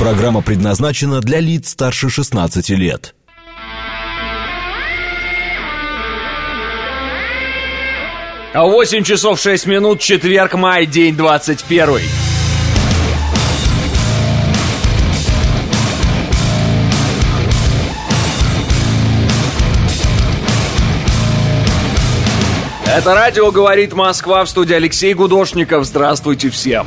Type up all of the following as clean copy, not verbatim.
Программа предназначена для лиц старше 16 лет. 8 часов 6 минут, четверг, май, день 21. Это радио «Говорит Москва», в студии Алексей Гудошников. Здравствуйте всем.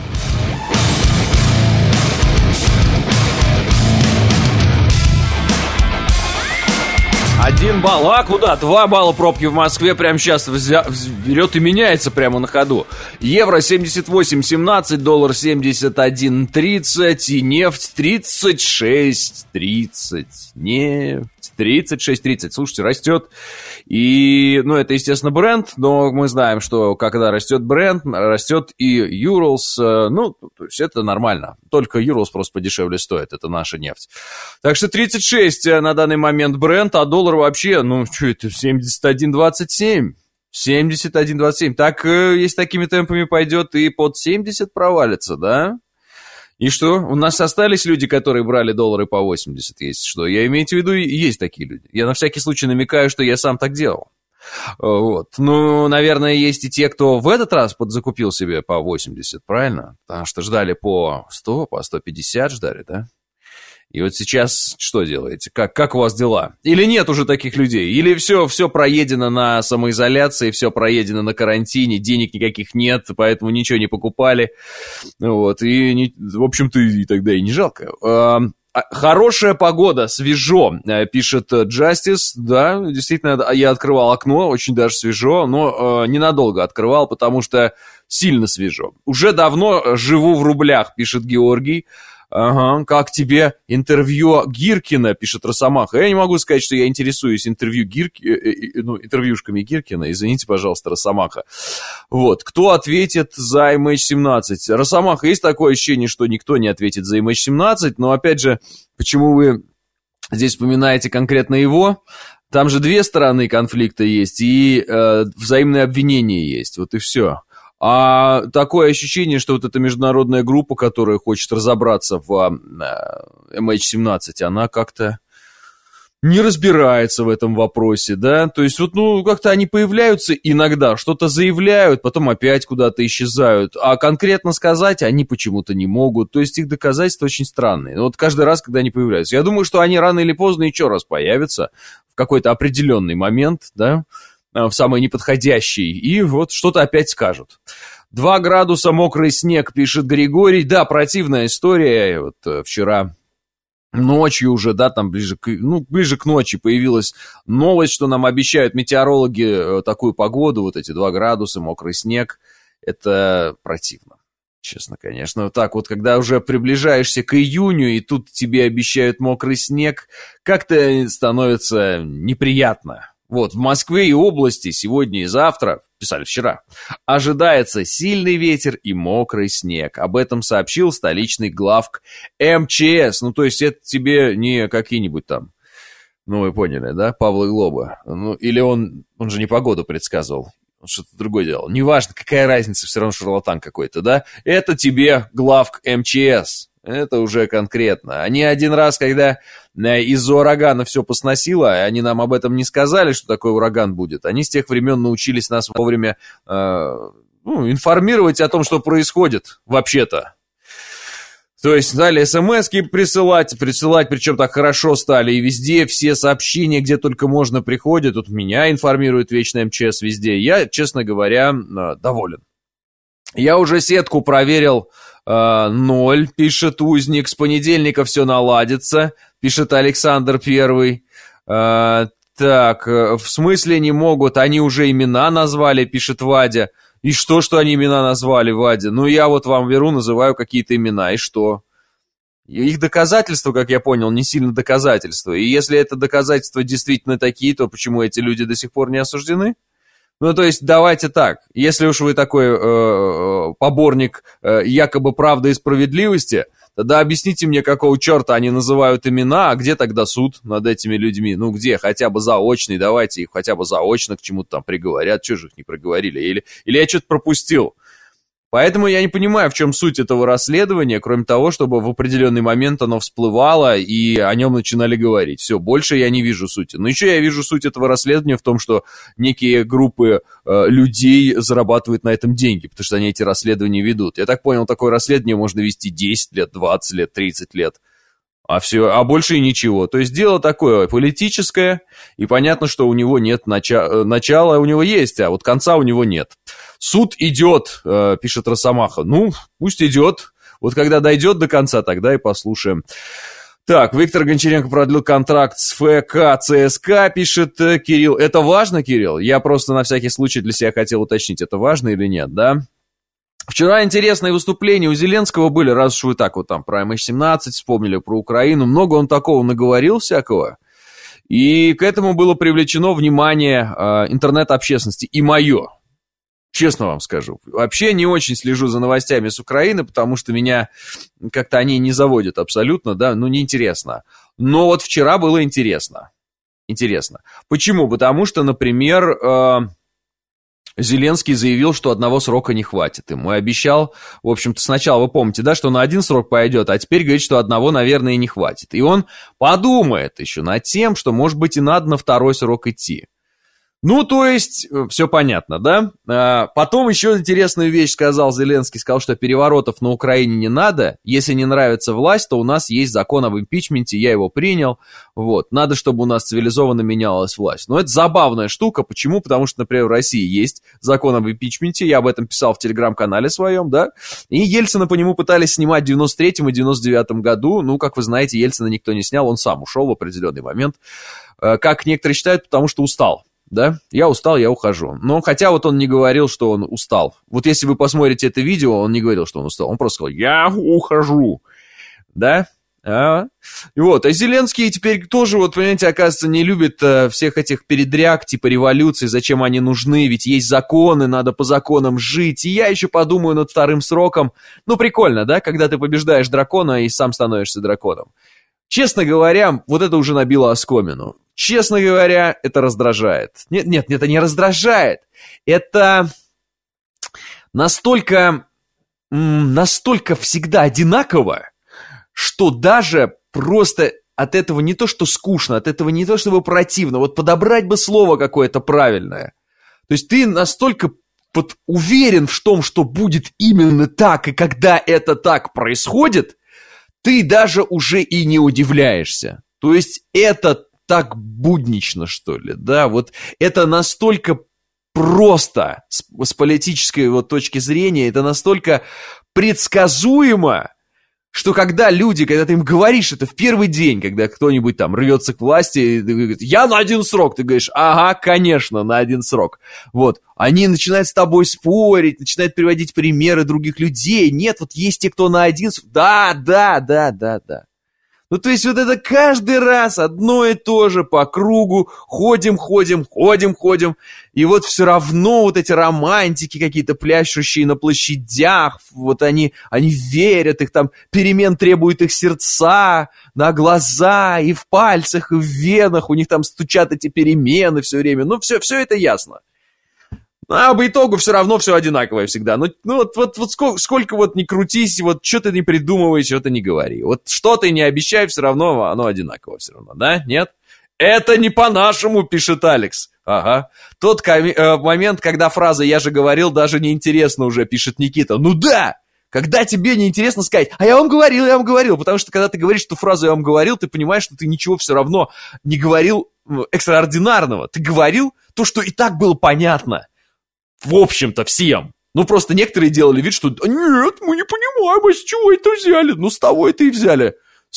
Один балл, а куда? 2 балла пробки в Москве прямо сейчас берет и меняется прямо на ходу. Евро 78.17, доллар 71.30 и нефть 36.30. Нефть 36.30. Слушайте, растет. И, это, естественно, бренд, но мы знаем, что когда растет бренд, растет и Urals. То есть это нормально. Только Urals просто подешевле стоит, это наша нефть. Так что 36 на данный момент бренд, а доллар вообще, что это, 71.27. 71.27. Так, если такими темпами пойдет, и под 70 провалится, да? И что? У нас остались люди, которые брали доллары по 80, есть что? Я имею в виду, есть такие люди. Я на всякий случай намекаю, что я сам так делал. Вот. Наверное, есть и те, кто в этот раз подзакупил себе по 80, правильно? Потому что ждали по 100, по 150 ждали, да? И вот сейчас что делаете? Как у вас дела? Или нет уже таких людей? Или все проедено на самоизоляции, все проедено на карантине, денег никаких нет, поэтому ничего не покупали. Вот, и, в общем-то, и тогда и не жалко. Хорошая погода, свежо, пишет Justice. Да, действительно, я открывал окно, очень даже свежо, но ненадолго открывал, потому что сильно свежо. Уже давно живу в рублях, пишет Георгий. Ага, как тебе интервью Гиркина, пишет Росомаха. Я не могу сказать, что я интересуюсь интервьюшками Гиркина. Извините, пожалуйста, Росомаха. Вот, кто ответит за MH17? Росомаха, есть такое ощущение, что никто не ответит за MH17, но опять же, почему вы здесь вспоминаете конкретно его? Там же две стороны конфликта есть, и взаимные обвинения есть, вот и все. А такое ощущение, что вот эта международная группа, которая хочет разобраться в MH17, она как-то не разбирается в этом вопросе, да? То есть как-то они появляются иногда, что-то заявляют, потом опять куда-то исчезают, а конкретно сказать они почему-то не могут. То есть их доказательства очень странные. Вот каждый раз, когда они появляются. Я думаю, что они рано или поздно еще раз появятся в какой-то определенный момент, да? В самый неподходящий, и вот что-то опять скажут. 2 градуса, мокрый снег, пишет Григорий. Да, противная история. Вот вчера ночью уже, да, там ближе к ночи появилась новость, что нам обещают метеорологи такую погоду, вот эти 2 градуса, мокрый снег. Это противно, честно, конечно. Вот так вот, когда уже приближаешься к июню, и тут тебе обещают мокрый снег, как-то становится неприятно. Вот, в Москве и области сегодня и завтра, писали вчера, ожидается сильный ветер и мокрый снег. Об этом сообщил столичный главк МЧС. То есть это тебе не какие-нибудь там, вы поняли, да, Павла Глоба. Или он же не погоду предсказывал, он что-то другое делал. Неважно, какая разница, все равно шарлатан какой-то, да. Это тебе главк МЧС. Это уже конкретно. Они один раз, когда из-за урагана все посносило, они нам об этом не сказали, что такой ураган будет. Они с тех времен научились нас вовремя информировать о том, что происходит вообще-то. То есть стали смс-ки присылать, причем так хорошо стали, и везде все сообщения, где только можно, приходят. Тут меня информирует вечно МЧС везде. Я, честно говоря, доволен. Я уже сетку проверил, 0, пишет Узник, с понедельника все наладится, пишет Александр Первый. Так, в смысле не могут, они уже имена назвали, пишет Вадя. И что они имена назвали, Вадя? Я вот вам беру, называю какие-то имена, и что? Их доказательства, как я понял, не сильно доказательства. И если это доказательства действительно такие, то почему эти люди до сих пор не осуждены? То есть, давайте так, если уж вы такой поборник якобы правды и справедливости, тогда объясните мне, какого черта они называют имена, а где тогда суд над этими людьми? Где? Хотя бы заочный, давайте их хотя бы заочно к чему-то там приговорят, что же их не приговорили? Или я что-то пропустил? Поэтому я не понимаю, в чем суть этого расследования, кроме того, чтобы в определенный момент оно всплывало и о нем начинали говорить. Все, больше я не вижу сути. Но еще я вижу суть этого расследования в том, что некие группы людей зарабатывают на этом деньги, потому что они эти расследования ведут. Я так понял, такое расследование можно вести 10 лет, 20 лет, 30 лет. А больше и ничего. То есть дело такое политическое, и понятно, что у него нет начала, у него есть, а вот конца у него нет. Суд идет, пишет Росомаха. Ну, пусть идет. Вот когда дойдет до конца, тогда и послушаем. Так, Виктор Гончаренко продлил контракт с ФК ЦСКА, пишет Кирилл. Это важно, Кирилл? Я просто на всякий случай для себя хотел уточнить, это важно или нет, да? Вчера интересные выступления у Зеленского были, раз уж вы так вот там про MH17 вспомнили, про Украину. Много он такого наговорил всякого. И к этому было привлечено внимание интернет-общественности. И мое. Честно вам скажу. Вообще не очень слежу за новостями с Украины, потому что меня как-то они не заводят абсолютно, да, ну неинтересно. Но вот вчера было интересно. Интересно. Почему? Потому что, например... Зеленский заявил, что одного срока не хватит. Ему обещал, в общем-то, сначала, вы помните, да, что на один срок пойдет, а теперь говорит, что одного, наверное, и не хватит. И он подумает еще над тем, что, может быть, и надо на второй срок идти. Ну, то есть, все понятно, да? Потом еще интересную вещь сказал Зеленский, сказал, что переворотов на Украине не надо, если не нравится власть, то у нас есть закон об импичменте, я его принял, вот, надо, чтобы у нас цивилизованно менялась власть. Но это забавная штука, почему? Потому что, например, в России есть закон об импичменте, я об этом писал в телеграм-канале своем, да, и Ельцина по нему пытались снимать в 93-м и 99-м году, ну, как вы знаете, Ельцина никто не снял, он сам ушел в определенный момент, как некоторые считают, потому что устал. Да, я устал, я ухожу. Но хотя вот он не говорил, что он устал. Вот если вы посмотрите это видео, он не говорил, что он устал. Он просто сказал, я ухожу. Да? И вот, а Зеленский теперь тоже, вот, понимаете, оказывается, не любит всех этих передряг, типа революции, зачем они нужны, ведь есть законы, надо по законам жить. И я еще подумаю над вторым сроком. Ну, прикольно, да, когда ты побеждаешь дракона и сам становишься драконом. Честно говоря, вот это уже набило оскомину. Честно говоря, это раздражает. Нет, это не раздражает. Это настолько всегда одинаково, что даже просто от этого не то, что скучно, от этого не то, чтобы противно. Вот подобрать бы слово какое-то правильное. То есть ты настолько вот уверен в том, что будет именно так, и когда это так происходит, ты даже уже и не удивляешься. То есть это так буднично, что ли, да, вот это настолько просто с политической вот точки зрения, это настолько предсказуемо, что когда ты им говоришь это в первый день, когда кто-нибудь там рвется к власти и говорит, я на один срок, ты говоришь, ага, конечно, на один срок, вот, они начинают с тобой спорить, начинают приводить примеры других людей, нет, вот есть те, кто на один срок, да. Ну, то есть вот это каждый раз одно и то же по кругу, ходим, и вот все равно вот эти романтики какие-то пляшущие на площадях, вот они верят, их там перемен требуют их сердца, на глаза, и в пальцах, и в венах, у них там стучат эти перемены все время, ну, все это ясно. А по итогу все равно все одинаковое всегда. Ну вот сколько вот не крутись, вот что ты не придумывай, что ты не говори. Вот что ты не обещай, все равно оно одинаково все равно, да? Нет? Это не по-нашему, пишет Алекс. Ага. Тот момент, когда фраза «я же говорил» даже неинтересно уже, пишет Никита. Ну да! Когда тебе неинтересно сказать, а я вам говорил, потому что когда ты говоришь эту фразу «я вам говорил», ты понимаешь, что ты ничего все равно не говорил экстраординарного. Ты говорил то, что и так было понятно. В общем-то, всем. Ну, просто некоторые делали вид, что нет, мы не понимаем, а с чего это взяли? Ну, с того это и взяли.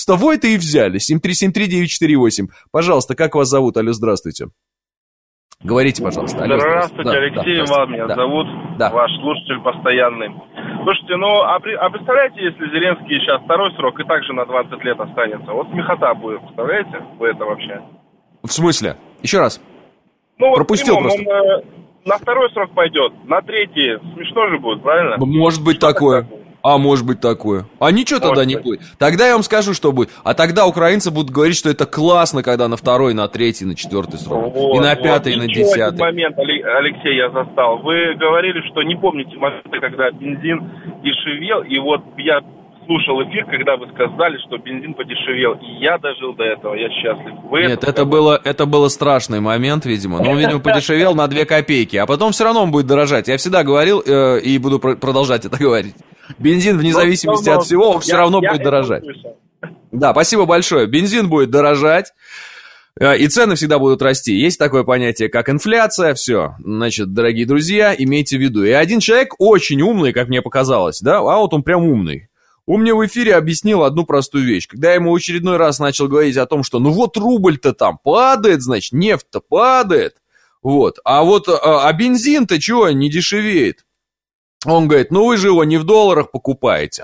7373948. Пожалуйста, как вас зовут? Алло, здравствуйте. Говорите, пожалуйста. Алло, здравствуйте, Алексей, вас меня зовут. Да. Ваш слушатель постоянный. Слушайте, а представляете, если Зеленский сейчас второй срок и также на 20 лет останется? Вот смехота будет, представляете? Вы это вообще? В смысле? Еще раз. Ну, пропустил вот, просто. На второй срок пойдет, на третий смешно же будет, правильно? Может быть такое. А может быть такое. А ничего тогда не будет. Тогда я вам скажу, что будет. А тогда украинцы будут говорить, что это классно, когда на 2-й, на 3-й, на 4-й срок. И на 5-й, и на 10-й. Еще один момент, Алексей, я застал. Вы говорили, что не помните моменты, когда бензин дешевел. И вот я слушал эфир, когда вы сказали, что бензин подешевел. И я дожил до этого, я счастлив. Нет, это было страшный момент, видимо. Но он, видимо, подешевел на 2 копейки. А потом все равно он будет дорожать. Я всегда говорил и буду продолжать это говорить. Бензин, вне зависимости от всего, он все равно будет дорожать. Да, спасибо большое. Бензин будет дорожать, и цены всегда будут расти. Есть такое понятие, как инфляция. Все, значит, дорогие друзья, имейте в виду. И один человек очень умный, как мне показалось, да, а вот он прям умный. Он мне в эфире объяснил одну простую вещь. Когда я ему в очередной раз начал говорить о том, что ну вот рубль-то там падает, значит, нефть-то падает, вот, а бензин-то чего не дешевеет? Он говорит, ну вы же его не в долларах покупаете.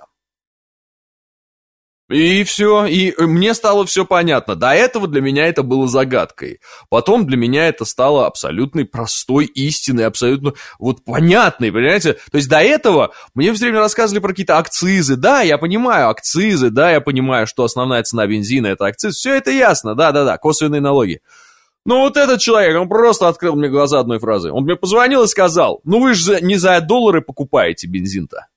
И все, и мне стало все понятно. До этого для меня это было загадкой. Потом для меня это стало абсолютной простой истиной, абсолютно вот понятной, понимаете? То есть до этого мне все время рассказывали про какие-то акцизы. Да, я понимаю акцизы, да, я понимаю, что основная цена бензина это акциз. Все это ясно, да, косвенные налоги. Но вот этот человек, он просто открыл мне глаза одной фразой. Он мне позвонил и сказал, ну вы же не за доллары покупаете бензин-то.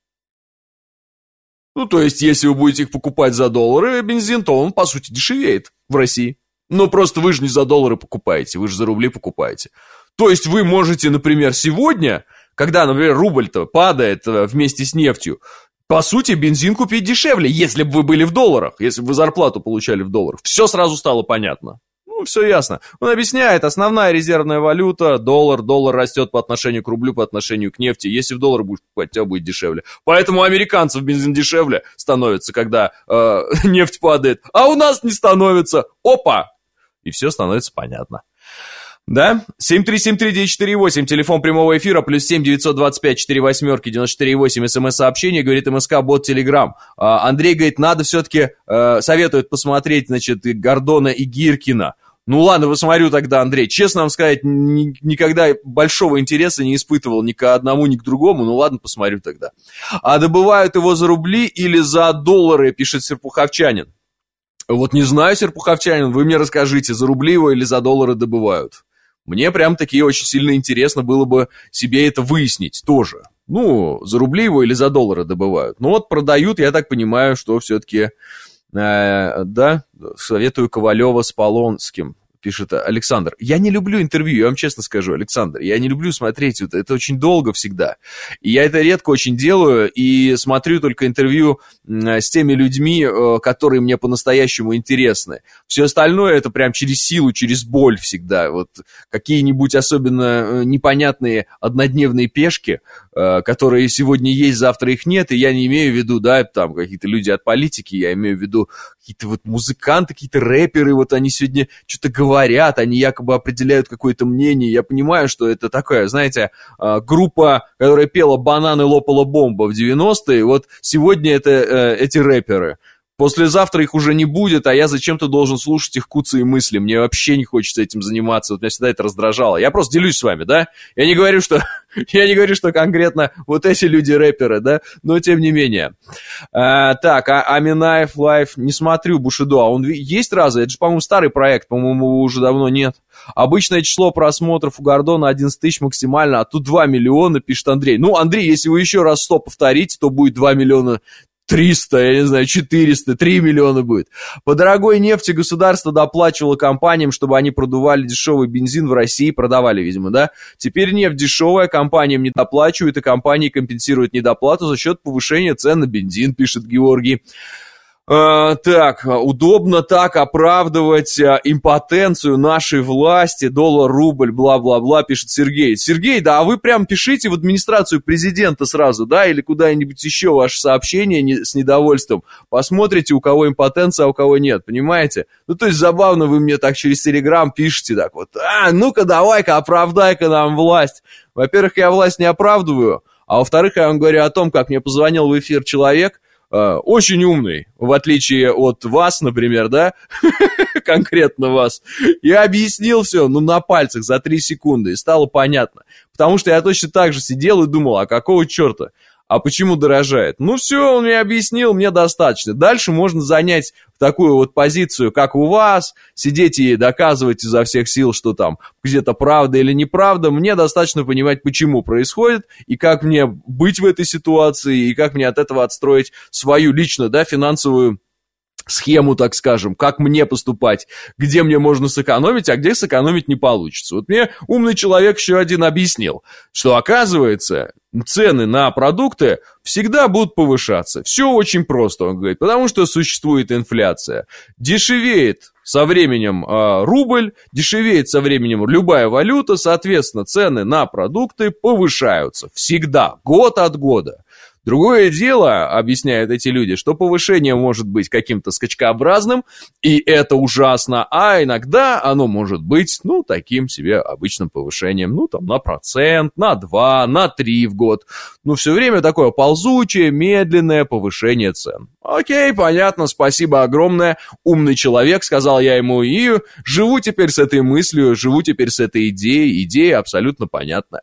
Ну, то есть, если вы будете их покупать за доллары, бензин, то он, по сути, дешевеет в России. Но просто вы же не за доллары покупаете, вы же за рубли покупаете. То есть, вы можете, например, сегодня, когда, например, рубль-то падает вместе с нефтью, по сути, бензин купить дешевле, если бы вы были в долларах, если бы вы зарплату получали в долларах. Все сразу стало понятно. Ну, все ясно. Он объясняет, основная резервная валюта, доллар растет по отношению к рублю, по отношению к нефти. Если в доллар будешь покупать, у тебя будет дешевле. Поэтому у американцев бензин дешевле становится, когда нефть падает, а у нас не становится. Опа! И все становится понятно. Да? 7373948, телефон прямого эфира, +7 925 48 94 8, смс-сообщение, говорит МСК, бот Телеграм. Андрей говорит, надо все-таки, советует посмотреть, значит, Гордона и Гиркина. Ну ладно, посмотрю тогда, Андрей. Честно вам сказать, никогда большого интереса не испытывал ни к одному, ни к другому. Ну ладно, посмотрю тогда. А добывают его за рубли или за доллары, пишет Серпуховчанин. Вот не знаю, Серпуховчанин, вы мне расскажите, за рубли его или за доллары добывают. Мне прям таки очень сильно интересно было бы себе это выяснить тоже. Ну, за рубли его или за доллары добывают. Ну вот продают, я так понимаю, что все-таки, да, советую Ковалева с Полонским, пишет Александр. Я не люблю интервью, я вам честно скажу, Александр. Я не люблю смотреть это очень долго всегда. И я это редко очень делаю, и смотрю только интервью с теми людьми, которые мне по-настоящему интересны. Все остальное это прям через силу, через боль всегда. Вот какие-нибудь особенно непонятные однодневные пешки, которые сегодня есть, завтра их нет, и я не имею в виду, да, там какие-то люди от политики, я имею в виду какие-то вот музыканты, какие-то рэперы, вот они сегодня что-то говорят, они якобы определяют какое-то мнение. Я понимаю, что это такая, знаете, группа, которая пела «Бананы лопала бомба» в 90-е, вот сегодня это эти рэперы. Послезавтра их уже не будет, а я зачем-то должен слушать их куцы и мысли. Мне вообще не хочется этим заниматься. Вот меня всегда это раздражало. Я просто делюсь с вами, да? Я не говорю, что конкретно вот эти люди рэперы, да? Но тем не менее. Так, Аминаев Лайф. Не смотрю Бушидо. А он есть разве? Это же, по-моему, старый проект. По-моему, его уже давно нет. Обычное число просмотров у Гордона 11 тысяч максимально, а тут 2 миллиона, пишет Андрей. Ну, Андрей, если вы еще раз 100 повторите, то будет 2 миллиона 300, я не знаю, 400, 3 миллиона будет. По дорогой нефти государство доплачивало компаниям, чтобы они продували дешевый бензин в России, продавали, видимо, да? Теперь нефть дешевая, компаниям не доплачивают, и компании компенсируют недоплату за счет повышения цен на бензин, пишет Георгий. Так, удобно так оправдывать импотенцию нашей власти, доллар, рубль, бла-бла-бла, пишет Сергей. Сергей, да, а вы прям пишите в администрацию президента сразу, да, или куда-нибудь еще ваше сообщение с недовольством, посмотрите, у кого импотенция, а у кого нет, понимаете? Ну, то есть забавно вы мне так через Телеграм пишете так вот, ну-ка давай-ка оправдай-ка нам власть. Во-первых, я власть не оправдываю, а во-вторых, я вам говорю о том, как мне позвонил в эфир человек, очень умный, в отличие от вас, например, да, конкретно вас, я объяснил все, ну, на пальцах за 3 секунды, и стало понятно, потому что я точно так же сидел и думал, а какого черта, А почему дорожает? Ну все, он мне объяснил, мне достаточно. Дальше можно занять такую вот позицию, как у вас, сидеть и доказывать изо всех сил, что там где-то правда или неправда. Мне достаточно понимать, почему происходит, и как мне быть в этой ситуации, и как мне от этого отстроить свою лично, да, финансовую схему, так скажем, как мне поступать, где мне можно сэкономить, а где сэкономить не получится. Вот мне умный человек еще один объяснил, что, оказывается, цены на продукты всегда будут повышаться. Все очень просто, он говорит, потому что существует инфляция. Дешевеет со временем рубль, дешевеет со временем любая валюта, соответственно, цены на продукты повышаются. Всегда, год от года. Другое дело, объясняют эти люди, что повышение может быть каким-то скачкообразным, и это ужасно, а иногда оно может быть, ну, таким себе обычным повышением, ну, там, на 1%, на 2%, на 3% в год. Ну, все время такое ползучее, медленное повышение цен. Окей, понятно, спасибо огромное, умный человек, сказал я ему, и живу теперь с этой мыслью, живу теперь с этой идеей, идея абсолютно понятная.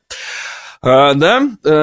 Да,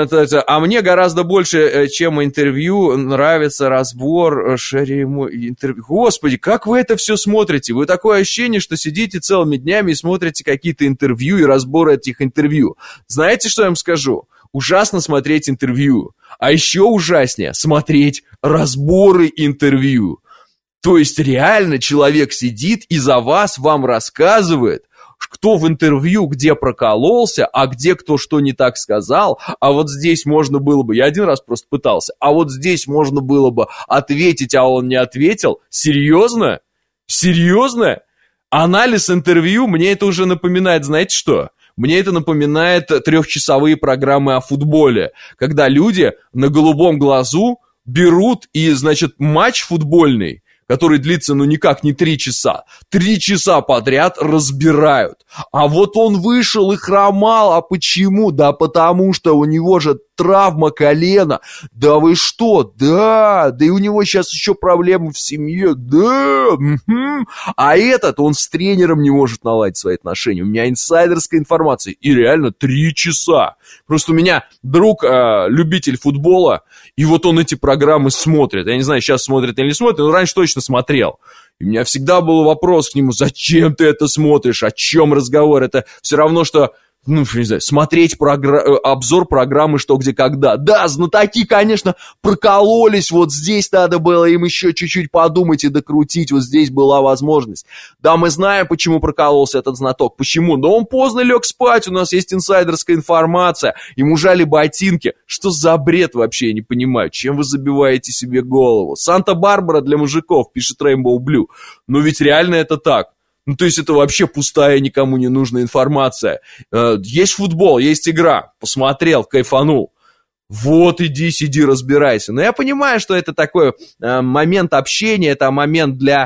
а мне гораздо больше, чем интервью, нравится разбор интервью. Господи, как вы это все смотрите? Вы такое ощущение, что сидите целыми днями и смотрите какие-то интервью и разборы этих интервью. Знаете, что я вам скажу? Ужасно смотреть интервью, а еще ужаснее смотреть разборы интервью. То есть реально человек сидит и за вас вам рассказывает, кто в интервью где прокололся, а где кто что не так сказал, а вот здесь можно было бы, я один раз просто пытался, а вот здесь можно было бы ответить, а он не ответил. Серьезно? Серьезно? Анализ интервью, мне это уже напоминает, знаете что? Мне это напоминает 3-часовые программы о футболе, когда люди на голубом глазу берут и, значит, матч футбольный, который длится, ну, никак не 3 часа. 3 часа подряд разбирают. А вот он вышел и хромал. А почему? Да потому что у него же травма колена. Да вы что? Да. Да и у него сейчас еще проблемы в семье. Да. Угу. А этот, он с тренером не может наладить свои отношения. У меня инсайдерская информация. И реально 3 часа. Просто у меня друг, любитель футбола, и вот он эти программы смотрит. Я не знаю, сейчас смотрит или не смотрит, но раньше точно смотрел. И у меня всегда был вопрос к нему, зачем ты это смотришь, о чем разговор? Это все равно, что, ну, не знаю, смотреть обзор программы «Что, где, когда». Да, знатоки, конечно, прокололись, вот здесь надо было им еще чуть-чуть подумать и докрутить, вот здесь была возможность. Да, мы знаем, почему прокололся этот знаток. Почему? Да он поздно лег спать, у нас есть инсайдерская информация, ему жали ботинки. Что за бред вообще, я не понимаю, чем вы забиваете себе голову? Санта-Барбара для мужиков, пишет Rainbow Blue. Но ведь реально это так. Ну, то есть это вообще пустая, никому не нужная информация. Есть футбол, есть игра. Посмотрел, кайфанул. Вот иди, сиди, разбирайся. Но я понимаю, что это такой момент общения, это момент для,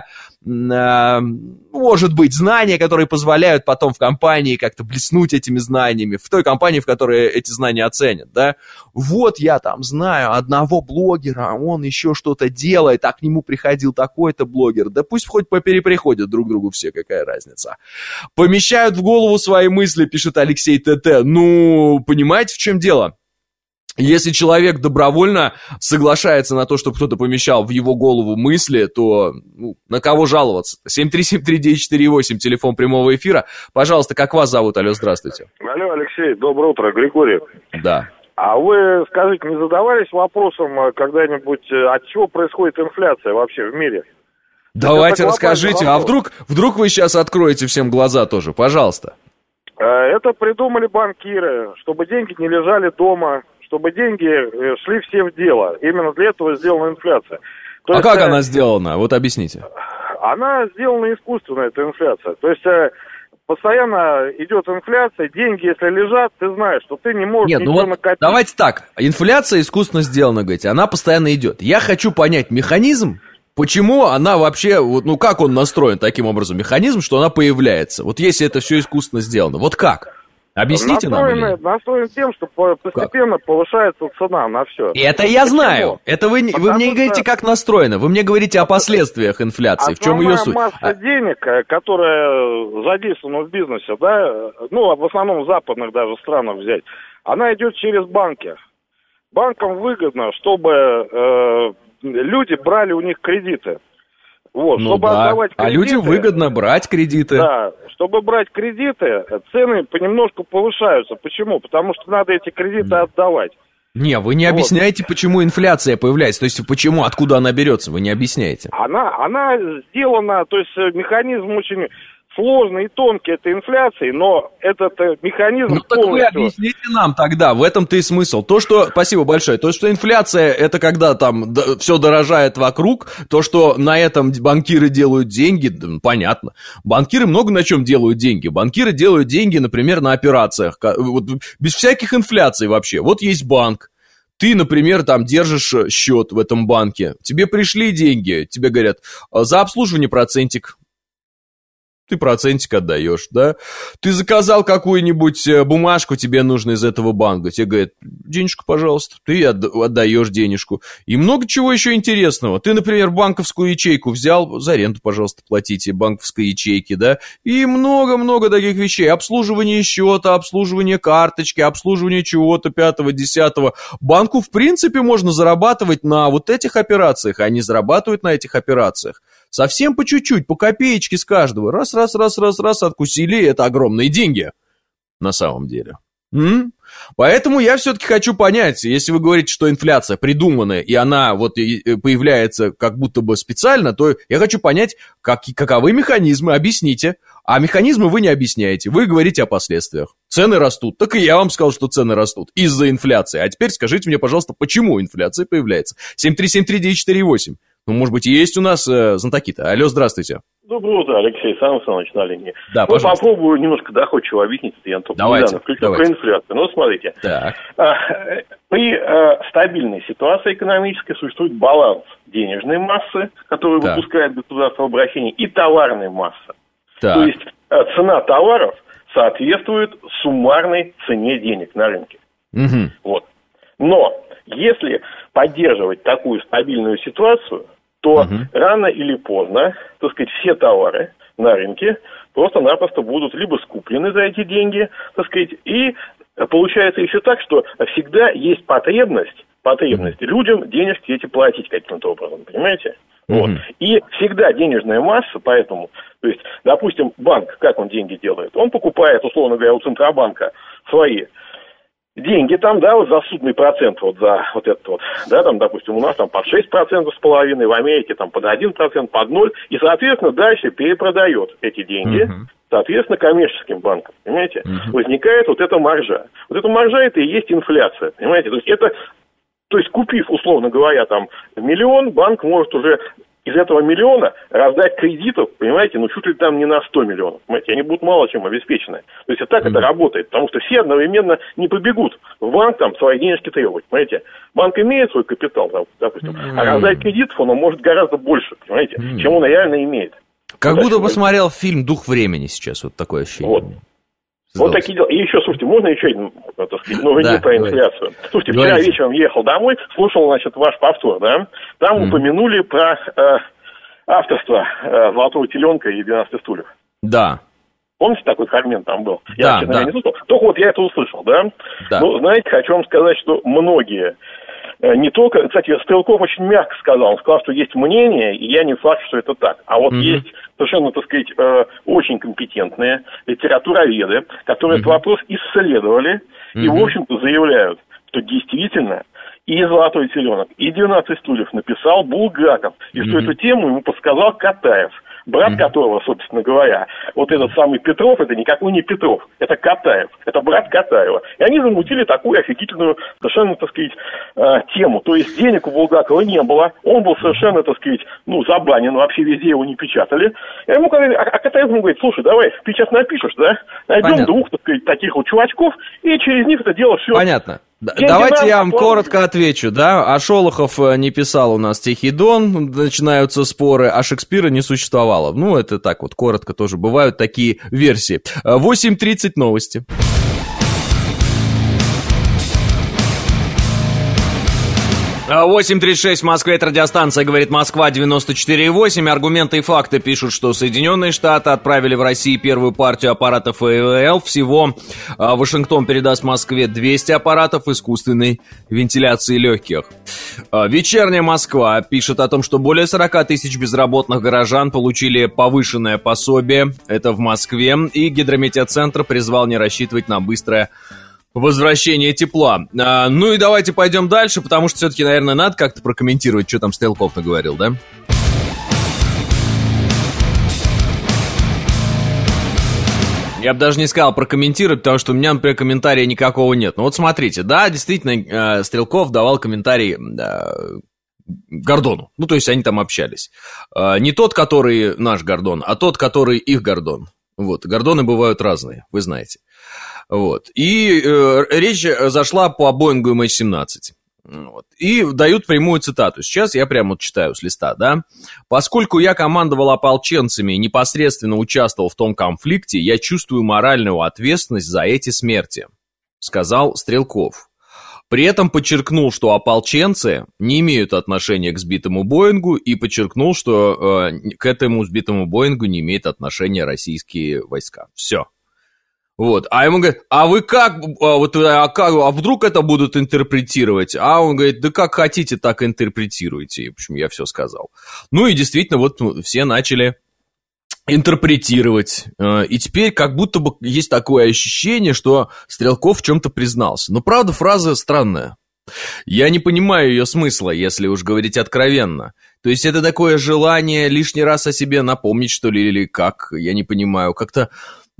может быть, знания, которые позволяют потом в компании как-то блеснуть этими знаниями, в той компании, в которой эти знания оценят, да. Вот я там знаю одного блогера, он еще что-то делает, а к нему приходил такой-то блогер. Да пусть хоть попереприходят друг к другу все, какая разница. Помещают в голову свои мысли, пишет Алексей ТТ. Ну, понимаете, в чем дело? Если человек добровольно соглашается на то, чтобы кто-то помещал в его голову мысли, то на кого жаловаться? 7373948, телефон прямого эфира. Пожалуйста, как вас зовут? Алло, здравствуйте. Алло, Алексей, доброе утро, Григорий. Да. А вы, скажите, не задавались вопросом когда-нибудь, от чего происходит инфляция вообще в мире? Давайте расскажите, а вдруг вы сейчас откроете всем глаза тоже, пожалуйста. Это придумали банкиры, чтобы деньги не лежали дома, чтобы деньги шли все в дело. Именно для этого сделана инфляция. То есть, как она сделана? Вот объясните. Она сделана искусственно, эта инфляция. То есть постоянно идет инфляция, деньги, если лежат, ты знаешь, что ты не можешь ничего накопить. Давайте так, инфляция искусственно сделана, говорите, она постоянно идет. Я хочу понять механизм, почему она вообще, ну как он настроен таким образом, механизм, что она появляется. Вот если это все искусственно сделано, вот как? Объясните нам. Настроен тем, что постепенно повышается цена на все. Это я знаю. Это вы мне говорите, как настроено. Вы мне говорите о последствиях инфляции. В чем ее суть? Масса денег, которая задействована в бизнесе, да, ну, в основном в западных даже странах взять, она идет через банки. банкам выгодно, чтобы люди брали у них кредиты. Вот, ну чтобы отдавать кредиты. А людям выгодно брать кредиты. Да, чтобы брать кредиты, цены понемножку повышаются. Почему? Потому что надо эти кредиты отдавать. Не, вы не объясняете, почему инфляция появляется, то есть почему, откуда она берется, вы не объясняете. Она сделана, то есть механизм очень сложный и тонкий этой инфляции, но этот механизм ну, так вы объясните нам тогда, в этом-то и смысл. То, что, спасибо большое, то, что инфляция, это когда там все дорожает вокруг, то, что на этом банкиры делают деньги, понятно. Банкиры много на чем делают деньги. Банкиры делают деньги, например, на операциях, вот, без всяких инфляций вообще. Вот есть банк. Ты, например, там держишь счет в этом банке, тебе пришли деньги, тебе говорят, за обслуживание процентик. Ты процентик отдаешь, да? Ты заказал какую-нибудь бумажку, тебе нужно из этого банка. Тебе говорят, денежку, пожалуйста. Ты отдаешь денежку. И много чего еще интересного. Ты, например, банковскую ячейку взял, за аренду, пожалуйста, платите банковской ячейки, да? И много-много таких вещей. Обслуживание счета, обслуживание карточки, обслуживание чего-то, 5-го, 10-го. Банку, в принципе, можно зарабатывать на вот этих операциях. Они зарабатывают на этих операциях. Совсем по чуть-чуть, по копеечке с каждого. Раз, откусили, это огромные деньги. На самом деле. Поэтому я все-таки хочу понять, если вы говорите, что инфляция придуманная, и она вот появляется как будто бы специально, то я хочу понять, каковы механизмы, объясните. А механизмы вы не объясняете, вы говорите о последствиях. Цены растут, так и я вам сказал, что цены растут из-за инфляции. А теперь скажите мне, пожалуйста, почему инфляция появляется? 7373948. Ну, может быть, есть у нас знатоки-то. Алло, здравствуйте. Доброе утро, Алексей Александрович на линии. Да, пожалуйста. Попробую немножко доходчиво объяснить. Я только недавно включил про инфляцию. Ну, смотрите. Так. При стабильной ситуации экономической существует баланс денежной массы, которую выпускает государство в обращении, и товарной массы. Так. То есть цена товаров соответствует суммарной цене денег на рынке. Угу. Вот. Но если поддерживать такую стабильную ситуацию, то рано или поздно, так сказать, все товары на рынке просто-напросто будут либо скуплены за эти деньги, так сказать, и получается еще так, что всегда есть потребность людям денежки эти платить каким-то образом, понимаете? Вот. И всегда денежная масса, поэтому, то есть, допустим, банк, как он деньги делает? Он покупает, условно говоря, у Центробанка свои деньги там, да, вот за судный процент, вот за вот этот вот, да, там, допустим, у нас там под 6,5%, в Америке там под 1%, под 0%, и, соответственно, дальше перепродает эти деньги, соответственно, коммерческим банкам, понимаете? Возникает вот эта маржа. Вот эта маржа, это и есть инфляция, понимаете? То есть это, то есть купив, условно говоря, там, 1 миллион, банк может уже из этого 1 миллиона раздать кредитов, понимаете, ну чуть ли там не на 100 миллионов, понимаете, они будут мало чем обеспечены. То есть так это работает, потому что все одновременно не побегут в банк там свои денежки требовать, понимаете. Банк имеет свой капитал, там, допустим, а раздать кредитов он может гораздо больше, понимаете, чем он реально имеет. Как будто посмотрел фильм «Дух времени» сейчас, вот такое ощущение. Вот. Вот такие дела. И еще, слушайте, можно еще один, так сказать, новый про инфляцию? Слушайте, вчера вечером ехал домой, слушал, значит, ваш повтор, да? Там упомянули про авторство «Золотого теленка» и «12 стульев». Да. Помните, такой фрагмент там был? Я не слышал. Только вот я это услышал, да? Ну, знаете, хочу вам сказать, что многие, не только, кстати, Стрелков очень мягко сказал, он сказал, что есть мнение, и я не факт, что это так. А вот есть совершенно, так сказать, очень компетентные литературоведы, которые этот вопрос исследовали и, в общем-то, заявляют, что действительно и «Золотой теленок», и «12 стульев» написал Булгаков, и что эту тему ему подсказал Катаев, брат которого, собственно говоря, вот этот самый Петров, это никакой не Петров, это Катаев, это брат Катаева. И они замутили такую офигительную, совершенно, так сказать, тему. То есть денег у Булгакова не было, он был совершенно, так сказать, ну, забанен, вообще везде его не печатали. И ему говорили, а Катаев ему говорит, слушай, давай, ты сейчас напишешь, да, найдем двух, так сказать, таких вот чувачков, и через них это дело все... Понятно. Давайте я вам коротко отвечу, да, а Шолохов не писал у нас «Тихий Дон», начинаются споры, а Шекспира не существовало. Ну, это так вот, коротко тоже бывают такие версии. 8:30 новости. 8:36 в Москве, это радиостанция «Говорит Москва», 94,8. Аргументы и факты пишут, что Соединенные Штаты отправили в Россию первую партию аппаратов ИВЛ. Всего Вашингтон передаст Москве 200 аппаратов искусственной вентиляции легких. Вечерняя Москва пишет о том, что более 40 тысяч безработных горожан получили повышенное пособие. Это в Москве. И Гидрометеоцентр призвал не рассчитывать на быстрое возвращение тепла. Ну и давайте пойдем дальше, потому что все-таки, наверное, надо как-то прокомментировать, что там Стрелков наговорил, да? Я бы даже не сказал прокомментировать, потому что у меня, например, комментария никакого нет. Ну вот смотрите, да, действительно, Стрелков давал комментарий Гордону. Ну, то есть они там общались. Не тот, который наш Гордон, а тот, который их Гордон. Вот, Гордоны бывают разные, вы знаете. Вот. И речь зашла по Боингу MH17. Вот. И дают прямую цитату. Сейчас я прямо вот читаю с листа, да. «Поскольку я командовал ополченцами и непосредственно участвовал в том конфликте, я чувствую моральную ответственность за эти смерти», сказал Стрелков. При этом подчеркнул, что ополченцы не имеют отношения к сбитому Боингу, и подчеркнул, что к этому сбитому Боингу не имеют отношения российские войска. Все. Вот, а ему говорят, а вы как, а вдруг это будут интерпретировать? А он говорит, да как хотите, так интерпретируйте. И, в общем, я все сказал. Ну и действительно, вот все начали интерпретировать. И теперь как будто бы есть такое ощущение, что Стрелков в чем-то признался. Но правда, фраза странная. Я не понимаю ее смысла, если уж говорить откровенно. То есть это такое желание лишний раз о себе напомнить, что ли, или как? Я не понимаю. Как-то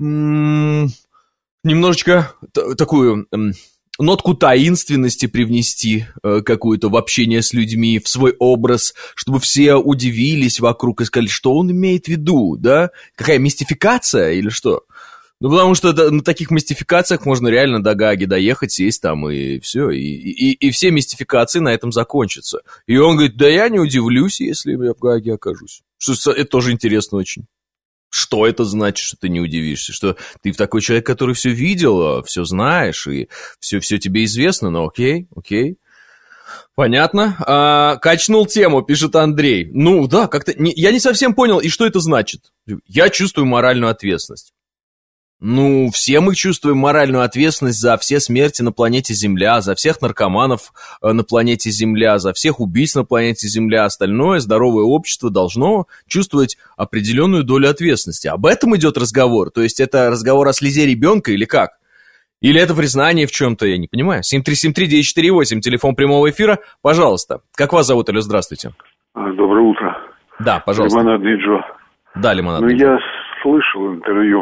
немножечко такую нотку таинственности привнести какую-то в общение с людьми, в свой образ, чтобы все удивились вокруг и сказали, что он имеет в виду, да? Какая мистификация или что? Ну, потому что на таких мистификациях можно реально до Гааги доехать, сесть там и все. И все мистификации на этом закончатся. И он говорит, да я не удивлюсь, если я в Гааге окажусь. Что это тоже интересно очень. Что это значит, что ты не удивишься? Что ты такой человек, который все видел, все знаешь, и все тебе известно, но окей. Понятно. Качнул тему, пишет Андрей. Ну да, как-то я не совсем понял, и что это значит? Я чувствую моральную ответственность. Ну, все мы чувствуем моральную ответственность за все смерти на планете Земля, за всех наркоманов на планете Земля, за всех убийц на планете Земля. Остальное здоровое общество должно чувствовать определенную долю ответственности. Об этом идет разговор. То есть это разговор о слезе ребенка или как? Или это признание в чем-то, я не понимаю. 7373948, телефон прямого эфира. Пожалуйста. Как вас зовут, Алло, здравствуйте. Доброе утро. Да, пожалуйста. Лимонад Диджо. Да, Лимонад Диджо. Я слышал интервью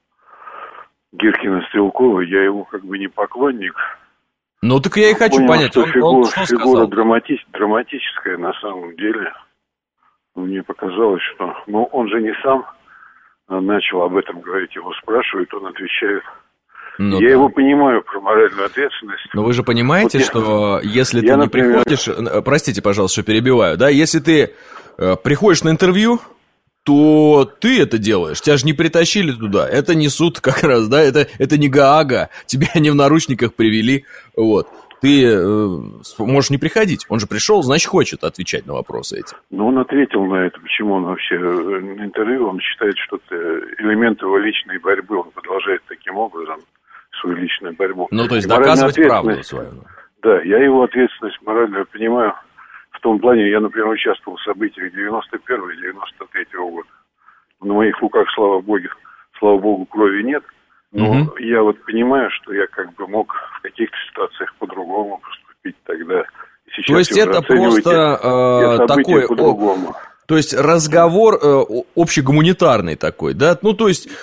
Гиркина Стрелкова, я его как бы не поклонник. Ну, так я и хочу понял, понять, что он что фигура сказал? драматическая на самом деле. Мне показалось, что... Ну, он же не сам начал об этом говорить, его спрашивают, он отвечает. Ну, я его понимаю про моральную ответственность. Но вы же понимаете, вот что если ты например... не приходишь... Простите, пожалуйста, что перебиваю, да? Если ты приходишь на интервью, то ты это делаешь. Тебя же не притащили туда. Это не суд как раз, да? Это не Гаага. Тебя не в наручниках привели. Вот. Ты можешь не приходить. Он же пришел, значит, хочет отвечать на вопросы эти. Ну, он ответил на это. Почему он вообще на интервью, он считает, что это элемент его личной борьбы. Он продолжает таким образом свою личную борьбу. Ну, то есть доказывать правду свою. Да, я его ответственность моральную понимаю. В том плане, я, например, участвовал в событиях 91-го и 93-го года. На моих руках, слава богу, крови нет. Но я вот понимаю, что я как бы мог в каких-то ситуациях по-другому поступить тогда. Сейчас то есть это просто такой... по-другому. То есть разговор общегуманитарный такой, да? Ну, то есть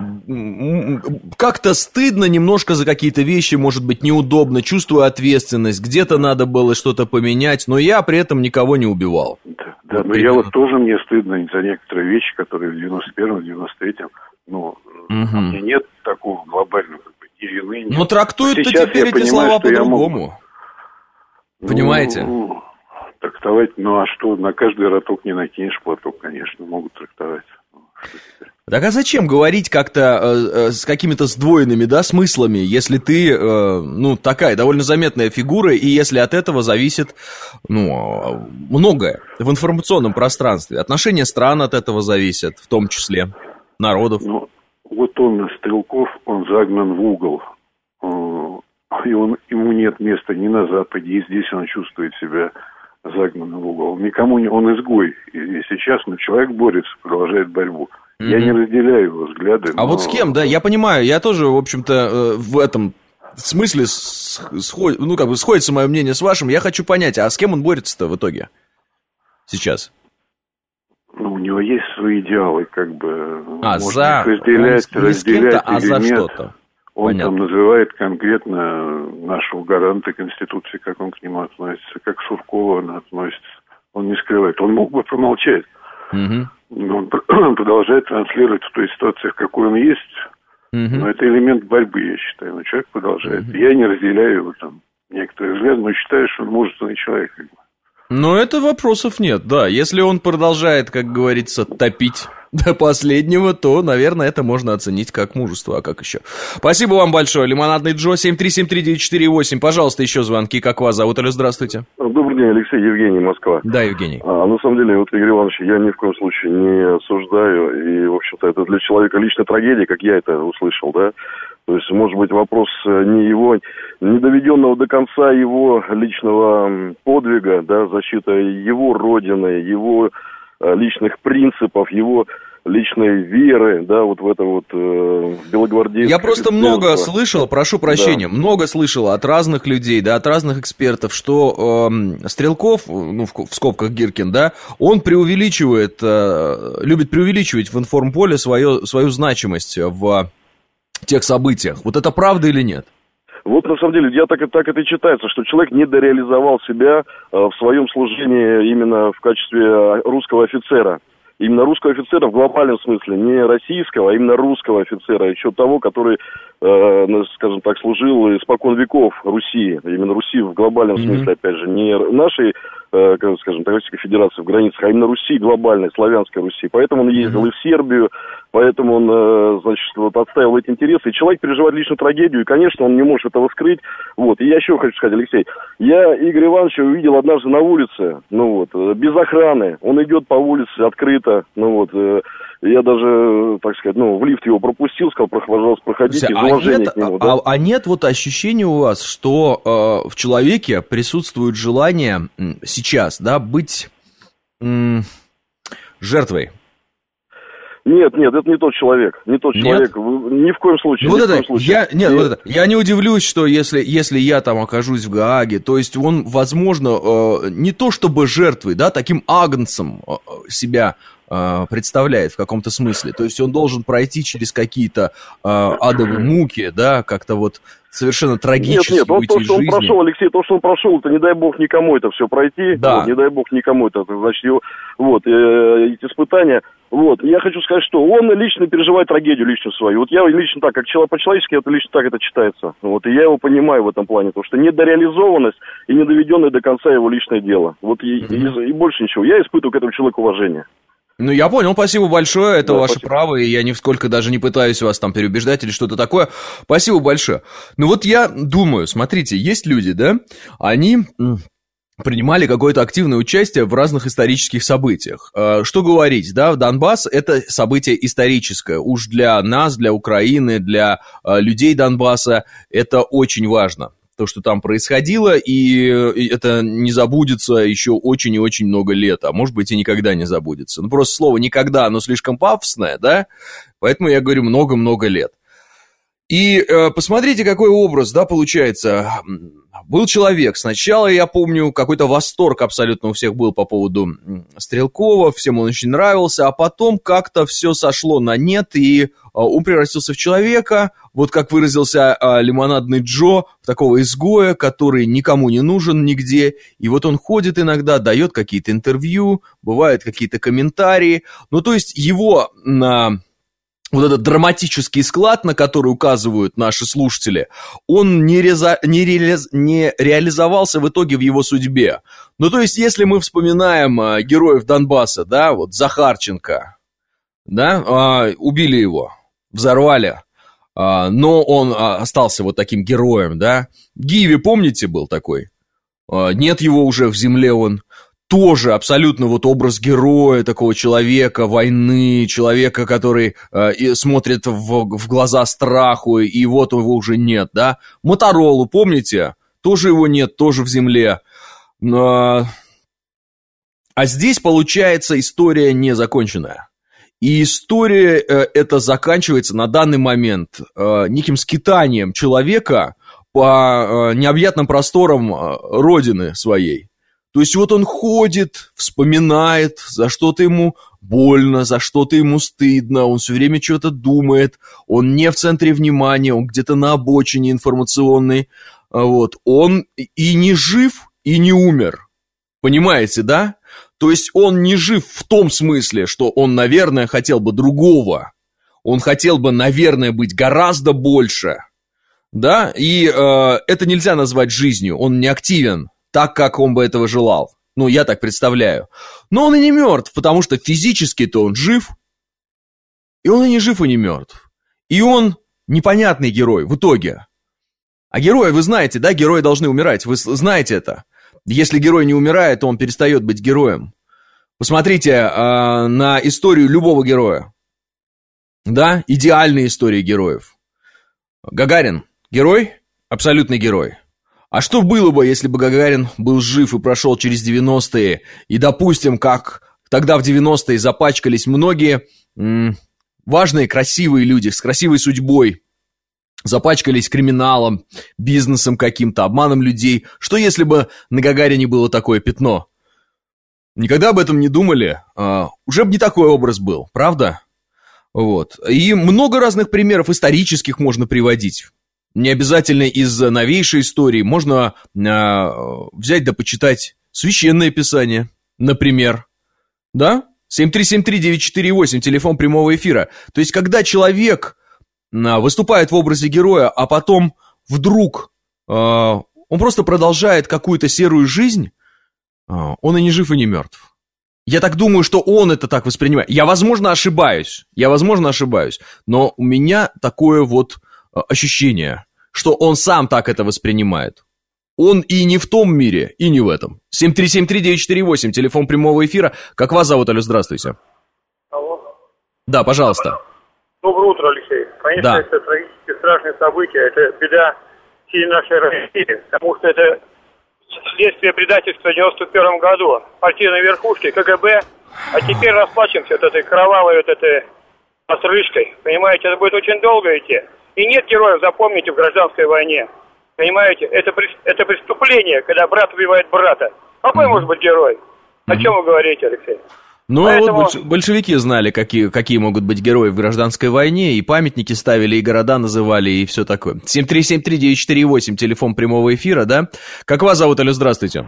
как-то стыдно немножко за какие-то вещи, может быть, неудобно, чувствую ответственность, где-то надо было что-то поменять, но я при этом никого не убивал. Да, вот но я вот тоже, мне стыдно за некоторые вещи, которые в 91-м, 93-м, ну, у меня нет такого глобального ни вины. Ну, трактуют-то теперь эти слова по-другому. Понимаете? Трактовать, ну а что, на каждый роток не накинешь платок, конечно, могут трактовать. Так а зачем говорить как-то с какими-то сдвоенными, да, смыслами, если ты, такая довольно заметная фигура, и если от этого зависит, многое в информационном пространстве. Отношения стран от этого зависят, в том числе народов. Вот он, Стрелков, он загнан в угол, и ему нет места ни на Западе, и здесь он чувствует себя загнанным в угол. Никому не... Он изгой, и сейчас, человек борется, продолжает борьбу. Я не разделяю его взгляды. А вот с кем, да, я понимаю, я тоже, в общем-то, в этом смысле сходится мое мнение с вашим. Я хочу понять, а с кем он борется-то в итоге сейчас? У него есть свои идеалы, можно их разделять или нет. Что-то. Он Понятно. там называет конкретно нашего гаранта Конституции, как он к нему относится, как Суркова он относится. Он не скрывает. Он мог бы промолчать. Угу. Но он продолжает транслировать в той ситуации, в какой он есть. Угу. Но это элемент борьбы, я считаю. Но человек продолжает. Угу. Я не разделяю его там некоторые взгляды, но считаю, что он мужественный человек. Но это вопросов нет, да. Если он продолжает, как говорится, топить до последнего, то, наверное, это можно оценить как мужество. А как еще? Спасибо вам большое. Лимонадный Джо, 7373948. Пожалуйста, еще звонки. Как вас зовут? Алло, здравствуйте. Добрый день, Алексей, Евгений, Москва. Да, Евгений. На самом деле, Игорь Иванович, я ни в коем случае не осуждаю. И, в общем-то, это для человека личная трагедия, как я это услышал, да. То есть, может быть, вопрос не его, не доведенного до конца его личного подвига, да, защита его родины, его личных принципов, его личной веры, да, вот в это вот белогвардейское... Я просто много слышал, прошу прощения, много слышал от разных людей, да, от разных экспертов, что Стрелков, в скобках Гиркин, да, он преувеличивает, любит преувеличивать в информполе свою значимость в тех событиях. Вот это правда или нет? Вот, на самом деле, так это и читается, что человек недореализовал себя в своем служении именно в качестве русского офицера. Именно русского офицера в глобальном смысле, не российского, а именно русского офицера, еще того, который, скажем так, служил испокон веков Руси, именно Руси в глобальном смысле, опять же, не нашей, скажем так, Российской Федерации в границах, а именно Руси глобальной, славянской Руси. Поэтому он ездил и в Сербию, поэтому он, значит, вот отстаивал эти интересы. И человек переживает личную трагедию, и, конечно, он не может этого скрыть. Вот. И я еще хочу сказать, Алексей, я Игоря Ивановича увидел однажды на улице, без охраны. Он идет по улице открыто, я даже, так сказать, в лифт его пропустил, сказал, пожалуйста, проходите, из уважения к нему. Да? А нет вот ощущения у вас, что в человеке присутствует желание сейчас, да, быть жертвой? Нет, это не тот человек. Не тот человек. Ни в коем случае. Я не удивлюсь, что если я там окажусь в Гааге, то есть он, возможно, не то чтобы жертвой, да, таким агнцем себя представляет в каком-то смысле. То есть он должен пройти через какие-то адовые муки, да, как-то вот совершенно трагически уйти из жизни. Прошел, Алексей, то, что он прошел, это не дай бог никому это все пройти. Да. Вот, не дай бог никому это, значит, эти испытания. Вот, я хочу сказать, что он лично переживает трагедию личную свою. Вот я лично так, как по-человечески, это лично так это читается. Вот, и я его понимаю в этом плане, потому что недореализованность и недоведенное до конца его личное дело. Вот, и больше ничего. Я испытываю к этому человеку уважение. Я понял, спасибо большое, это ваше право, и я нисколько даже не пытаюсь вас там переубеждать или что-то такое. Спасибо большое. Вот я думаю, смотрите, есть люди, да, они принимали какое-то активное участие в разных исторических событиях. Что говорить, да, Донбасс – это событие историческое. Уж для нас, для Украины, для людей Донбасса это очень важно. То, что там происходило, и это не забудется еще очень и очень много лет, а может быть и никогда не забудется. Просто слово «никогда», оно слишком пафосное, да, поэтому я говорю много-много лет. И посмотрите, какой образ, да, получается. Был человек, сначала, я помню, какой-то восторг абсолютно у всех был по поводу Стрелкова, всем он очень нравился, а потом как-то все сошло на нет, и он превратился в человека, вот как выразился Лимонадный Джо, в такого изгоя, который никому не нужен нигде, и вот он ходит иногда, дает какие-то интервью, бывают какие-то комментарии, то есть его вот этот драматический склад, на который указывают наши слушатели, он не реализовался в итоге в его судьбе. То есть, если мы вспоминаем героев Донбасса, да, вот Захарченко, да, убили его, взорвали, но он остался вот таким героем, да. Гиви, помните, был такой? Нет его уже в земле, он тоже абсолютно вот образ героя, такого человека войны, человека, который смотрит в глаза страху, и вот его уже нет, да. Моторолу, помните? Тоже его нет, тоже в земле. А здесь, получается, история незаконченная. И история эта заканчивается на данный момент неким скитанием человека по необъятным просторам родины своей. То есть вот он ходит, вспоминает, за что-то ему больно, за что-то ему стыдно, он все время что-то думает, он не в центре внимания, он где-то на обочине информационной. Вот. Он и не жив, и не умер. Понимаете, да? То есть он не жив в том смысле, что он, наверное, хотел бы другого. Он хотел бы, наверное, быть гораздо больше. Да? И это нельзя назвать жизнью. Он не активен так, как он бы этого желал. Ну, я так представляю. Но он и не мертв, потому что физически-то он жив. И он и не жив, и не мертв. И он непонятный герой в итоге. А герои, вы знаете, да, герои должны умирать. Вы знаете это. Если герой не умирает, то он перестает быть героем. Посмотрите на историю любого героя. Да, идеальные истории героев. Гагарин – герой? Абсолютный герой. А что было бы, если бы Гагарин был жив и прошел через 90-е, и, допустим, как тогда в 90-е запачкались многие важные, красивые люди с красивой судьбой, запачкались криминалом, бизнесом каким-то, обманом людей. Что если бы на Гагарине было такое пятно? Никогда об этом не думали? Уже бы не такой образ был, правда? Вот. И много разных примеров исторических можно приводить. Не обязательно из новейшей истории. Можно взять да почитать Священное Писание, например. Да? 7373948, телефон прямого эфира. То есть, когда человек выступает в образе героя, а потом вдруг он просто продолжает какую-то серую жизнь, он и не жив, и не мертв. Я так думаю, что он это так воспринимает. Я, возможно, ошибаюсь, но у меня такое вот ощущение, что он сам так это воспринимает. Он и не в том мире, и не в этом. 7373948, телефон прямого эфира. Как вас зовут, алло, здравствуйте. Алло. Да, пожалуйста. Доброе утро, Алексей. Конечно, да. Это трагические, страшные события, это беда всей нашей России, потому что это следствие предательства в 91 году партийной верхушки, КГБ, а теперь расплачемся вот этой кровавой вот этой отрыжкой, понимаете, это будет очень долго идти. И нет героев, запомните, в гражданской войне, понимаете, это преступление, когда брат убивает брата. Какой может быть герой? О чем вы говорите, Алексей? Ну, поэтому... вот большевики знали, какие могут быть герои в гражданской войне, и памятники ставили, и города называли, и все такое. 7373948, телефон прямого эфира, да? Как вас зовут, алло, здравствуйте.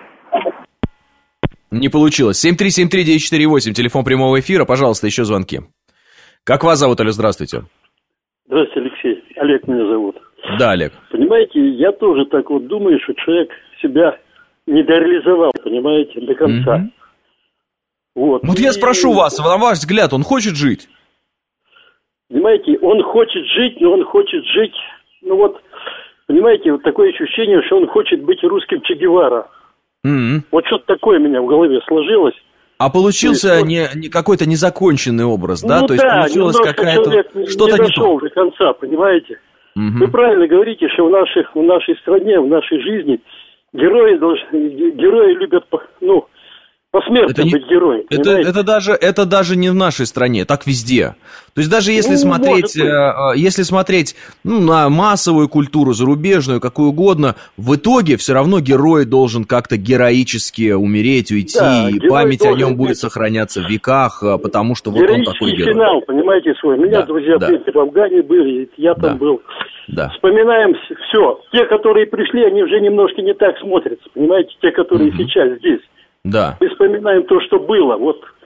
Не получилось. 7373948, телефон прямого эфира, пожалуйста, еще звонки. Как вас зовут, алло, здравствуйте. Здравствуйте, Алексей. Олег меня зовут. Да, Олег. Понимаете, я тоже так вот думаю, что человек себя не дореализовал, понимаете, до конца. Mm-hmm. Вот я спрошу вас, на ваш взгляд, он хочет жить? Понимаете, он хочет жить, но он хочет жить, ну вот, понимаете, вот такое ощущение, что он хочет быть русским Че Гевара. Mm-hmm. Вот что-то такое у меня в голове сложилось. А получился не какой-то незаконченный образ, да? Ну, то есть получилось какая-то... Что-то не дошел до конца, понимаете? Mm-hmm. Вы правильно говорите, что в нашей стране, в нашей жизни герои любят, ну... Посмертно быть героем. Это даже не в нашей стране, так везде. То есть даже если смотреть на массовую культуру, зарубежную, какую угодно, в итоге все равно герой должен как-то героически умереть, уйти, да, и память о нем будет сохраняться в веках, потому что вот он такой герой. Финал, понимаете, свой. У меня друзья в Афгане были, я там был. Да. Вспоминаем все. Те, которые пришли, они уже немножко не так смотрятся, понимаете, те, которые сейчас здесь. Да. Мы вспоминаем то, что было. Вот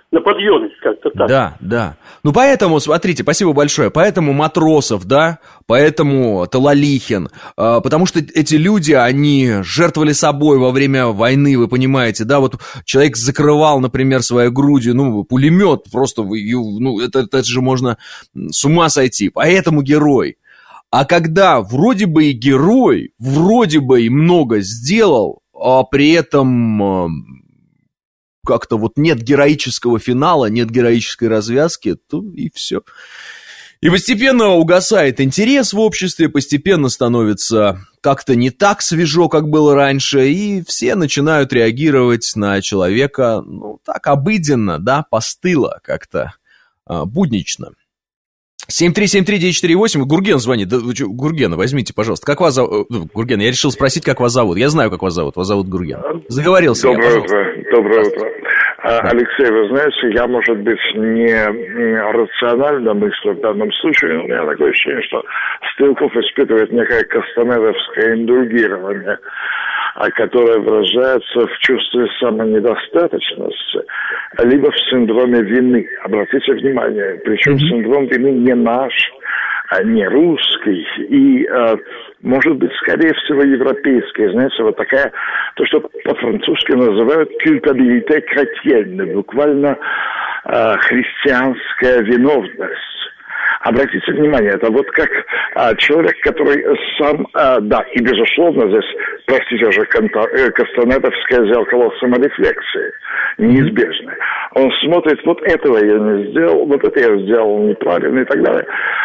на подъеме, как-то так. Да. Ну, поэтому, смотрите, спасибо большое, поэтому Матросов, да, поэтому Талалихин, потому что эти люди, они жертвовали собой во время войны, вы понимаете, да, вот человек закрывал, например, своей грудью, пулемет, просто, это же можно с ума сойти, поэтому герой. А когда вроде бы и герой, вроде бы и много сделал, а при этом как-то вот нет героического финала, нет героической развязки, то и все. И постепенно угасает интерес в обществе, постепенно становится как-то не так свежо, как было раньше, и все начинают реагировать на человека, так обыденно, да, постыло, как-то буднично. 7373948, Гурген звонит. Гургена возьмите, пожалуйста. Как вас зовут? Гурген, я решил спросить, как вас зовут. Я знаю, как вас зовут. Вас зовут Гурген. Заговорился. Доброе утро. Алексей, вы знаете, я, может быть, не рационально мыслю в данном случае, но у меня такое ощущение, что Стрелков испытывает некое кастанедовское индульгирование, которое выражается в чувстве самонедостаточности, либо в синдроме вины. Обратите внимание, причем синдром вины не наш, не русский и, может быть, скорее всего, европейский. Знаете, вот такая, то, что по-французски называют culpabilité chrétienne, буквально христианская виновность. Обратите внимание, это вот как человек, который сам, и безусловно здесь, простите уже, кастанедовское зеркало саморефлексии, неизбежное. Он смотрит, вот этого я не сделал, вот это я сделал неправильно и так далее.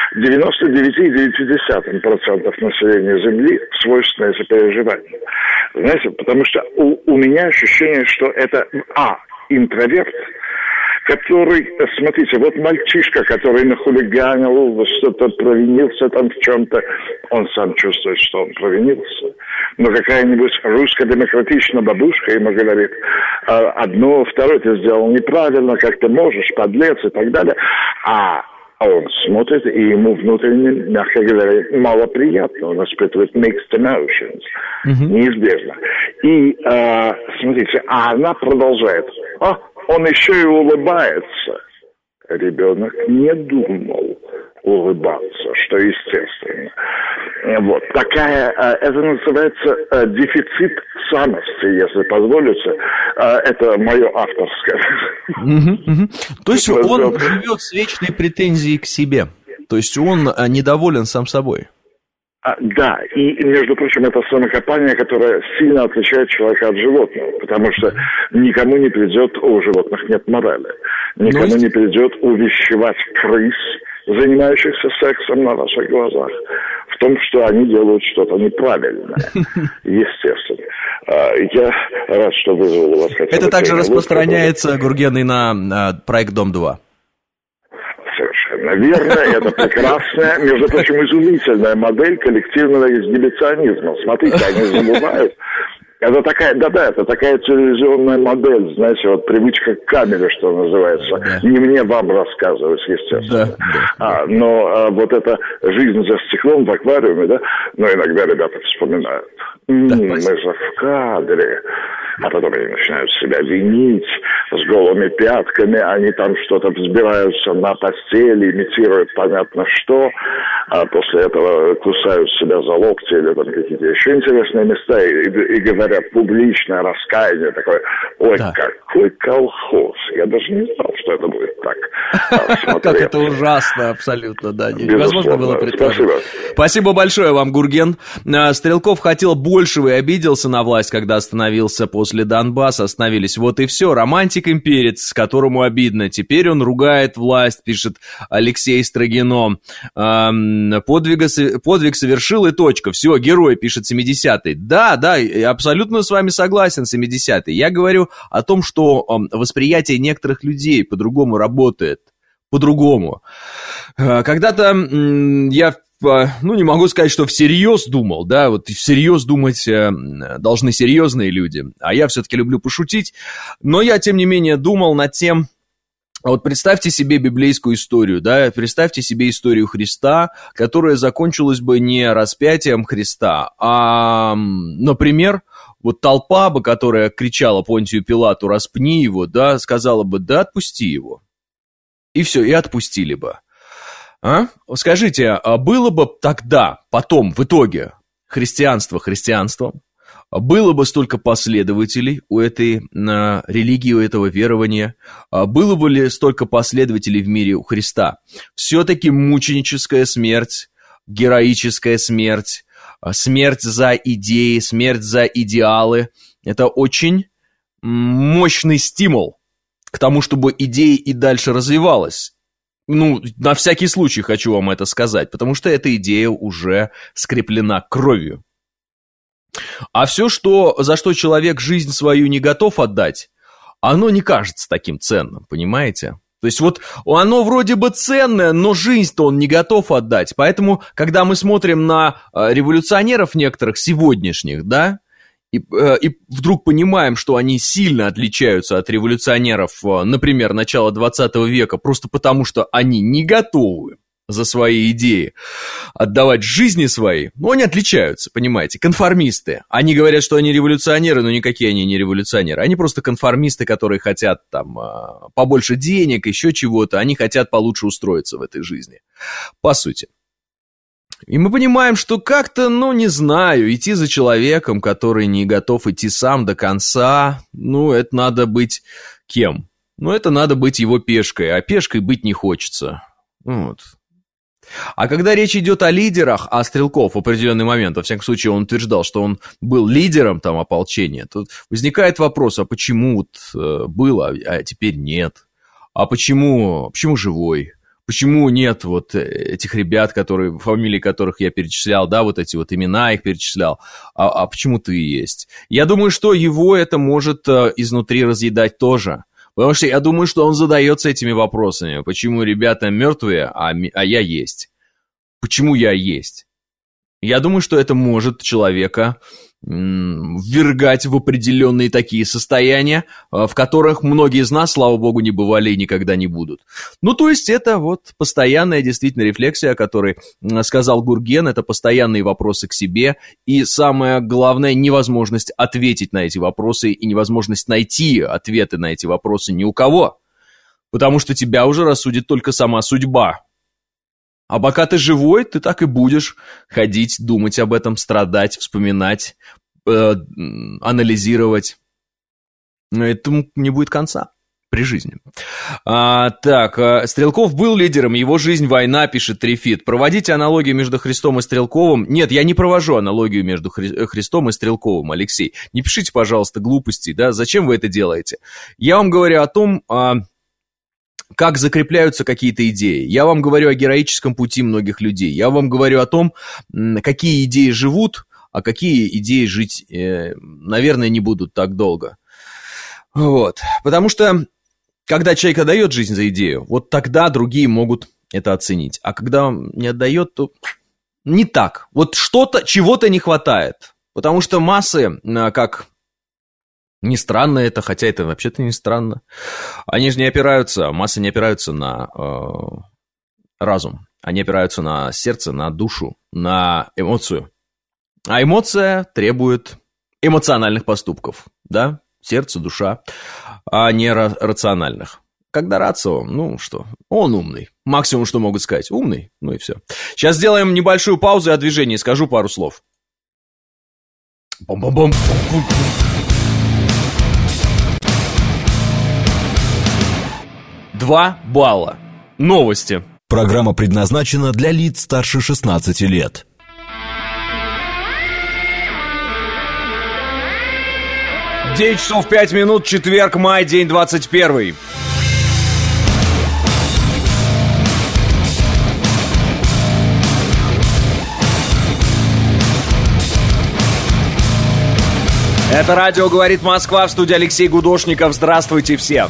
99,9% населения Земли свойственно это переживание. Знаете, потому что у меня ощущение, что это, интроверт, который, смотрите, вот мальчишка, который нахулиганил, что-то провинился там в чем-то, он сам чувствует, что он провинился. Но какая-нибудь русско-демократичная бабушка ему говорит, одно, второе ты сделал неправильно, как ты можешь, подлец и так далее. А он смотрит, и ему внутренне, мягко говоря, мало приятно. Он испытывает mixed emotions. Неизбежно. И, смотрите, она продолжает. Он еще и улыбается. Ребенок не думал улыбаться, что естественно. Вот. Это называется дефицит самости, если позволите. Это мое авторское. То есть он живет с вечной претензией к себе. То есть он недоволен сам собой. Да, и, между прочим, это самокопание, которое сильно отличает человека от животного, потому что никому не придет, у животных нет морали, никому не придет увещевать крыс, занимающихся сексом на ваших глазах, в том, что они делают что-то неправильное, естественно. Я рад, что вызвал у вас хотя бы... Это также распространяется, Гурген, и на проект «Дом-2». Совершенно верно, это прекрасная, между прочим, изумительная модель коллективного эксгибиционизма. Смотрите, они забывают. Это такая, это такая телевизионная модель, знаете, вот привычка к камере, что называется. Не мне вам рассказывать, естественно. Но вот эта жизнь за стеклом в аквариуме, но иногда ребята вспоминают. Мы же в кадре. А потом они начинают себя винить с голыми пятками, они там что-то взбираются на постели, имитируют понятно что, а после этого кусают себя за локти или там какие-то еще интересные места и говорят публичное раскаяние такое, какой колхоз, я даже не знал, что это будет так. Как это ужасно, абсолютно, невозможно было предположить. Спасибо большое вам, Гурген. Стрелков хотел большего и обиделся на власть, когда остановился после Донбасса, остановились. Вот и все. Романтик-имперец, которому обидно. Теперь он ругает власть, пишет Алексей Строгино. Подвиг совершил и точка. Все, герой, пишет 70-й. Да, я абсолютно с вами согласен, 70-й. Я говорю о том, что восприятие некоторых людей по-другому работает. По-другому. Когда-то я... не могу сказать, что всерьез думал, вот всерьез думать должны серьезные люди, а я все-таки люблю пошутить, но я, тем не менее, думал над тем, вот представьте себе библейскую историю, представьте себе историю Христа, которая закончилась бы не распятием Христа, а, например, вот толпа бы, которая кричала Понтию Пилату, распни его, да, сказала бы, да, отпусти его. И все, и отпустили бы. А? Скажите, было бы тогда, потом, в итоге, христианство христианством, было бы столько последователей у этой религии, у этого верования, было бы ли столько последователей в мире у Христа? Все-таки мученическая смерть, героическая смерть, смерть за идеи, смерть за идеалы – это очень мощный стимул к тому, чтобы идея и дальше развивалась. Ну, на всякий случай хочу вам это сказать, потому что эта идея уже скреплена кровью. А все, за что человек жизнь свою не готов отдать, оно не кажется таким ценным, понимаете? То есть вот оно вроде бы ценное, но жизнь-то он не готов отдать. Поэтому, когда мы смотрим на революционеров некоторых сегодняшних, да, и вдруг понимаем, что они сильно отличаются от революционеров, например, начала 20 века, просто потому что они не готовы за свои идеи отдавать жизни свои, но они отличаются, понимаете, конформисты. Они говорят, что они революционеры, но никакие они не революционеры. Они просто конформисты, которые хотят там побольше денег, еще чего-то. Они хотят получше устроиться в этой жизни, по сути. И мы понимаем, что как-то, не знаю, идти за человеком, который не готов идти сам до конца, это надо быть кем? Это надо быть его пешкой, а пешкой быть не хочется. Вот. А когда речь идет о лидерах, а Стрелков в определенный момент, во всяком случае, он утверждал, что он был лидером там ополчения, тут возникает вопрос, а почему было, а теперь нет? А почему живой? Почему нет вот этих ребят, фамилии которых я перечислял, да, вот эти вот имена их перечислял, а почему ты есть? Я думаю, что его это может изнутри разъедать тоже, потому что я думаю, что он задается этими вопросами. Почему ребята мертвые, а я есть? Почему я есть? Я думаю, что это может человека ввергать в определенные такие состояния, в которых многие из нас, слава богу, не бывали и никогда не будут. То есть это вот постоянная действительно рефлексия, о которой сказал Гурген, это постоянные вопросы к себе, и самое главное, невозможность ответить на эти вопросы и невозможность найти ответы на эти вопросы ни у кого, потому что тебя уже рассудит только сама судьба. А пока ты живой, ты так и будешь ходить, думать об этом, страдать, вспоминать, анализировать. Но этому не будет конца при жизни. Стрелков был лидером, его жизнь война, пишет Трифит. Проводите аналогию между Христом и Стрелковым. Нет, я не провожу аналогию между Христом и Стрелковым, Алексей. Не пишите, пожалуйста, глупостей, да? Зачем вы это делаете? Я вам говорю о том... как закрепляются какие-то идеи. Я вам говорю о героическом пути многих людей. Я вам говорю о том, какие идеи живут, а какие идеи жить, наверное, не будут так долго. Вот. Потому что, когда человек отдает жизнь за идею, вот тогда другие могут это оценить. А когда он не отдает, то не так. Вот чего-то не хватает. Потому что массы, как... Не странно это, хотя это вообще-то не странно. Массы не опираются на разум. Они опираются на сердце, на душу, на эмоцию. А эмоция требует эмоциональных поступков, да? Сердце, душа, а не рациональных. Когда рацио, он умный. Максимум, что могут сказать, умный, и все. Сейчас сделаем небольшую паузу и о движении, скажу пару слов. Бом-бом-бом. 2 балла. Новости. Программа предназначена для лиц старше 16 лет. 9 часов 5 минут, четверг, май, день 21. Это радио «Говорит Москва», в студии Алексей Гудошников. Здравствуйте все.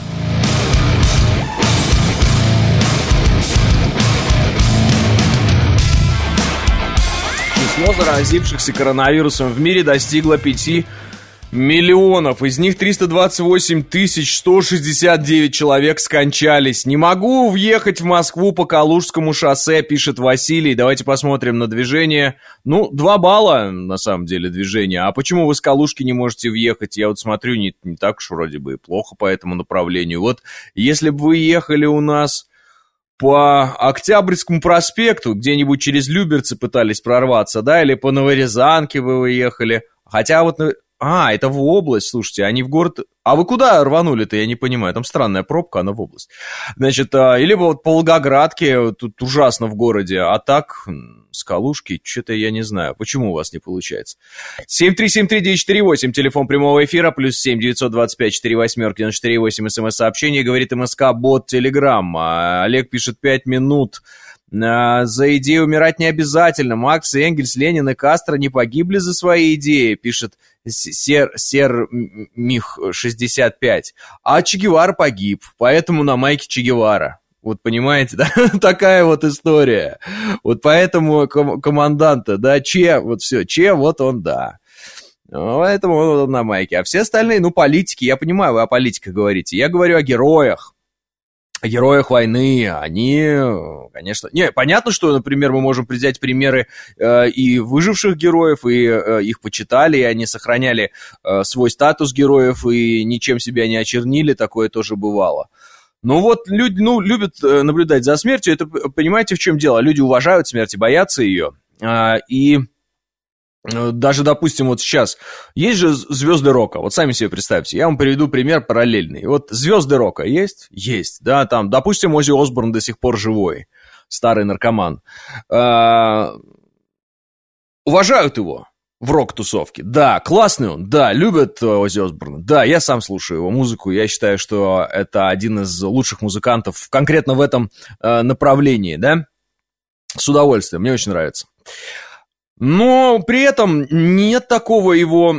Число заразившихся коронавирусом в мире достигло 5 миллионов. Из них 328 169 человек скончались. Не могу въехать в Москву по Калужскому шоссе, пишет Василий. Давайте посмотрим на движение. 2 балла, на самом деле, движение. А почему вы с Калужки не можете въехать? Я вот смотрю, не так уж вроде бы плохо по этому направлению. Вот если бы вы ехали у нас по Октябрьскому проспекту, где-нибудь через Люберцы пытались прорваться, да, или по Новорязанке вы ехали. Хотя вот... это в область, слушайте, а не в город. А вы куда рванули-то, я не понимаю, там странная пробка, она в область. Значит, или вот по Волгоградке, тут ужасно в городе, а так, с Калужки, что-то я не знаю, почему у вас не получается. 7373948, телефон прямого эфира, плюс 7 925 48 948, смс-сообщение, говорит МСК, бот, Телеграм. Олег пишет 5 минут. За идею умирать не обязательно. Маркс, Энгельс, Ленин и Кастро не погибли за свои идеи, пишет Сер Мих 65. А Че Гевара погиб, поэтому на майке Че Гевара. Вот понимаете, да? Такая вот история. Вот поэтому команданта, да, Че, вот все, Че, вот он, да. Поэтому он на майке. А все остальные, политики, я понимаю, вы о политиках говорите. Я говорю о героях. О героях войны, они, конечно... понятно, что, например, мы можем взять примеры и выживших героев, и их почитали, и они сохраняли свой статус героев, и ничем себя не очернили, такое тоже бывало. Но вот люди, любят наблюдать за смертью, это, понимаете, в чем дело? Люди уважают смерть и боятся ее, и... Даже, допустим, вот сейчас есть же звезды рока, вот сами себе представьте, я вам приведу пример параллельный. Вот звезды рока есть? Есть, да, там, допустим, Оззи Осборн до сих пор живой, старый наркоман. Уважают его в рок-тусовке, да, классный он, да, любят Оззи Осборна, да, я сам слушаю его музыку, я считаю, что это один из лучших музыкантов конкретно в этом направлении, да, с удовольствием, мне очень нравится. Но при этом нет такого его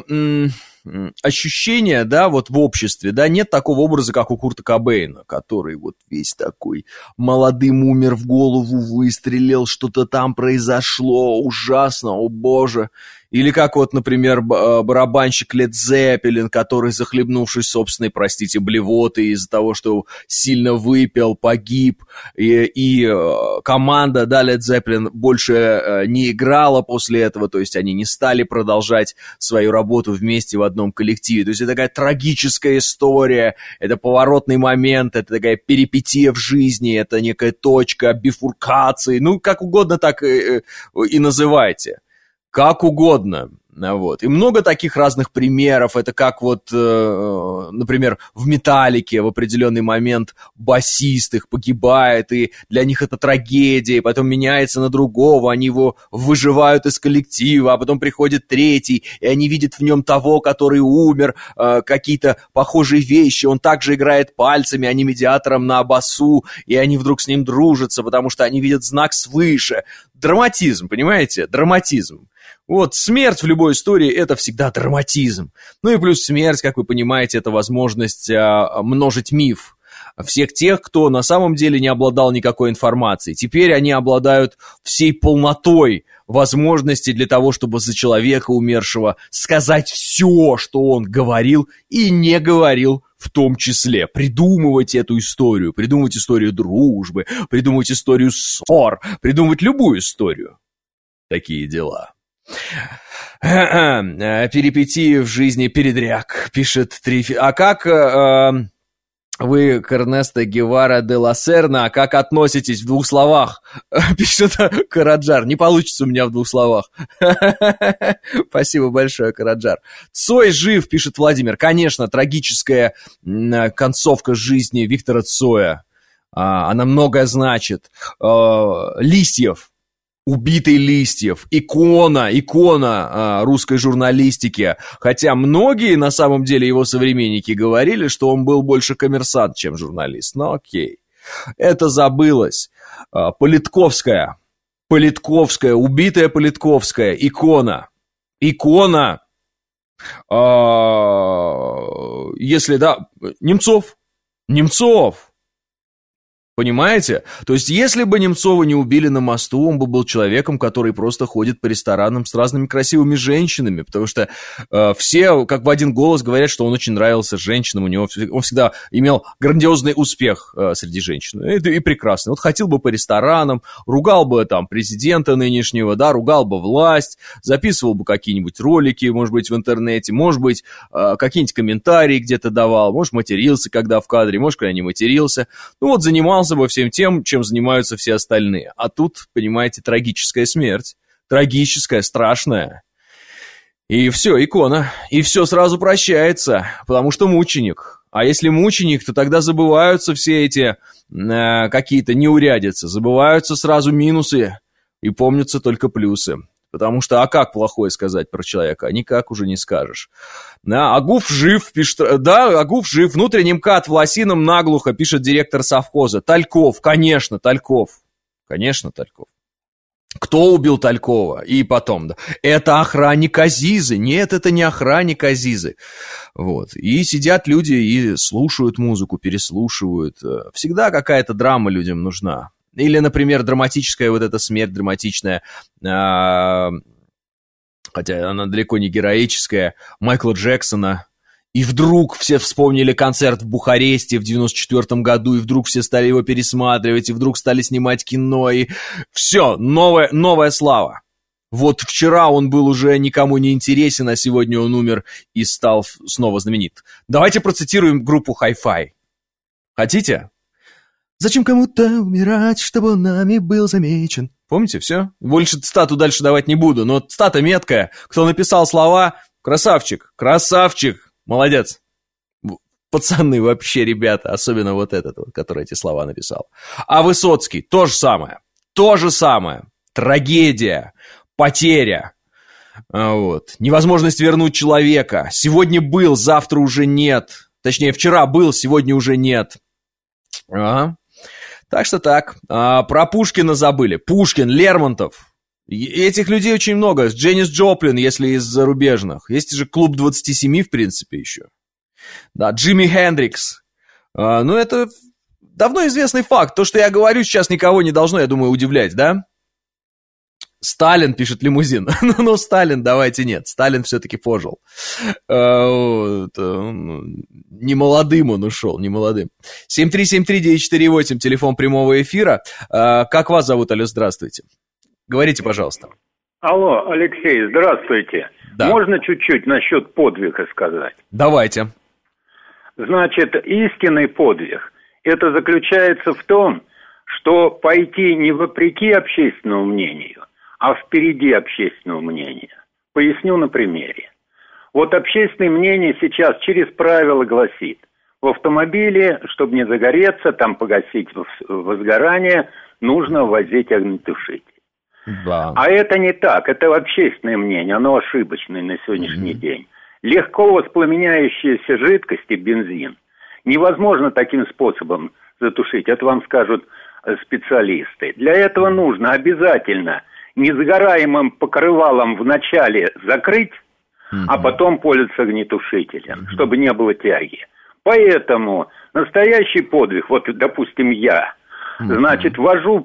ощущения, да, вот в обществе, да, нет такого образа, как у Курта Кобейна, который вот весь такой молодым умер, в голову выстрелил, что-то там произошло, ужасно, о боже. Или как вот, например, барабанщик Led Zeppelin, который, захлебнувшись собственной, простите, блевотой из-за того, что сильно выпил, погиб, и команда, да, Led Zeppelin больше не играла после этого, то есть они не стали продолжать свою работу вместе в одном коллективе. То есть это такая трагическая история, это поворотный момент, это такая перипетия в жизни, это некая точка бифуркации, как угодно так и называйте. Как угодно, вот. И много таких разных примеров. Это как вот, например, в «Металлике» в определенный момент басист их погибает, и для них это трагедия, и потом меняется на другого, они его выживают из коллектива, а потом приходит третий, и они видят в нем того, который умер, какие-то похожие вещи, он также играет пальцами, они медиатором на басу, и они вдруг с ним дружатся, потому что они видят знак свыше. Драматизм, понимаете? Драматизм. Вот, смерть в любой истории – это всегда драматизм. И плюс смерть, как вы понимаете, это возможность множить миф всех тех, кто на самом деле не обладал никакой информацией. Теперь они обладают всей полнотой возможностей для того, чтобы за человека умершего сказать все, что он говорил и не говорил в том числе. Придумывать эту историю, придумывать историю дружбы, придумывать историю ссор, придумывать любую историю. Такие дела. Перипетии в жизни передряг, пишет Трифи. А как вы к Эрнесто Гевара де ла Серна, как относитесь в 2 словах? Пишет Караджар. Не получится у меня в 2 словах. Спасибо большое, Караджар. Цой жив, пишет Владимир. Конечно, трагическая концовка жизни Виктора Цоя. Она многое значит. Листьев. Убитый Листьев, икона русской журналистики, хотя многие на самом деле его современники говорили, что он был больше коммерсант, чем журналист, но окей, это забылось. Политковская, убитая Политковская, икона, если да, Немцов, Понимаете? То есть, если бы Немцова не убили на мосту, он бы был человеком, который просто ходит по ресторанам с разными красивыми женщинами, потому что все, как в один голос, говорят, что он очень нравился женщинам, он всегда имел грандиозный успех среди женщин, и прекрасно. Вот ходил бы по ресторанам, ругал бы там президента нынешнего, да, ругал бы власть, записывал бы какие-нибудь ролики, может быть, в интернете, может быть, какие-нибудь комментарии где-то давал, может, матерился, когда в кадре, может, когда не матерился. Ну вот, занимался бы всем тем, чем занимаются все остальные. А тут, понимаете, трагическая смерть. Трагическая, страшная. И все, икона. И все сразу прощается, потому что мученик. А если мученик, то тогда забываются все эти какие-то неурядицы. Забываются сразу минусы и помнятся только плюсы. Потому что, а как плохое сказать про человека? Никак уже не скажешь. Да, Агуф жив, пишет, да, Агуф жив, внутренний МКАД в Лосином наглухо, пишет директор совхоза. Тальков, конечно, Тальков. Конечно, Тальков. Кто убил Талькова? И потом, да, это охранник Азизы. Нет, это не охранник Азизы. Вот. И сидят люди и слушают музыку, переслушивают. Всегда какая-то драма людям нужна. Или, например, драматическая вот эта смерть, драматичная, хотя она далеко не героическая, Майкла Джексона. И вдруг все вспомнили концерт в Бухаресте в 94 году, и вдруг все стали его пересматривать, и вдруг стали снимать кино, и все, новая слава. Вот вчера он был уже никому не интересен, а сегодня он умер и стал снова знаменит. Давайте процитируем группу Hi-Fi. Хотите? Зачем кому-то умирать, чтобы он нами был замечен? Помните, все? Больше цитату дальше давать не буду, но цитата меткая. Кто написал слова, красавчик, красавчик, молодец. Пацаны вообще, ребята, особенно вот этот, который эти слова написал. А Высоцкий, то же самое. Трагедия, потеря. Вот. Невозможность вернуть человека. Сегодня был, завтра уже нет. Точнее, вчера был, сегодня уже нет. Ага. Так что так. Про Пушкина забыли. Пушкин, Лермонтов. Этих людей очень много. Дженнис Джоплин, если из зарубежных. Есть же клуб 27, в принципе, еще. Да, Джимми Хендрикс. Ну, это давно известный факт. То, что я говорю, сейчас никого не должно, я думаю, удивлять, да? Сталин, пишет Лимузин. Ну, Сталин, давайте нет. Сталин все-таки пожил. Не молодым он ушел, не молодым. 7373948, телефон прямого эфира. Как вас зовут, алло, здравствуйте. Говорите, пожалуйста. Алло, Алексей, здравствуйте. Да. Можно чуть-чуть насчет подвига сказать? Давайте. Значит, истинный подвиг, это заключается в том, что пойти не вопреки общественному мнению, а впереди общественного мнения. Поясню на примере. Вот общественное мнение сейчас через правило гласит: в автомобиле, чтобы не загореться, там погасить возгорание, нужно возить огнетушитель. Да. А это не так, это общественное мнение, оно ошибочное на сегодняшний день. Легко воспламеняющиеся жидкости, бензин, невозможно таким способом затушить, это вам скажут специалисты. Для этого нужно обязательно несгораемым покрывалом вначале закрыть, а потом пользоваться огнетушителем, чтобы не было тяги. Поэтому настоящий подвиг, вот, допустим, я, значит,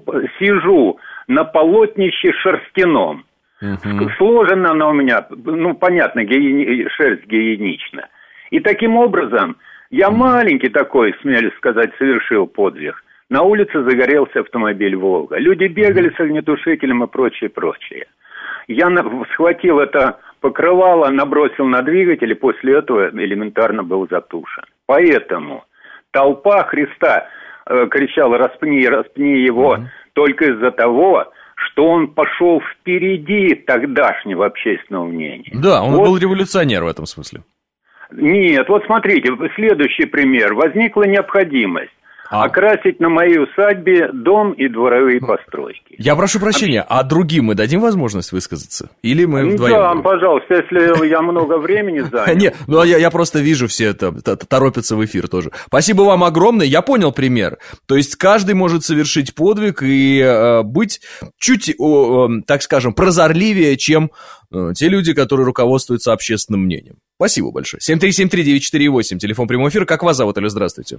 сижу на полотнище шерстяном. Сложено оно у меня, ну, понятно, шерсть гигиенична. И таким образом я маленький такой, смелюсь сказать, совершил подвиг. На улице загорелся автомобиль «Волга». Люди бегали с огнетушителем и прочее. Я схватил это покрывало, набросил на двигатель, и после этого элементарно был затушен. Поэтому толпа Христа кричала: распни его, только из-за того, что он пошел впереди тогдашнего общественного мнения. Да, он был революционер в этом смысле. Нет, вот смотрите, следующий пример. Возникла необходимость окрасить на моей усадьбе дом и дворовые постройки. Я прошу прощения, а другим мы дадим возможность высказаться? Или мы вдвоем? Да, пожалуйста, если я много времени занял. Нет, ну я просто вижу, все это торопятся в эфир тоже. Спасибо вам огромное, я понял пример. То есть каждый может совершить подвиг и быть чуть, так скажем, прозорливее, чем те люди, которые руководствуются общественным мнением. Спасибо большое. 7373948, телефон прямого эфира. Как вас зовут, алло, здравствуйте.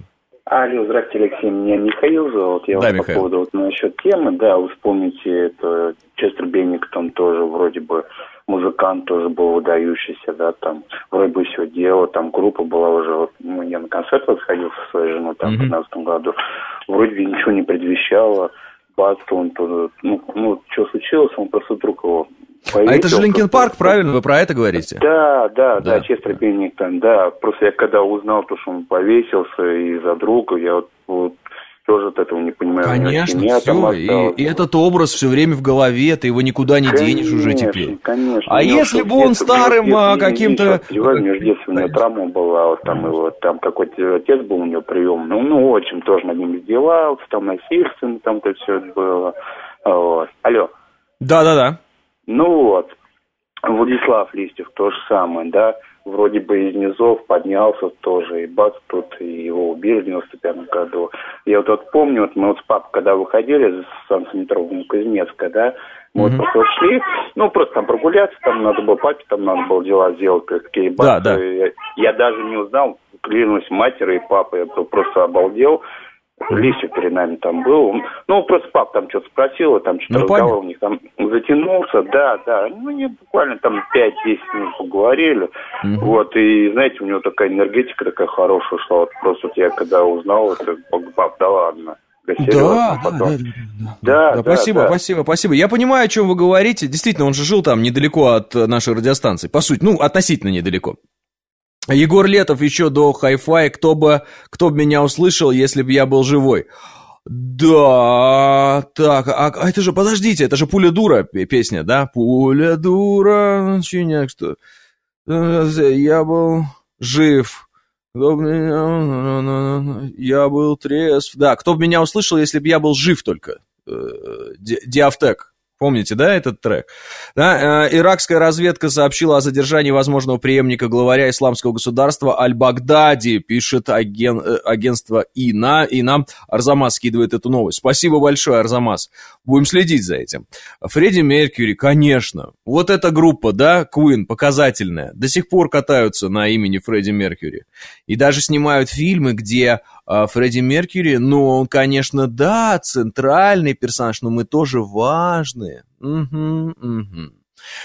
Алло, здравствуйте, Алексей, меня Михаил зовут. Я да, по поводу вот насчет темы, да, вы вспомните, это Честер Беннингтон тоже вроде бы музыкант тоже был выдающийся, да, там вроде бы все дело, там группа была уже, вот, ну, я на концерт вот сходил со своей женой там в 2015 году, вроде бы ничего не предвещало, бац, он тоже, ну, что случилось, он просто вдруг его повесил. А это же Линкин Парк, правильно, вы про это говорите? Да, Честер Беннингтон, да, просто я когда узнал, то, что он повесился из-за друга, я вот тоже от этого не понимаю. Конечно, все, и этот образ все время в голове, ты его никуда не денешь уже теперь. Конечно. А если бы он старым каким-то... У меня в детстве у него травма была, вот там его, там какой-то отец был у него приемный, ну, отчим тоже над ним издевался, там насильственно, там это все было. Вот. Алло. Да. Ну вот, Владислав Листьев то же самое, да, вроде бы из низов поднялся тоже, и бац, тут и его убили в 95 году. Я вот помню, вот мы вот с папой, когда выходили из санатория Кузнецка, да, мы вот просто ушли, ну, просто там прогуляться, там надо было папе, там надо было дела сделать, какие бац. Да. Я даже не узнал, клянусь матери и папой, я просто обалдел. Лисик перед нами там был. Ну, просто пап там что-то спросил, там что-то разговор у них там затянулся. Да. Ну, не буквально там 5-10 минут поговорили. Вот, и, знаете, у него такая энергетика такая хорошая шла. Вот просто вот я когда узнал, это, пап, да ладно. Да, спасибо. Я понимаю, о чем вы говорите. Действительно, он же жил там недалеко от нашей радиостанции. По сути, ну, относительно недалеко. Егор Летов еще до хай-фай, кто бы меня услышал, если бы я был живой. Да, так, а это же, подождите, это же «Пуля дура» песня, да? «Пуля дура», что? Я был жив, я был трезв. Да, кто бы меня услышал, если бы я был жив только? Диафтек. Помните, да, этот трек? Да, иракская разведка сообщила о задержании возможного преемника главаря исламского государства Аль-Багдади, пишет агентство ИНА, и нам Арзамас скидывает эту новость. Спасибо большое, Арзамас. Будем следить за этим. Фредди Меркьюри, конечно. Вот эта группа, да, Queen, показательная, до сих пор катаются на имени Фредди Меркьюри. И даже снимают фильмы, где Фредди Меркьюри, ну, он, конечно, да, центральный персонаж, но мы тоже важные. 7373948,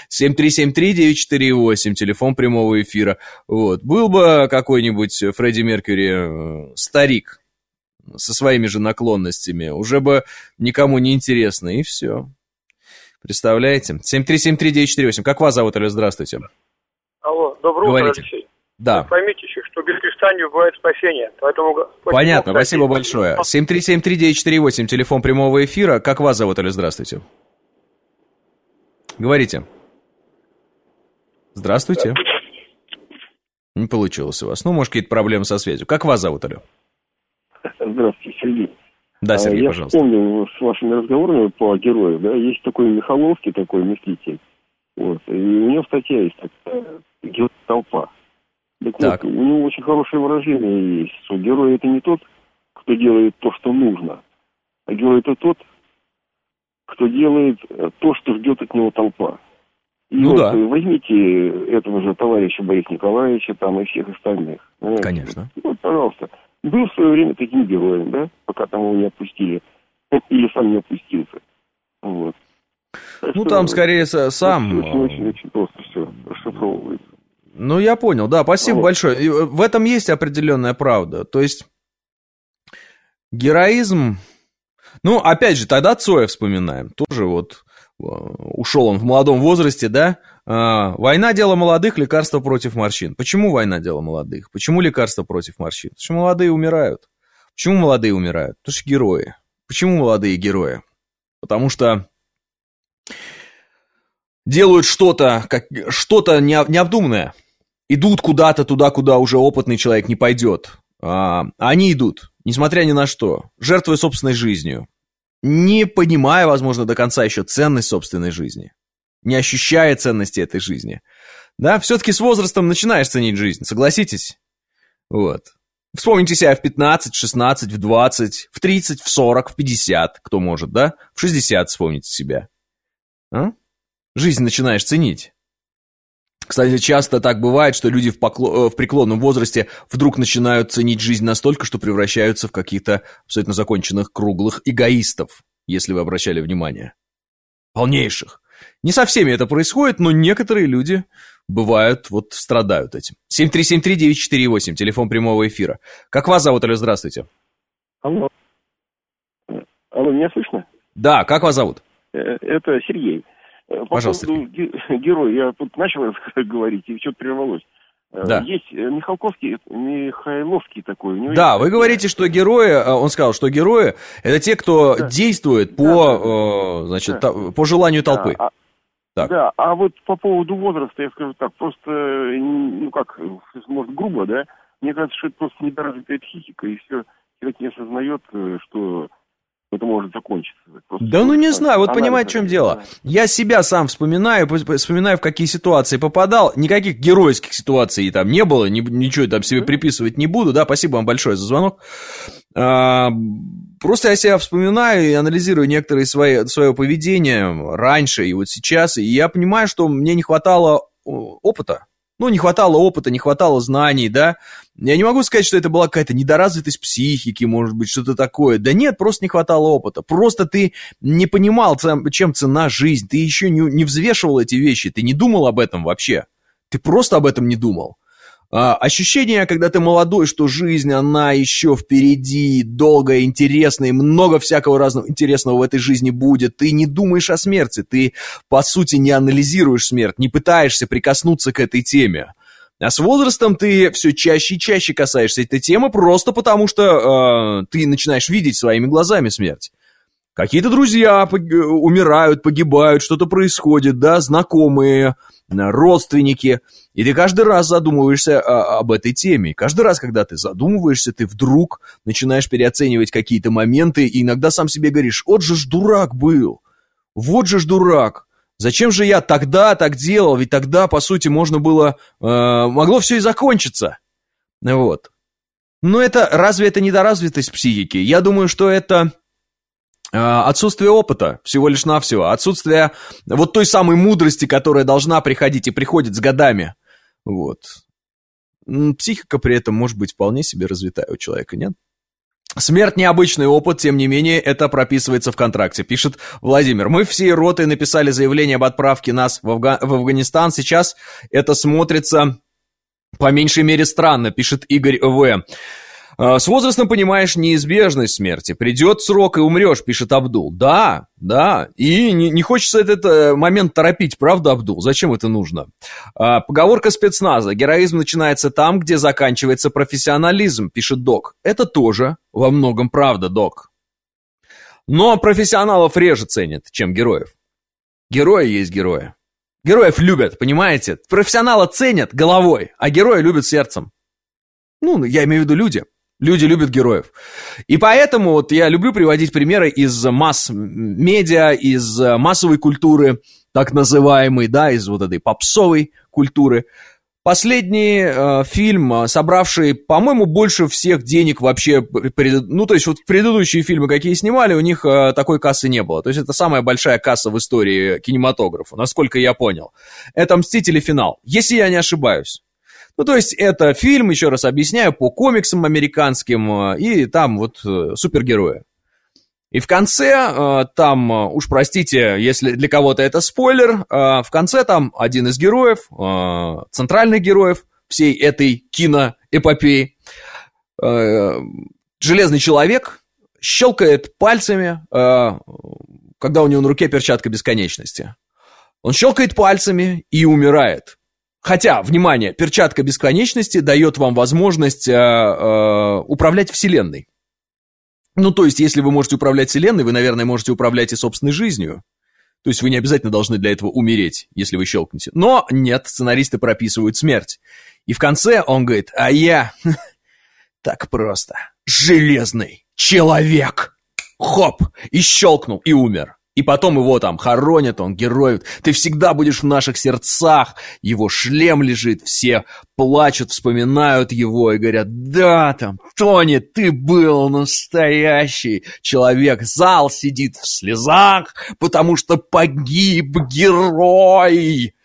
телефон прямого эфира. Вот. Был бы какой-нибудь Фредди Меркьюри старик со своими же наклонностями, уже бы никому не интересно, и все. Представляете? 7373948. Как вас зовут, Алло, здравствуйте. Алло, доброе утро, Алексей. Да. Поймите еще, что без Христа не бывает спасения. Поэтому... Понятно, спасибо большое. 7373948, телефон прямого эфира. Как вас зовут, Алло, здравствуйте. Говорите. Здравствуйте. Не получилось у вас. Ну, может, какие-то проблемы со связью. Как вас зовут, Алло? Здравствуйте, Сергей. Да, Сергей, пожалуйста. Я вспомнил с вашими разговорами по герою, да, есть такой Михаловский, такой мыслитель. Вот, и у него статья есть такая, «Толпа». Так. Вот, у него очень хорошее выражение есть, что герой это не тот, кто делает то, что нужно, а герой это тот, кто делает то, что ждет от него толпа. И ну вот да. Возьмите этого же товарища Бориса Николаевича там и всех остальных. Понимаете? Конечно. Вот, пожалуйста. Был в свое время таким героем, да, пока там его не отпустили. Или сам не опустился. Вот. Так ну, что, там скорее сам... Очень просто все расшифровывается. Ну, я понял, да, спасибо большое. И в этом есть определенная правда. То есть, героизм... Ну, опять же, тогда Цоя вспоминаем. Тоже вот ушел он в молодом возрасте, да? Война – дело молодых, лекарство против морщин. Почему война – дело молодых? Почему лекарство против морщин? Потому что молодые умирают. Почему молодые умирают? Потому что герои. Почему молодые герои? Потому что делают что-то необдуманное. Идут куда-то туда, куда уже опытный человек не пойдет. Они идут, несмотря ни на что, жертвуя собственной жизнью, не понимая, возможно, до конца еще ценность собственной жизни, не ощущая ценности этой жизни. Да, все-таки с возрастом начинаешь ценить жизнь, согласитесь? Вот. Вспомните себя в 15, в 16, в 20, в 30, в 40, в 50, кто может, да? В 60 вспомните себя. Жизнь начинаешь ценить. Кстати, часто так бывает, что люди в преклонном возрасте вдруг начинают ценить жизнь настолько, что превращаются в каких-то абсолютно законченных круглых эгоистов, если вы обращали внимание. Полнейших. Не со всеми это происходит, но некоторые люди, бывают, вот страдают этим. 7373948, телефон прямого эфира. Как вас зовут, алло, здравствуйте. Алло. Алло, меня слышно? Да, как вас зовут? Это Сергей. Пожалуйста. По поводу героя, я тут начал говорить, и что-то прервалось. Да. Есть Михайловский такой. Да, вы говорите, что герои, он сказал, что герои – это те, кто действует по желанию толпы. Да, а вот по поводу возраста, я скажу так, просто, может, грубо, да? Мне кажется, что это просто недоразвитая психика, и все, человек не осознает, что это может закончиться. Да ну не знаю, вот понимаете, в чем дело. Я себя сам вспоминаю, в какие ситуации попадал. Никаких геройских ситуаций там не было, ничего там себе приписывать не буду, да, спасибо вам большое за звонок. Просто я себя вспоминаю и анализирую некоторые свое поведение раньше и вот сейчас, и я понимаю, что мне не хватало опыта. Ну, не хватало опыта, не хватало знаний, да. Я не могу сказать, что это была какая-то недоразвитость психики, может быть, что-то такое. Да нет, просто не хватало опыта. Просто ты не понимал, чем цена жизнь. Ты еще не взвешивал эти вещи, ты не думал об этом вообще. Ты просто об этом не думал. Ощущение, когда ты молодой, что жизнь, она еще впереди, долгая, интересная, и много всякого разного интересного в этой жизни будет. Ты не думаешь о смерти, ты, по сути, не анализируешь смерть, не пытаешься прикоснуться к этой теме. А с возрастом ты все чаще и чаще касаешься этой темы, просто потому что ты начинаешь видеть своими глазами смерть. Какие-то друзья умирают, погибают, что-то происходит, да, знакомые, родственники. И ты каждый раз задумываешься об этой теме. И каждый раз, когда ты задумываешься, ты вдруг начинаешь переоценивать какие-то моменты, и иногда сам себе говоришь: вот же ж дурак был, вот же ж дурак. Зачем же я тогда так делал? Ведь тогда, по сути, могло все и закончиться. Вот. Но разве это недоразвитость психики? Я думаю, что это отсутствие опыта, всего лишь навсего. Отсутствие вот той самой мудрости, которая должна приходить и приходит с годами. Вот. Психика при этом может быть вполне себе развитая у человека, нет? Смерть – необычный опыт, тем не менее, это прописывается в контракте, пишет Владимир. Мы всей ротой написали заявление об отправке нас в Афганистан. Сейчас это смотрится по меньшей мере странно, пишет Игорь В. С возрастом понимаешь неизбежность смерти. Придет срок и умрешь, пишет Абдул. Да, и не хочется этот момент торопить, правда, Абдул? Зачем это нужно? Поговорка спецназа. Героизм начинается там, где заканчивается профессионализм, пишет Док. Это тоже во многом правда, Док. Но профессионалов реже ценят, чем героев. Герои есть герои. Героев любят, понимаете? Профессионала ценят головой, а герои любят сердцем. Я имею в виду люди. Люди любят героев. И поэтому вот я люблю приводить примеры из масс-медиа, из массовой культуры, так называемой, да, из вот этой попсовой культуры. Последний фильм, собравший, по-моему, больше всех денег вообще, то есть вот предыдущие фильмы, какие снимали, у них такой кассы не было. То есть это самая большая касса в истории кинематографа, насколько я понял. Это «Мстители. Финал», если я не ошибаюсь. То есть это фильм, еще раз объясняю, по комиксам американским, и там вот супергерои. И в конце там, уж простите, если для кого-то это спойлер, в конце там один из героев, центральных героев всей этой киноэпопеи, Железный Человек, щелкает пальцами, когда у него на руке перчатка бесконечности. Он щелкает пальцами и умирает. Хотя, внимание, перчатка бесконечности дает вам возможность управлять Вселенной. То есть, если вы можете управлять Вселенной, вы, наверное, можете управлять и собственной жизнью. То есть, вы не обязательно должны для этого умереть, если вы щелкнете. Но нет, сценаристы прописывают смерть. И в конце он говорит: а я так просто Железный Человек. Хоп! И щелкнул, и умер. И потом его там хоронят, он герой. Ты всегда будешь в наших сердцах. Его шлем лежит, все плачут, вспоминают его и говорят: да, там, Тони, ты был настоящий человек. Зал сидит в слезах, потому что погиб герой.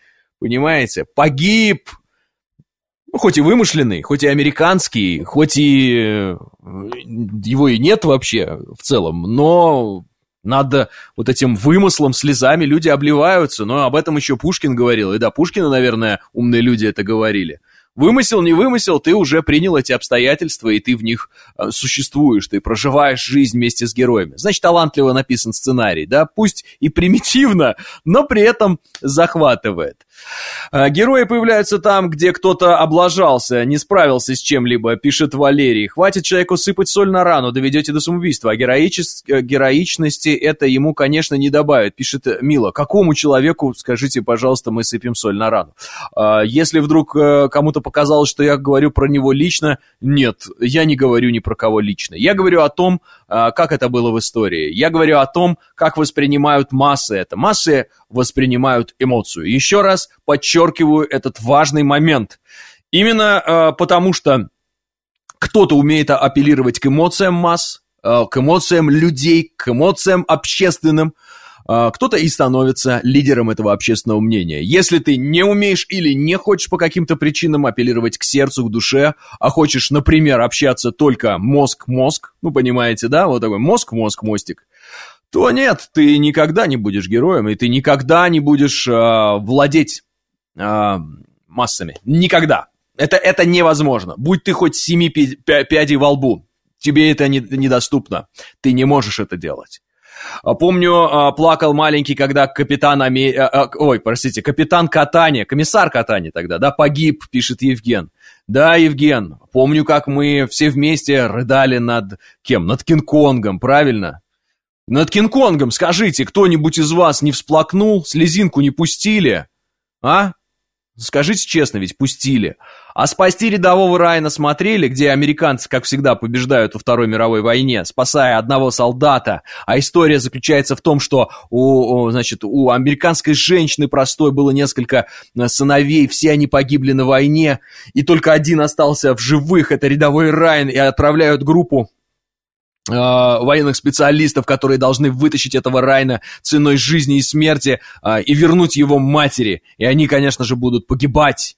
Понимаете? Погиб. Хоть и вымышленный, хоть и американский, хоть и его и нет вообще в целом, но над вот этим вымыслом, слезами люди обливаются. Но об этом еще Пушкин говорил. И да, Пушкина, наверное, умные люди это говорили. Вымысел, не вымысел, ты уже принял эти обстоятельства, и ты в них существуешь, ты проживаешь жизнь вместе с героями. Значит, талантливо написан сценарий, да, пусть и примитивно, но при этом захватывает. Герои появляются там, где кто-то облажался, не справился с чем-либо, пишет Валерий. Хватит человеку сыпать соль на рану, доведете до самоубийства. А героичности это ему, конечно, не добавит, пишет Мила. Какому человеку, скажите, пожалуйста, мы сыпем соль на рану? Если вдруг кому-то показалось, что я говорю про него лично, нет, я не говорю ни про кого лично. Я говорю о том, как это было в истории. Я говорю о том, как воспринимают массы это. Массы воспринимают эмоцию. Еще раз подчеркиваю этот важный момент. Именно потому, что кто-то умеет апеллировать к эмоциям масс, к эмоциям людей, к эмоциям общественным, кто-то и становится лидером этого общественного мнения. Если ты не умеешь или не хочешь по каким-то причинам апеллировать к сердцу, к душе, а хочешь, например, общаться только мозг-мозг, ну, понимаете, да, вот такой мозг-мозг-мостик, то нет, ты никогда не будешь героем, и ты никогда не будешь владеть массами. Никогда. Это невозможно. Будь ты хоть 7 пядей во лбу, тебе это недоступно. Ты не можешь это делать. Помню, плакал маленький, когда капитан Катани, комиссар Катани тогда, да, погиб, пишет Евген. Да, Евген, помню, как мы все вместе рыдали над кем? Над Кинг-Конгом, правильно? Над Кинг-Конгом, скажите, кто-нибудь из вас не всплакнул, слезинку не пустили? А? Скажите честно, ведь пустили. А «Спасти рядового Райана» смотрели, где американцы, как всегда, побеждают во Второй мировой войне, спасая одного солдата. А история заключается в том, что у американской женщины простой было несколько сыновей, все они погибли на войне, и только один остался в живых, это рядовой Райан, и отправляют группу военных специалистов, которые должны вытащить этого Райана ценой жизни и смерти и вернуть его матери. И они, конечно же, будут погибать.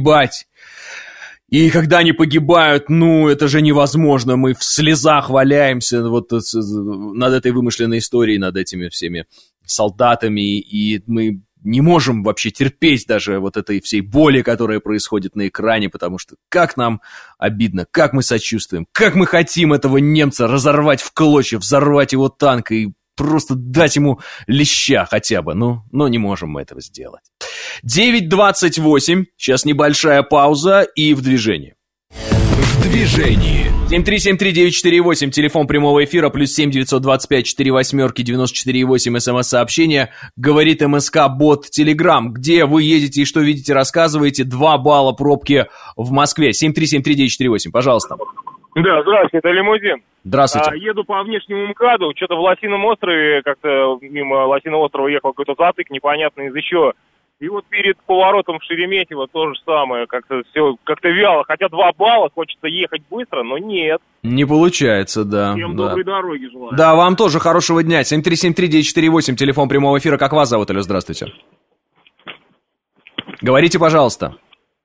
И когда они погибают, это же невозможно. Мы в слезах валяемся вот над этой вымышленной историей, над этими всеми солдатами, и мы не можем вообще терпеть даже вот этой всей боли, которая происходит на экране, потому что как нам обидно, как мы сочувствуем, как мы хотим этого немца разорвать в клочья, взорвать его танк и просто дать ему леща хотя бы, но не можем мы этого сделать. 9:28, сейчас небольшая пауза и в движении. В движении. 7373948, телефон прямого эфира, +7 925 48 94,8, смс-сообщение, говорит МСК-бот Телеграм. Где вы едете и что видите, рассказываете. 2 балла пробки в Москве. 7373948, пожалуйста. Да, здравствуйте, это Лимузин. Здравствуйте. Еду по внешнему МКАДу, что-то в Лосином острове, как-то мимо Лосиного острова ехал какой-то затык, непонятно из-за чего. И вот перед поворотом в Шереметьево то же самое, как-то все как-то вяло. Хотя 2 балла, хочется ехать быстро, но нет. Не получается, да. Всем доброй дороги желаю. Да, вам тоже хорошего дня. 7373948, телефон прямого эфира. Как вас зовут, алло, здравствуйте. Говорите, пожалуйста.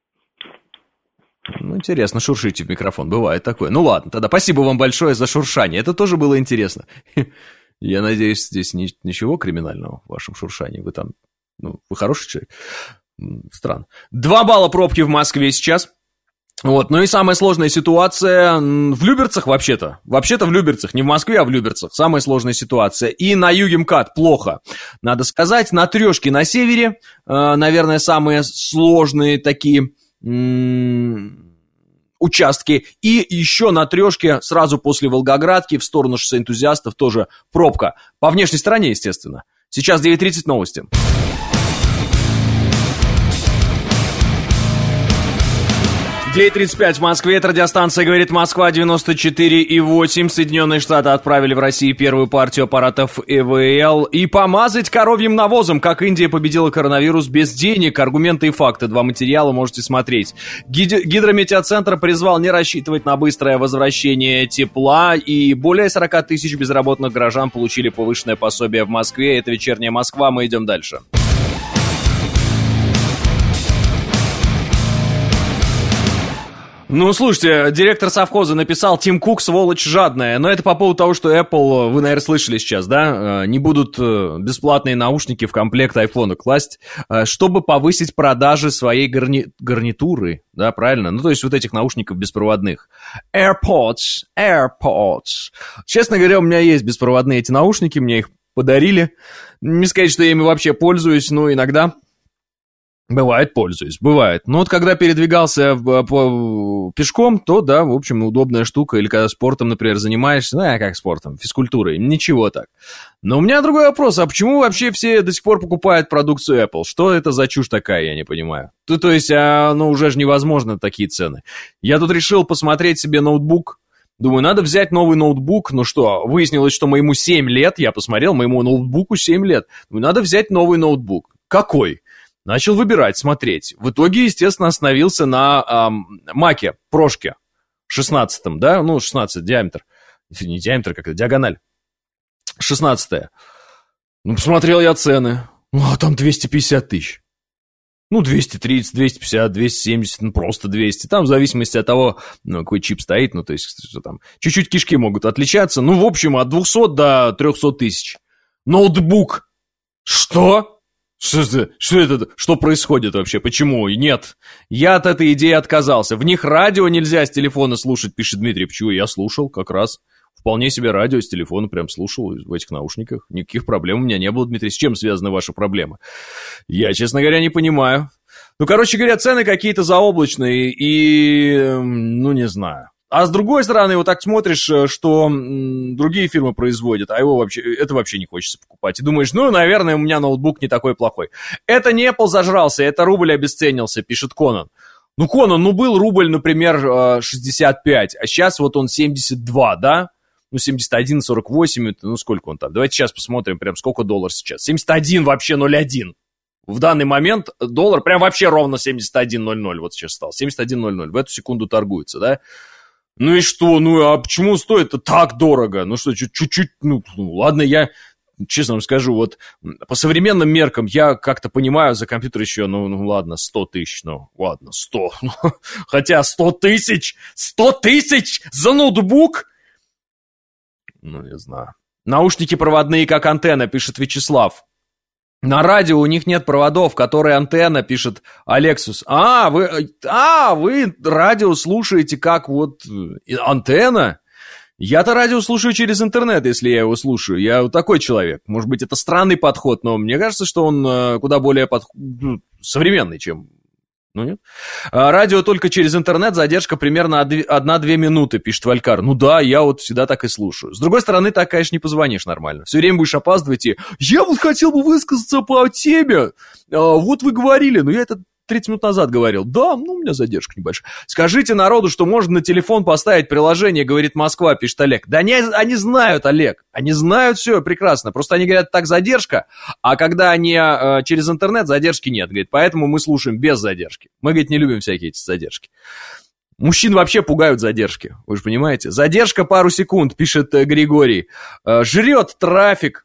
Интересно, шуршите в микрофон, бывает такое. Ладно, тогда спасибо вам большое за шуршание. Это тоже было интересно. Я надеюсь, здесь ничего криминального в вашем шуршании. Вы там... вы хороший человек. Странно. 2 балла пробки в Москве сейчас. И самая сложная ситуация в Люберцах вообще-то. Вообще-то в Люберцах. Не в Москве, а в Люберцах. Самая сложная ситуация. И на юге МКАД плохо. Надо сказать, на Трешке на севере, наверное, самые сложные такие участки. И еще на Трешке, сразу после Волгоградки, в сторону шоссе Энтузиастов, тоже пробка. По внешней стороне, естественно. Сейчас 9:30 новости. 9:35 в Москве. Это радиостанция «Говорит Москва», 94,8. Соединенные Штаты отправили в Россию первую партию аппаратов ИВЛ. И помазать коровьим навозом, как Индия победила коронавирус без денег. Аргументы и факты. 2 материала можете смотреть. Гидрометеоцентр призвал не рассчитывать на быстрое возвращение тепла. И более 40 тысяч безработных горожан получили повышенное пособие в Москве. Это «Вечерняя Москва». Мы идем дальше. Ну, слушайте, директор совхоза написал: Тим Кук, сволочь жадная. Но это по поводу того, что Apple, вы, наверное, слышали сейчас, да, не будут бесплатные наушники в комплект айфона класть, чтобы повысить продажи своей гарнитуры, да, правильно? Ну, то есть вот этих наушников беспроводных. AirPods. Честно говоря, у меня есть беспроводные эти наушники, мне их подарили. Не сказать, что я ими вообще пользуюсь, но иногда... Бывает, пользуюсь, бывает. Но вот когда передвигался пешком, то, да, в общем, удобная штука. Или когда спортом, например, занимаешься, как спортом, физкультурой, ничего так. Но у меня другой вопрос, а почему вообще все до сих пор покупают продукцию Apple? Что это за чушь такая, я не понимаю. То есть, уже же невозможно такие цены. Я тут решил посмотреть себе ноутбук. Думаю, надо взять новый ноутбук. Ну что, выяснилось, что моему 7 лет, я посмотрел, моему ноутбуку 7 лет. Думаю, надо взять новый ноутбук. Какой? Начал выбирать, смотреть. В итоге, естественно, остановился на Маке, Прошке, 16-м, да? 16 диаметр. Не диаметр, как это, диагональ. 16-е. Посмотрел я цены. Там 250 тысяч. 230, 250, 270, просто 200. Там в зависимости от того, какой чип стоит, то есть, что там, чуть-чуть кишки могут отличаться. В общем, от 200 до 300 тысяч. Ноутбук. Что? Что это? Что происходит вообще? Почему? Нет. Я от этой идеи отказался. В них радио нельзя с телефона слушать, пишет Дмитрий. Почему? Я слушал как раз. Вполне себе радио с телефона прям слушал в этих наушниках. Никаких проблем у меня не было, Дмитрий. С чем связаны ваши проблемы? Я, честно говоря, не понимаю. Короче говоря, цены какие-то заоблачные и... не знаю. А с другой стороны, вот так смотришь, что другие фирмы производят, а это вообще не хочется покупать. И думаешь, наверное, у меня ноутбук не такой плохой. Это не Apple зажрался, это рубль обесценился, пишет Конан. Конан, был рубль, например, 65, а сейчас вот он 72, да? 71,48, сколько он там? Давайте сейчас посмотрим, прям сколько доллар сейчас. 71 вообще 0,1. В данный момент доллар прям вообще ровно 71,00 вот сейчас стал. 71,00, в эту секунду торгуется, да? И что? А почему стоит это так дорого? Чуть-чуть, ладно, я честно вам скажу, вот по современным меркам я как-то понимаю за компьютер еще, ладно, 100 тысяч, ладно, 100. Хотя 100 тысяч за ноутбук? Не знаю. Наушники проводные, как антенна, пишет Вячеслав. На радио у них нет проводов, которые антенна, пишет Алексус. Вы радио слушаете как вот антенна? Я-то радио слушаю через интернет, если я его слушаю. Я вот такой человек. Может быть, это странный подход, но мне кажется, что он куда более современный, чем... нет. Радио только через интернет, задержка примерно 1-2 минуты, пишет Валькар. Да, я вот всегда так и слушаю. С другой стороны, так, конечно, не позвонишь нормально. Все время будешь опаздывать и... Я вот хотел бы высказаться по теме. Вот вы говорили, я это 30 минут назад говорил. Да, у меня задержка небольшая. Скажите народу, что можно на телефон поставить приложение, говорит Москва, пишет Олег. Да они знают, Олег. Они знают все прекрасно. Просто они говорят, так задержка, а когда они через интернет, задержки нет. Говорит, поэтому мы слушаем без задержки. Мы, говорит, не любим всякие эти задержки. Мужчин вообще пугают задержки, вы же понимаете. Задержка пару секунд, пишет Григорий. Жрет трафик.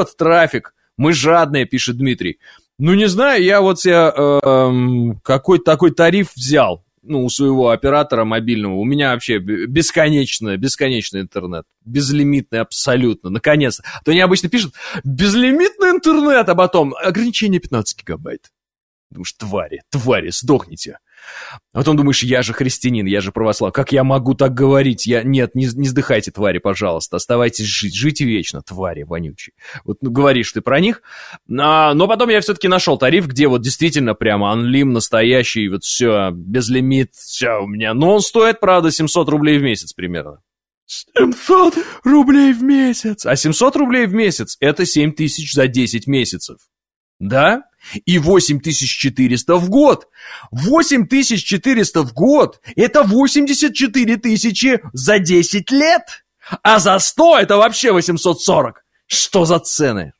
Мы жадные, пишет Дмитрий. Не знаю, я вот себе какой-то такой тариф взял, у своего оператора мобильного. У меня вообще бесконечный интернет. Безлимитный абсолютно, наконец-то. А то они обычно пишут безлимитный интернет, а потом ограничение 15 гигабайт. Думаешь, твари, сдохните. А потом думаешь, я же христианин, я же православный. Как я могу так говорить? Нет, не сдыхайте, твари, пожалуйста. Оставайтесь жить. Жите вечно, твари вонючие. Вот говоришь ты про них. Но потом я все-таки нашел тариф, где вот действительно прямо анлим настоящий. Вот все, безлимит, все у меня. Но он стоит, правда, 700 рублей в месяц примерно. 700 рублей в месяц. А 700 рублей в месяц — это 7 тысяч за 10 месяцев. Да? И 8400 в год. 8400 в год – это 84 тысячи за 10 лет. А за 100 – это вообще 840. Что за цены?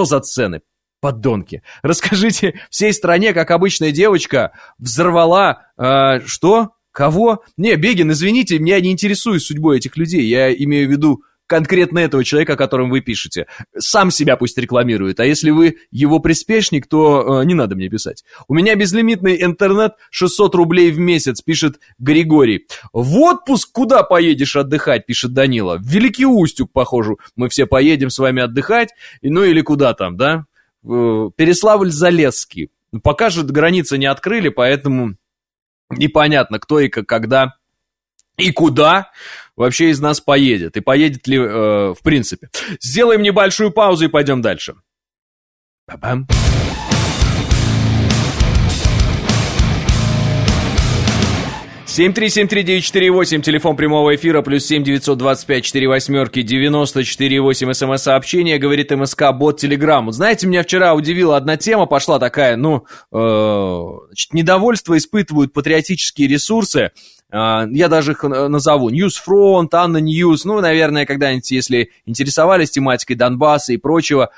Подонки. Расскажите всей стране, как обычная девочка взорвала... что? Кого? Не, Бегин, извините, меня не интересует судьбой этих людей. Я имею в виду конкретно этого человека, о котором вы пишете. Сам себя пусть рекламирует, а если вы его приспешник, то не надо мне писать. У меня безлимитный интернет 600 рублей в месяц, пишет Григорий. В отпуск куда поедешь отдыхать, пишет Данила. В Великий Устюг, похоже, мы все поедем с вами отдыхать, ну или куда там, да? Переславль-Залесский. Пока же границы не открыли, поэтому непонятно, кто и когда и куда вообще из нас поедет. И поедет ли в принципе. Сделаем небольшую паузу и пойдем дальше. Ба-бам. 7373948, телефон прямого эфира, +7 925 48 94 8, смс-сообщение, говорит МСК, бот Телеграм. Знаете, меня вчера удивила одна тема, пошла такая, значит, недовольство испытывают патриотические ресурсы, я даже их назову, Ньюсфронт, Анна Ньюс, наверное, когда-нибудь, если интересовались тематикой Донбасса и прочего,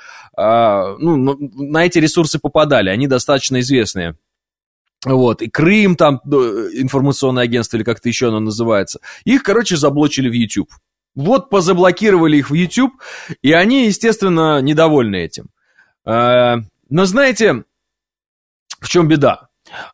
на эти ресурсы попадали, они достаточно известные. Вот, и Крым, там, информационное агентство, или как-то еще оно называется. Их, заблочили в YouTube. Вот, позаблокировали их в YouTube, и они, естественно, недовольны этим. Но знаете, в чем беда?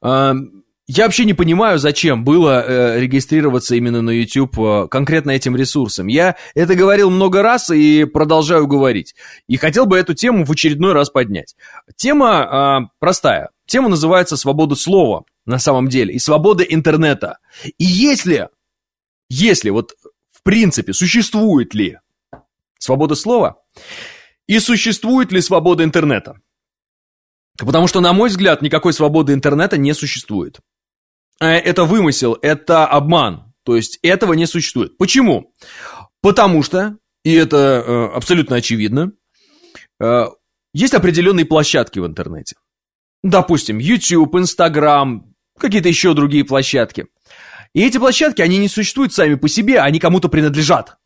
Я вообще не понимаю, зачем было регистрироваться именно на YouTube конкретно этим ресурсом. Я это говорил много раз и продолжаю говорить. И хотел бы эту тему в очередной раз поднять. Тема простая. Тема называется «Свобода слова» на самом деле и свобода интернета. И если вот в принципе существует ли свобода слова и существует ли свобода интернета? Потому что, на мой взгляд, никакой свободы интернета не существует. Это вымысел, это обман. То есть этого не существует. Почему? Потому что, и это абсолютно очевидно, есть определенные площадки в интернете. Допустим, YouTube, Instagram, какие-то еще другие площадки. И эти площадки, они не существуют сами по себе, они кому-то принадлежат.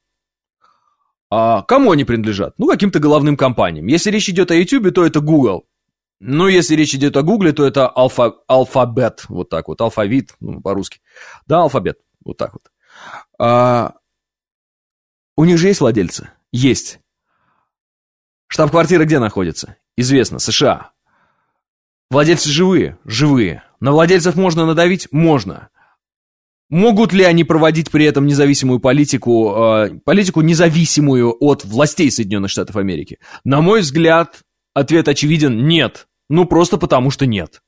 А кому они принадлежат? Каким-то головным компаниям. Если речь идет о YouTube, то это Google. Если речь идет о Google, то это алфабет. Вот так вот, алфавит, по-русски. Да, алфабет, вот так вот. У них же есть владельцы? Есть. Штаб-квартира где находится? Известно, США. Владельцы живые? Живые. На владельцев можно надавить? Можно. Могут ли они проводить при этом независимую политику независимую от властей Соединенных Штатов Америки? На мой взгляд, ответ очевиден – нет. Просто потому что нет.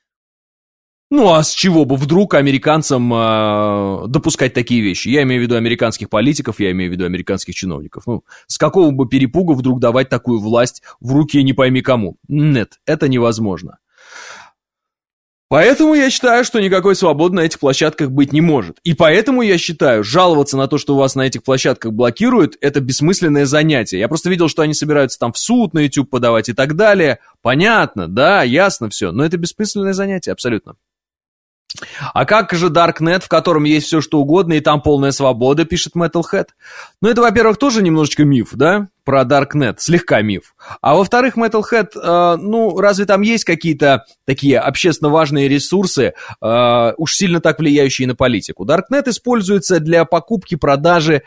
А с чего бы вдруг американцам допускать такие вещи? Я имею в виду американских политиков, я имею в виду американских чиновников. С какого бы перепугу вдруг давать такую власть в руки не пойми кому? Нет, это невозможно. Поэтому я считаю, что никакой свободы на этих площадках быть не может. И поэтому я считаю, жаловаться на то, что вас на этих площадках блокируют, это бессмысленное занятие. Я просто видел, что они собираются там в суд на YouTube подавать и так далее. Понятно, да, ясно все, но это бессмысленное занятие, абсолютно. А как же Darknet, в котором есть все что угодно, и там полная свобода, пишет Metalhead? Это, во-первых, тоже немножечко миф, да, про Darknet, слегка миф. А во-вторых, Metalhead, разве там есть какие-то такие общественно важные ресурсы, уж сильно так влияющие на политику? Darknet используется для покупки, продажи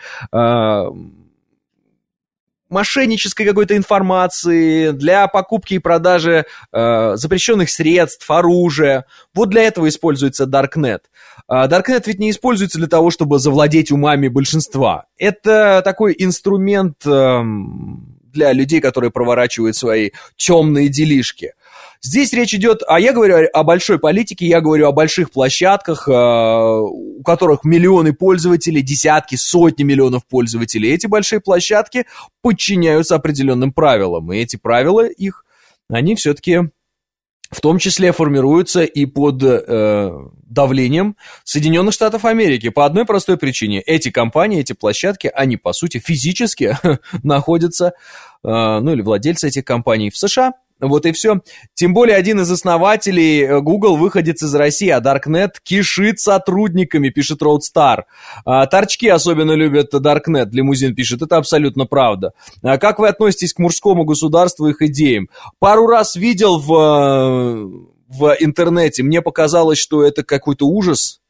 мошеннической какой-то информации, для покупки и продажи запрещенных средств, оружия. Вот для этого используется Darknet. Darknet ведь не используется для того, чтобы завладеть умами большинства. Это такой инструмент для людей, которые проворачивают свои темные делишки. Здесь речь идет, я говорю о большой политике, я говорю о больших площадках, у которых миллионы пользователей, десятки, сотни миллионов пользователей. Эти большие площадки подчиняются определенным правилам, и эти правила они все-таки в том числе формируются и под давлением Соединенных Штатов Америки по одной простой причине. Эти компании, эти площадки, они, по сути, физически находятся, или владельцы этих компаний в США. Вот и все. Тем более один из основателей Google выходец из России, а Darknet кишит сотрудниками, пишет Roadstar. Торчки особенно любят Darknet, Лимузин пишет, это абсолютно правда. Как вы относитесь к мужскому государству и их идеям? Пару раз видел в интернете, мне показалось, что это какой-то ужас.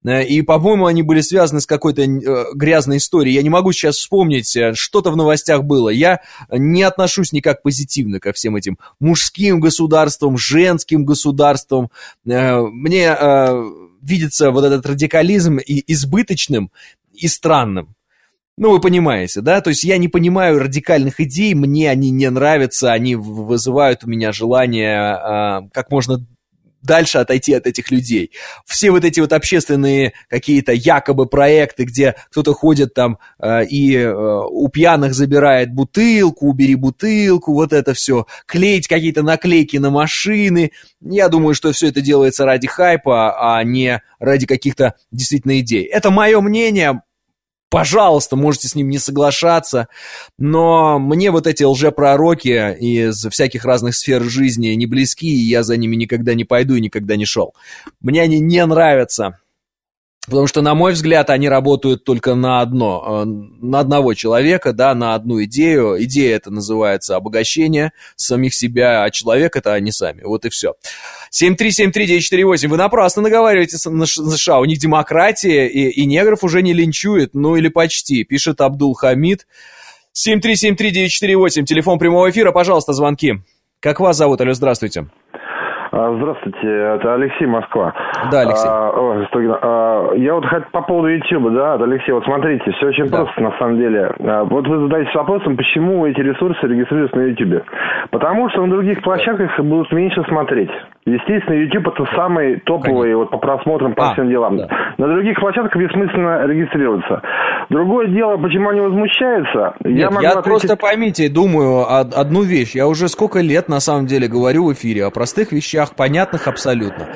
и, по-моему, они были связаны с какой-то грязной историей. Я не могу сейчас вспомнить, что-то в новостях было. Я не отношусь никак позитивно ко всем этим мужским государствам, женским государствам. Мне видится вот этот радикализм и избыточным, и странным. Ну, вы понимаете, да? То есть я не понимаю радикальных идей, мне они не нравятся, они вызывают у меня желание как можно дальше отойти от этих людей. Все вот эти вот общественные какие-то якобы проекты, где кто-то ходит там и у пьяных забирает бутылку, убери бутылку, вот это все, клеить какие-то наклейки на машины. Я думаю, что все это делается ради хайпа, а не ради каких-то действительно идей. Это мое мнение. Пожалуйста, можете с ним не соглашаться, но мне вот эти лжепророки из всяких разных сфер жизни не близки, и я за ними никогда не пойду и никогда не шел. Мне они не нравятся, потому что, на мой взгляд, они работают только на одного человека, да, на одну идею. Идея это называется обогащение самих себя, а человек это они сами. Вот и все. 7373948. Вы напрасно наговариваете на США. У них демократия, и негров уже не линчуют. Ну или почти, пишет Абдул-Хамид. 7373948. Телефон прямого эфира. Пожалуйста, звонки. Как вас зовут? Алло, здравствуйте. Здравствуйте, это Алексей, Москва. Да, Алексей. Я вот по поводу YouTube, да, Алексей, вот смотрите, все очень просто на самом деле. Вот вы задаетесь вопросом, почему эти ресурсы регистрируются на YouTube. Потому что на других площадках будут меньше смотреть. Естественно, YouTube это самый топовый вот, по просмотрам, по всем делам. Да. На других площадках бессмысленно регистрироваться. Другое дело, почему они возмущаются. Нет, я просто поймите, думаю одну вещь. Я уже сколько лет на самом деле говорю в эфире о простых вещах, понятных абсолютно.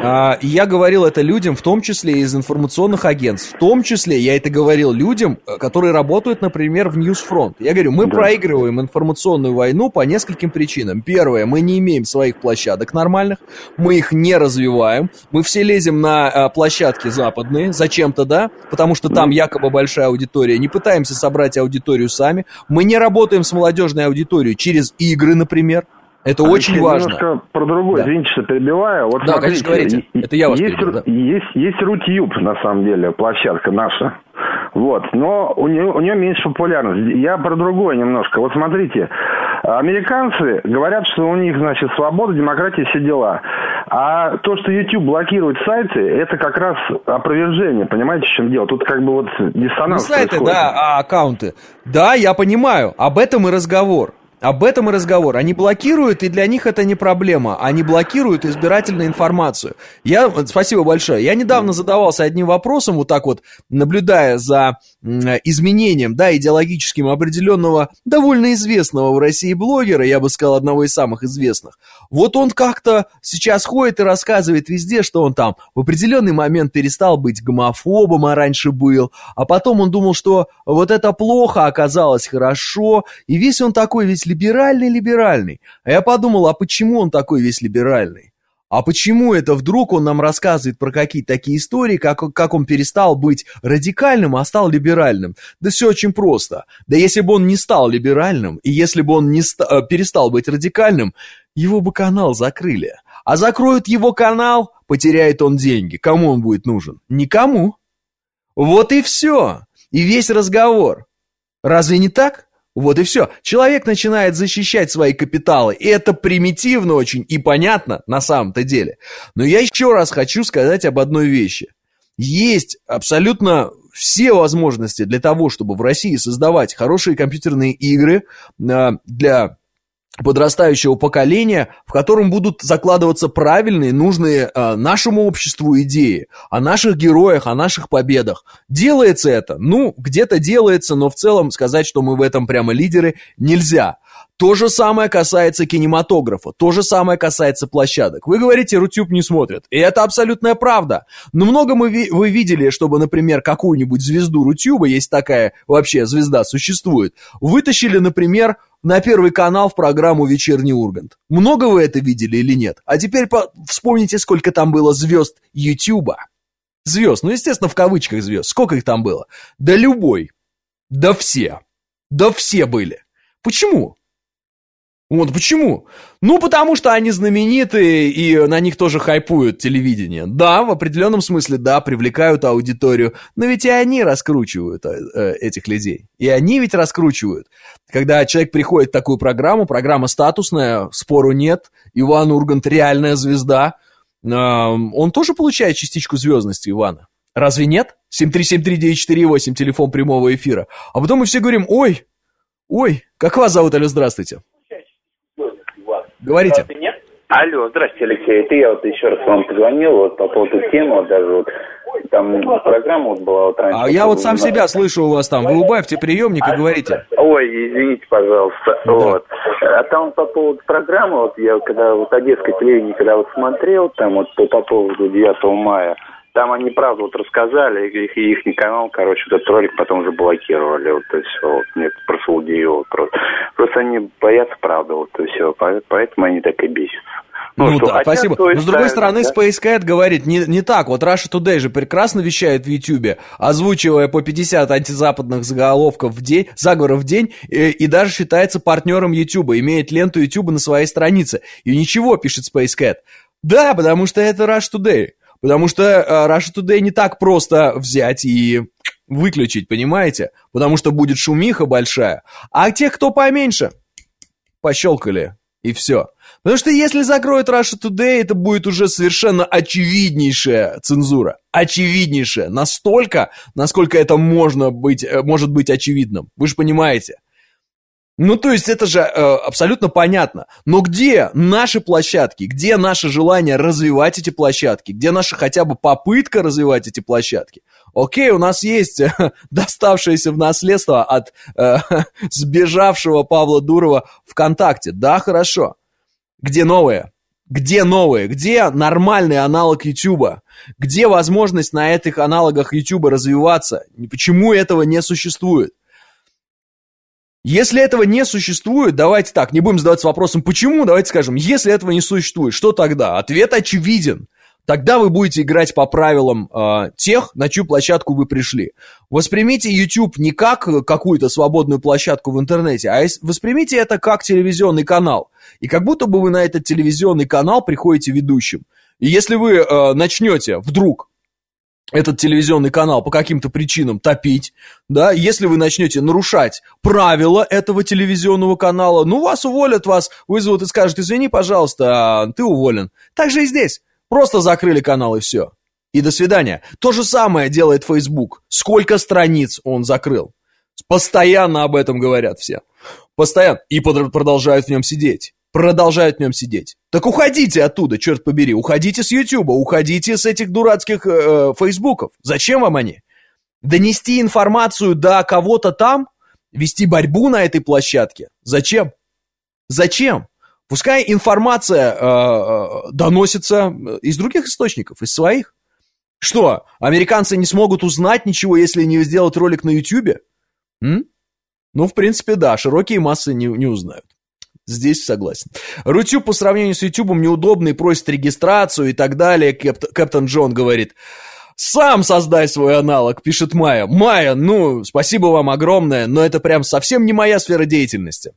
И я говорил это людям, в том числе из информационных агентств. В том числе я это говорил людям, которые работают, например, в Ньюсфронт. Я говорю, мы проигрываем информационную войну по нескольким причинам. Первое, мы не имеем своих площадок нормальных, мы их не развиваем, мы все лезем на площадки западные, зачем-то, да, потому что там якобы большая аудитория, не пытаемся собрать аудиторию сами, мы не работаем с молодежной аудиторией через игры, например. Это очень важно. Немножко про другое, извините, что перебиваю. Вот да, смотрите, конечно, говорите. Это я вас перебил, да. Есть Рутюб, на самом деле, площадка наша. Вот, но у нее меньше популярность. Я про другое немножко. Вот смотрите, американцы говорят, что у них, значит, свобода, демократия, все дела. А то, что YouTube блокирует сайты, это как раз опровержение. Понимаете, в чем дело? Тут как бы вот диссонанс происходит. Не сайты, да, а аккаунты. Да, я понимаю. Об этом и разговор. Об этом и разговор. Они блокируют, и для них это не проблема. Они блокируют избирательную информацию. Спасибо большое. Я недавно задавался одним вопросом, вот так вот, наблюдая за изменением, да, идеологическим определенного, довольно известного в России блогера, я бы сказал, одного из самых известных. Вот он как-то сейчас ходит и рассказывает везде, что он там в определенный момент перестал быть гомофобом, а раньше был, а потом он думал, что вот это плохо, оказалось хорошо, и весь он такой весь либеральный. А я подумал, а почему он такой весь либеральный? А почему это вдруг он нам рассказывает про какие-то такие истории, как он перестал быть радикальным, а стал либеральным? Да все очень просто. Да если бы он не стал либеральным, и если бы он перестал быть радикальным, его бы канал закрыли. А закроют его канал, потеряет он деньги. Кому он будет нужен? Никому. Вот и все. И весь разговор. Разве не так? Вот и все. Человек начинает защищать свои капиталы, и это примитивно очень и понятно на самом-то деле. Но я еще раз хочу сказать об одной вещи. Есть абсолютно все возможности для того, чтобы в России создавать хорошие компьютерные игры для подрастающего поколения, в котором будут закладываться правильные, нужные нашему обществу идеи о наших героях, о наших победах. Делается это? Ну, где-то делается, но в целом сказать, что мы в этом прямо лидеры, нельзя. То же самое касается кинематографа, то же самое касается площадок. Вы говорите, Рутюб не смотрят, и это абсолютная правда. Но много вы видели, чтобы, например, какую-нибудь звезду Рутюба, есть такая вообще звезда, существует, вытащили, например, на Первый канал в программу «Вечерний Ургант». Много вы это видели или нет? А теперь вспомните, сколько там было звезд Ютуба. Звезд, ну, естественно, в кавычках звезд. Сколько их там было? Да любой. Да все. Да все были. Почему? Вот почему? Ну, потому что они знаменитые, и на них тоже хайпуют телевидение. Да, в определенном смысле, да, привлекают аудиторию, но ведь и они раскручивают этих людей. И они ведь раскручивают. Когда человек приходит в такую программа, программа статусная, спору нет, Иван Ургант реальная звезда, он тоже получает частичку звездности Ивана. Разве нет? 7373948, телефон прямого эфира. А потом мы все говорим, ой, как вас зовут, алло, здравствуйте. Говорите. Алло, здравствуйте, Алексей. Это я вот еще раз вам позвонил вот по поводу темы, вот даже вот там программа вот была вот раньше. А я вот сам себя слышу у вас там. Вы убавьте приемник и говорите. Ой, извините, пожалуйста. Да. Вот. А там по поводу программы, вот я когда вот одесское телевидение, когда вот смотрел, там вот по поводу 9 мая, там они правду вот рассказали, их канал, короче, вот этот ролик потом заблокировали, вот и все. Вот, мне это просто удивило. Просто они боятся правды, вот и все. Поэтому они так и бесятся. Ну да, спасибо. Но с другой стороны, да? Space Cat говорит не так. Вот Russia Today же прекрасно вещает в Ютьюбе, озвучивая по 50 антизападных заголовков в день, заговоров в день, и даже считается партнером Ютуба, имеет ленту Ютуба на своей странице. И ничего, пишет Space Cat. Да, потому что это Russia Today. Потому что Russia Today не так просто взять и выключить, понимаете? Потому что будет шумиха большая. А тех, кто поменьше, пощелкали, и все. Потому что если закроют Russia Today, это будет уже совершенно очевиднейшая цензура. Очевиднейшая. Настолько, насколько это может быть очевидным. Вы же понимаете. Ну, то есть это же абсолютно понятно. Но где наши площадки? Где наше желание развивать эти площадки? Где наша хотя бы попытка развивать эти площадки? Окей, у нас есть доставшееся в наследство от сбежавшего Павла Дурова ВКонтакте. Да, хорошо. Где новое? Где новое? Где нормальный аналог Ютуба? Где возможность на этих аналогах Ютуба развиваться? Почему этого не существует? Если этого не существует, давайте так, не будем задаваться вопросом, почему, давайте скажем, если этого не существует, что тогда? Ответ очевиден. Тогда вы будете играть по правилам тех, на чью площадку вы пришли. Воспримите YouTube не как какую-то свободную площадку в интернете, а воспримите это как телевизионный канал. И как будто бы вы на этот телевизионный канал приходите ведущим. И если вы начнете вдруг этот телевизионный канал по каким-то причинам топить, да, если вы начнете нарушать правила этого телевизионного канала, ну, вас уволят, вас вызовут и скажут, извини, пожалуйста, ты уволен. Так же и здесь. Просто закрыли канал и все. И до свидания. То же самое делает Facebook. Сколько страниц он закрыл? Постоянно об этом говорят все. Постоянно. И продолжают в нем сидеть. Продолжают в нем сидеть. Так уходите оттуда, черт побери. Уходите с Ютуба, уходите с этих дурацких Фейсбуков. Зачем вам они? Донести информацию до кого-то там? Вести борьбу на этой площадке? Зачем? Зачем? Пускай информация доносится из других источников, из своих. Что, американцы не смогут узнать ничего, если не сделать ролик на Ютубе? Ну, в принципе, да, широкие массы не узнают. Здесь согласен. Рутюб по сравнению с Ютубом неудобный, просит регистрацию и так далее. Кэптон Джон говорит, сам создай свой аналог, пишет Майя. Майя, ну, спасибо вам огромное, но это прям совсем не моя сфера деятельности.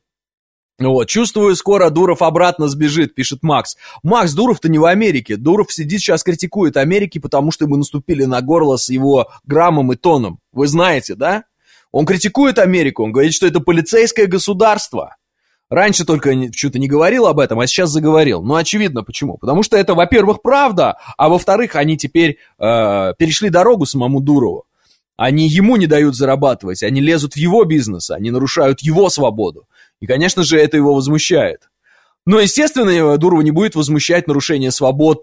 Вот, чувствую, скоро Дуров обратно сбежит, пишет Макс. Макс, Дуров-то не в Америке. Дуров сидит сейчас, критикует Америки, потому что мы наступили на горло с его граммом и тоном. Вы знаете, да? Он критикует Америку, он говорит, что это полицейское государство. Раньше только что-то не говорил об этом, а сейчас заговорил. Ну, очевидно, почему. Потому что это, во-первых, правда, а во-вторых, они теперь перешли дорогу самому Дурову. Они ему не дают зарабатывать, они лезут в его бизнес, они нарушают его свободу. И, конечно же, это его возмущает. Но, естественно, Дурова не будет возмущать нарушение свобод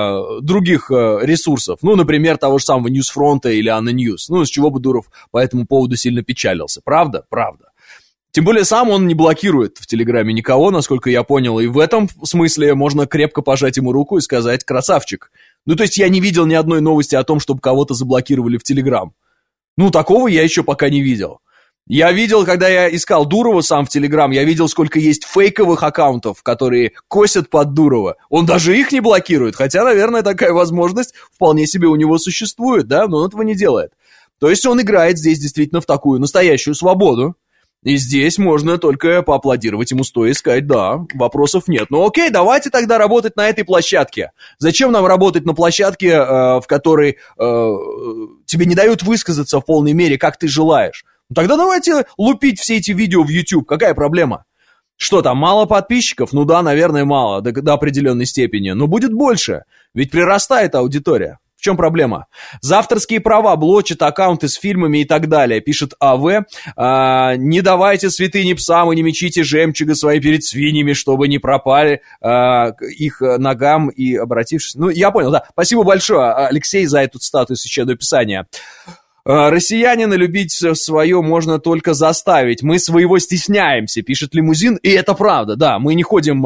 других ресурсов. Ну, например, того же самого Ньюсфронта или Анна Ньюс. Ну, с чего бы Дуров по этому поводу сильно печалился. Правда? Правда. Тем более, сам он не блокирует в Телеграме никого, насколько я понял. И в этом смысле можно крепко пожать ему руку и сказать «красавчик». Ну, то есть я не видел ни одной новости о том, чтобы кого-то заблокировали в Телеграм. Ну, такого я еще пока не видел. Я видел, когда я искал Дурова сам в Телеграм, я видел, сколько есть фейковых аккаунтов, которые косят под Дурова. Он даже их не блокирует, хотя, наверное, такая возможность вполне себе у него существует, да, но он этого не делает. То есть он играет здесь действительно в такую настоящую свободу. И здесь можно только поаплодировать ему стоя и сказать, да, вопросов нет. Ну окей, давайте тогда работать на этой площадке. Зачем нам работать на площадке, в которой тебе не дают высказаться в полной мере, как ты желаешь? Ну, тогда давайте лупить все эти видео в YouTube. Какая проблема? Что там, мало подписчиков? Ну да, наверное, мало, до определенной степени. Но будет больше, ведь прирастает аудитория. В чем проблема? За авторские права блочат аккаунты с фильмами и так далее, пишет АВ. Не давайте святыни псам и не мечите жемчуга свои перед свиньями, чтобы не пропали их ногам и обратившись... Ну, я понял, да. Спасибо большое, Алексей, за эту цитату из Священного Писания. Россиянина любить свое можно только заставить. Мы своего стесняемся, пишет Лимузин. И это правда, да. Мы не ходим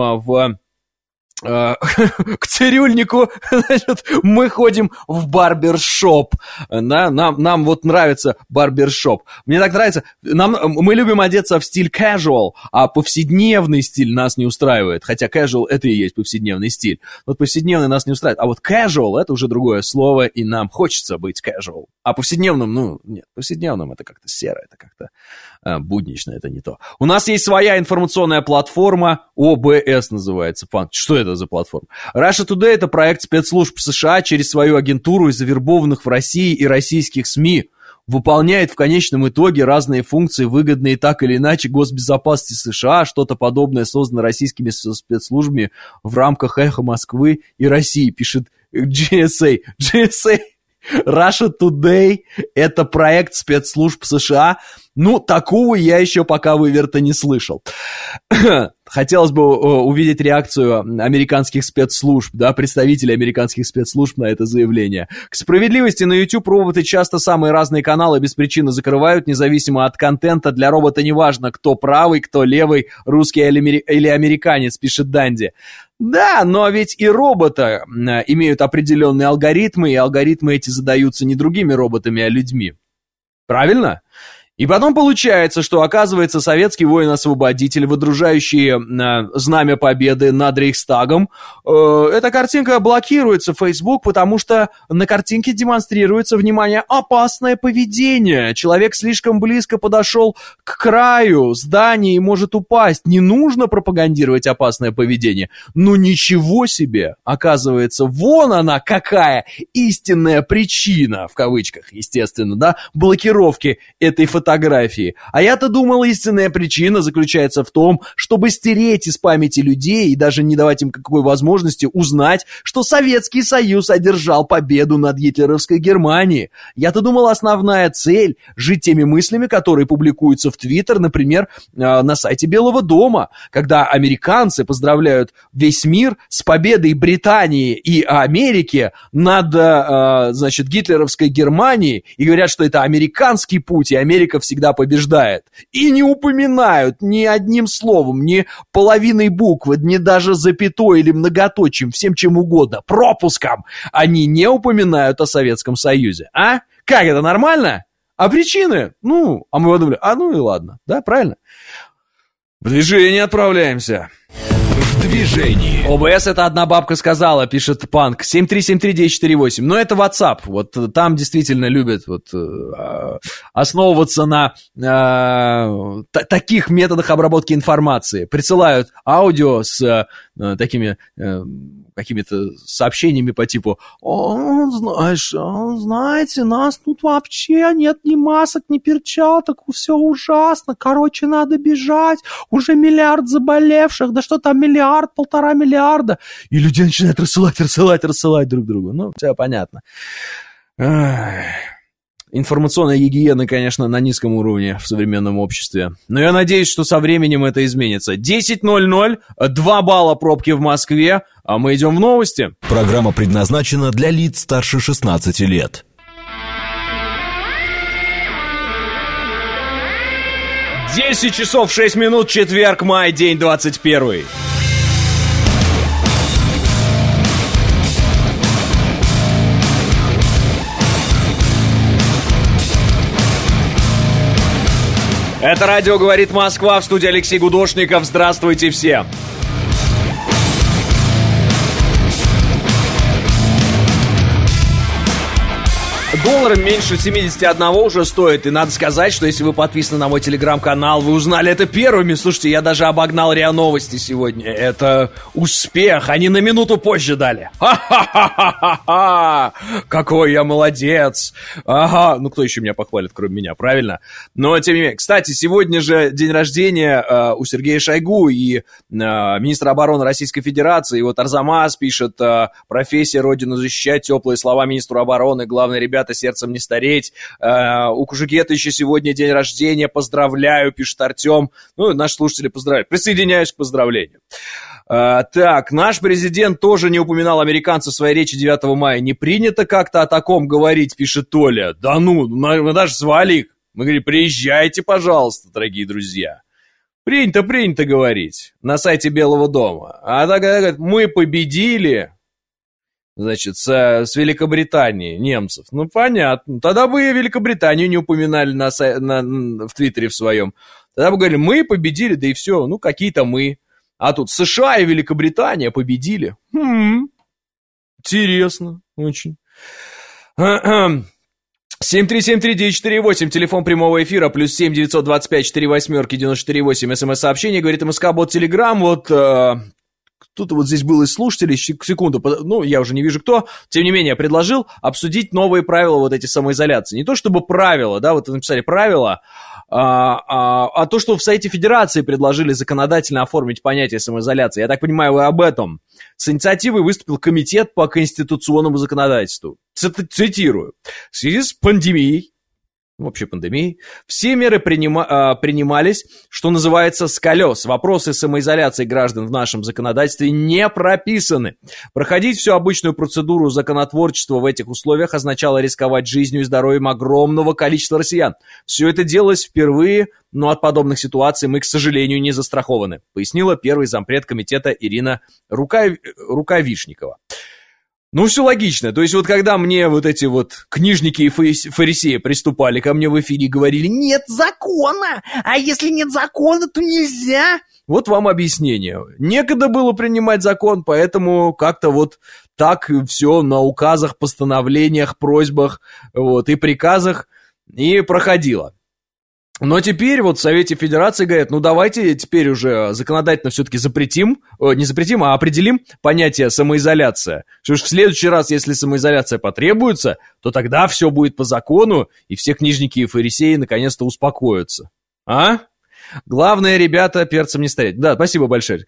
к цирюльнику, значит, мы ходим в барбершоп. Да? Нам вот нравится барбершоп. Мне так нравится. Мы любим одеться в стиль casual, а повседневный стиль нас не устраивает. Хотя casual это и есть повседневный стиль. Вот повседневный нас не устраивает. А вот casual это уже другое слово, и нам хочется быть casual. А повседневным, ну, нет, повседневным это как-то серо, это как-то буднично, это не то. У нас есть своя информационная платформа, ОБС называется. Что это за платформа? Russia Today — это проект спецслужб США через свою агентуру и завербованных в России и российских СМИ. Выполняет в конечном итоге разные функции, выгодные так или иначе госбезопасности США. Что-то подобное создано российскими спецслужбами в рамках «Эхо Москвы» и России, пишет GSA. Russia Today — это проект спецслужб США. Ну, такого я еще пока выверта не слышал. Хотелось бы увидеть реакцию американских спецслужб, да, представителей американских спецслужб на это заявление. К справедливости, на YouTube роботы часто самые разные каналы без причины закрывают, независимо от контента. Для робота не важно, кто правый, кто левый, русский или американец, пишет Данди. Да, но ведь и роботы имеют определенные алгоритмы, и алгоритмы эти задаются не другими роботами, а людьми. Правильно? И потом получается, что, оказывается, советский воин-освободитель, выдружающий знамя победы над Рейхстагом, эта картинка блокируется в Facebook, потому что на картинке демонстрируется, внимание, опасное поведение. Человек слишком близко подошел к краю здания и может упасть. Не нужно пропагандировать опасное поведение. Ну ничего себе! Оказывается, вон она какая истинная причина, в кавычках, естественно, да, блокировки этой фотографии. А я-то думал, истинная причина заключается в том, чтобы стереть из памяти людей и даже не давать им какой возможности узнать, что Советский Союз одержал победу над гитлеровской Германией. Я-то думал, основная цель – жить теми мыслями, которые публикуются в Твиттер, например, на сайте Белого дома, когда американцы поздравляют весь мир с победой Британии и Америки над, значит, гитлеровской Германией и говорят, что это американский путь, и Америка всегда побеждает. И не упоминают ни одним словом, ни половиной буквы, ни даже запятой или многоточием, всем чем угодно, пропуском. Они не упоминают о Советском Союзе. А? Как это, нормально? А причины? Ну, а мы подумали, ну и ладно. Да, правильно? В движение отправляемся. В движении. ОБС — это одна бабка сказала, пишет Панк. 7373948. Но это WhatsApp. Вот там действительно любят вот основываться на таких методах обработки информации. Присылают аудио с такими какими-то сообщениями по типу: знаете, нас тут вообще нет ни масок, ни перчаток, все ужасно, короче, надо бежать, уже 1 миллиард заболевших, да что там 1 миллиард, 1,5 миллиарда, и люди начинают рассылать друг другу. Ну, все понятно. Информационная гигиена, конечно, на низком уровне в современном обществе. Но я надеюсь, что со временем это изменится. 10:00, 2 балла пробки в Москве, а мы идем в новости. Программа предназначена для лиц старше 16 лет. 10 часов 6 минут, четверг, май, день 21. Это радио «Говорит Москва», в студии Алексей Гудошников. Здравствуйте все. доллара меньше 71 уже стоит. И надо сказать, что если вы подписаны на мой телеграм-канал, вы узнали это первыми. Слушайте, я даже обогнал РИА Новости сегодня. Это успех. Они на минуту позже дали. Ха-ха-ха-ха-ха! Какой я молодец. Ага. Ну, кто еще меня похвалит, кроме меня, правильно? Но, тем не менее. Кстати, сегодня же день рождения у Сергея Шойгу и министра обороны Российской Федерации. И вот Арзамас пишет: профессия Родину защищать, теплые слова министру обороны. Главное, ребята, сердцем не стареть. У Кужугета еще сегодня день рождения. Поздравляю, пишет Артем. Ну, наши слушатели поздравляют. Присоединяюсь к поздравлению. Так, наш президент тоже не упоминал американцев в своей речи 9 мая. Не принято как-то о таком говорить, пишет Толя. Да ну, мы даже звали их. Мы говорим: приезжайте, пожалуйста, дорогие друзья. Принято говорить на сайте Белого дома. А тогда говорят: мы победили, значит, с Великобританией немцев. Ну, понятно. Тогда бы и Великобританию не упоминали в Твиттере в своем. Тогда бы говорили: мы победили, да и все. Ну, какие-то мы. А тут США и Великобритания победили. Интересно очень. 7373948, телефон прямого эфира, плюс 7-925-48-94-8, смс-сообщение, говорит МСК-бот Телеграм, вот кто-то вот здесь был из слушателей, секунду, ну, я уже не вижу кто, тем не менее, предложил обсудить новые правила вот эти самоизоляции. Не то чтобы правила, да, вот написали правила, а то, что в Совете Федерации предложили законодательно оформить понятие самоизоляции. Я так понимаю, вы об этом. С инициативой выступил Комитет по конституционному законодательству. Цитирую. В связи с пандемией, вообще пандемией, все меры принимались, что называется, с колес. Вопросы самоизоляции граждан в нашем законодательстве не прописаны. Проходить всю обычную процедуру законотворчества в этих условиях означало рисковать жизнью и здоровьем огромного количества россиян. Все это делалось впервые, но от подобных ситуаций мы, к сожалению, не застрахованы, пояснила первый зампред комитета Ирина Рукавишникова. Ну, все логично. То есть вот когда мне вот эти вот книжники и фарисеи приступали ко мне в эфире и говорили: нет закона, а если нет закона, то нельзя. Вот вам объяснение. Некогда было принимать закон, поэтому как-то вот так все на указах, постановлениях, просьбах вот, и приказах и проходило. Но теперь вот в Совете Федерации говорят: ну давайте теперь уже законодательно все-таки определим понятие самоизоляция. Что ж, в следующий раз, если самоизоляция потребуется, то тогда все будет по закону, и все книжники и фарисеи наконец-то успокоятся. А? Главное, ребята, перцем не стареть. Да, спасибо большое.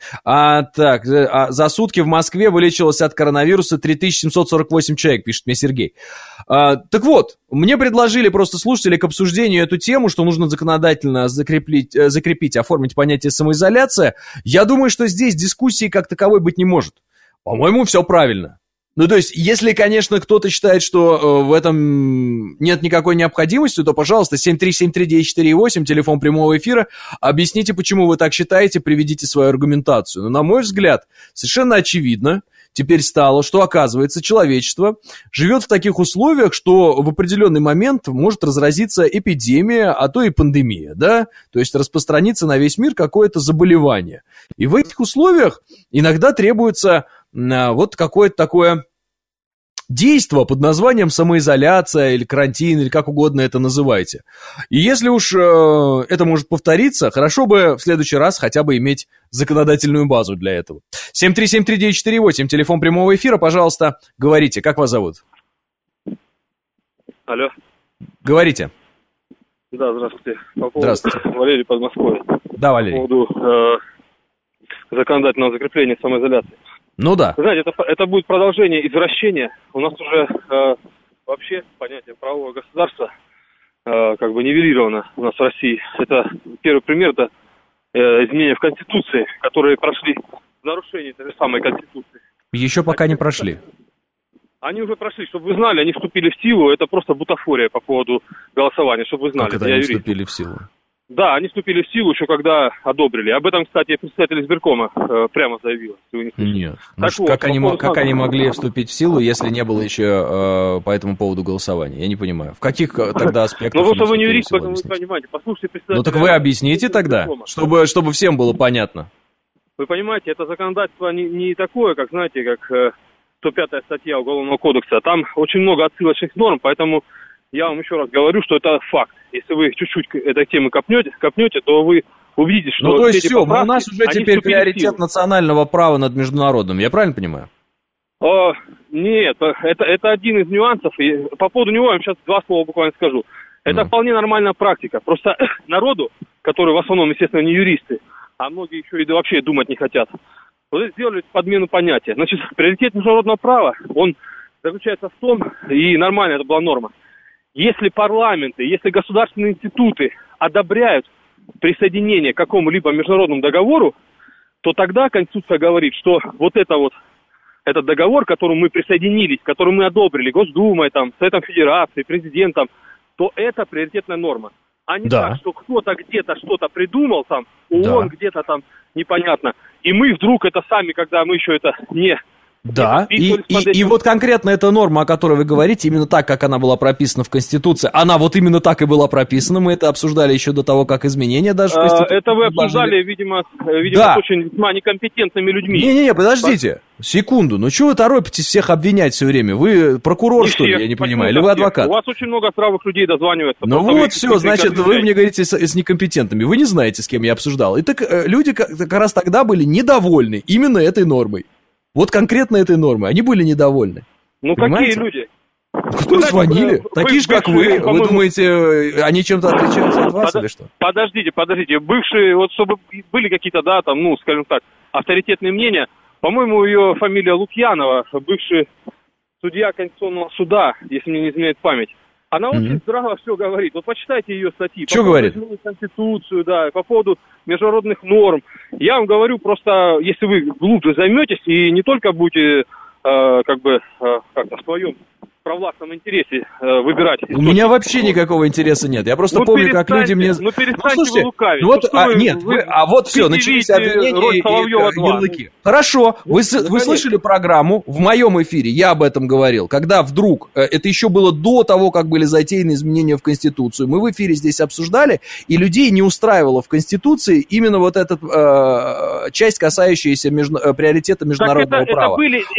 За сутки в Москве вылечилось от коронавируса 3748 человек, пишет мне Сергей. Так вот, мне предложили просто слушатели к обсуждению эту тему, что нужно законодательно закрепить, оформить понятие самоизоляция. Я думаю, что здесь дискуссии как таковой быть не может. По-моему, все правильно. Ну, то есть, если, конечно, кто-то считает, что в этом нет никакой необходимости, то, пожалуйста, 7373948, телефон прямого эфира, объясните, почему вы так считаете, приведите свою аргументацию. Но, на мой взгляд, совершенно очевидно теперь стало, что, оказывается, человечество живет в таких условиях, что в определенный момент может разразиться эпидемия, а то и пандемия, да? То есть распространиться на весь мир какое-то заболевание. И в этих условиях иногда требуется вот какое-то такое действо под названием самоизоляция или карантин, или как угодно это называйте. И если уж это может повториться, хорошо бы в следующий раз хотя бы иметь законодательную базу для этого. 7373948, телефон прямого эфира, пожалуйста, говорите, как вас зовут? Алло. Говорите. Да, здравствуйте. Здравствуйте. Валерий, Подмосковье. Да, Валерий. По поводу законодательного закрепления самоизоляции. Ну да. Знаете, это будет продолжение извращения. У нас уже вообще понятие правового государства как бы нивелировано у нас в России. Это первый пример, это изменения в Конституции, которые прошли в нарушении этой же самой Конституции. Еще пока не прошли. Они уже прошли, чтобы вы знали, они вступили в силу. Это просто бутафория по поводу голосования, чтобы вы знали. Как это они вступили в силу? Да, они вступили в силу еще когда одобрили. Об этом, кстати, представитель избиркома прямо заявил. Нет. Ну, как они могли вступить в силу, если не было еще по этому поводу голосования? Я не понимаю. В каких тогда аспектах? Ну, просто вы не юрист, поэтому вы понимаете. Послушайте представителя. Ну, так вы объясните тогда, чтобы всем было понятно. Вы понимаете, это законодательство не такое, как, знаете, как 105-я статья Уголовного кодекса, там очень много отсылочных норм, поэтому я вам еще раз говорю, что это факт. Если вы чуть-чуть этой темы копнете, то вы увидите, что... Ну, то есть все, у нас уже теперь приоритет национального права над международным, я правильно понимаю? Нет, это один из нюансов, и по поводу него я вам сейчас 2 слова буквально скажу. Это вполне нормальная практика, просто народу, которые в основном, естественно, не юристы, а многие еще и вообще думать не хотят, вот сделали подмену понятия. Значит, приоритет международного права, он заключается в том, и нормально это была норма, если парламенты, если государственные институты одобряют присоединение к какому-либо международному договору, то тогда Конституция говорит, что вот этот договор, к которому мы присоединились, который мы одобрили Госдумой, там, Советом Федерации, президентом, то это приоритетная норма. А не так, что кто-то где-то что-то придумал, там, ООН где-то там непонятно, и мы вдруг это сами, когда мы еще это не... Да, и вот конкретно эта норма, о которой вы говорите, именно так, как она была прописана в Конституции, она вот именно так и была прописана, мы это обсуждали еще до того, как изменения даже в Конституции. Это вы обсуждали, видимо, с очень весьма некомпетентными людьми. Не-не-не, подождите, секунду, ну чего вы торопитесь всех обвинять все время? Вы прокурор, что ли, я не понимаю, или вы адвокат? У вас очень много здравых людей дозванивается. Ну вот все, значит, вы мне говорите с некомпетентными, вы не знаете, с кем я обсуждал. И так люди как раз тогда были недовольны именно этой нормой. Вот конкретно этой нормой. Они были недовольны. Ну, понимаете? Какие люди? Кто звонили? Такие же, как вы. Вы думаете, они чем-то отличаются от вас или что? Подождите. Бывшие, вот чтобы были какие-то, да, там, ну, скажем так, авторитетные мнения. По-моему, ее фамилия Лукьянова, бывший судья Конституционного суда, если мне не изменяет память. Она очень здраво все говорит. Вот почитайте ее статьи. Что говорит? По поводу Конституцию, да, по поводу международных норм. Я вам говорю, просто если вы глубже займетесь и не только будете как-то в своем провластном интересе выбирать. У меня вообще никакого интереса нет. Я просто помню, как люди мне... Ну, перестаньте вы лукавить. Вот все, начались обвинения и ярлыки. Хорошо, вы слышали программу в моем эфире, я об этом говорил, когда вдруг, это еще было до того, как были затеяны изменения в Конституцию, мы в эфире здесь обсуждали, и людей не устраивало в Конституции именно вот эта часть, касающаяся приоритета международного права.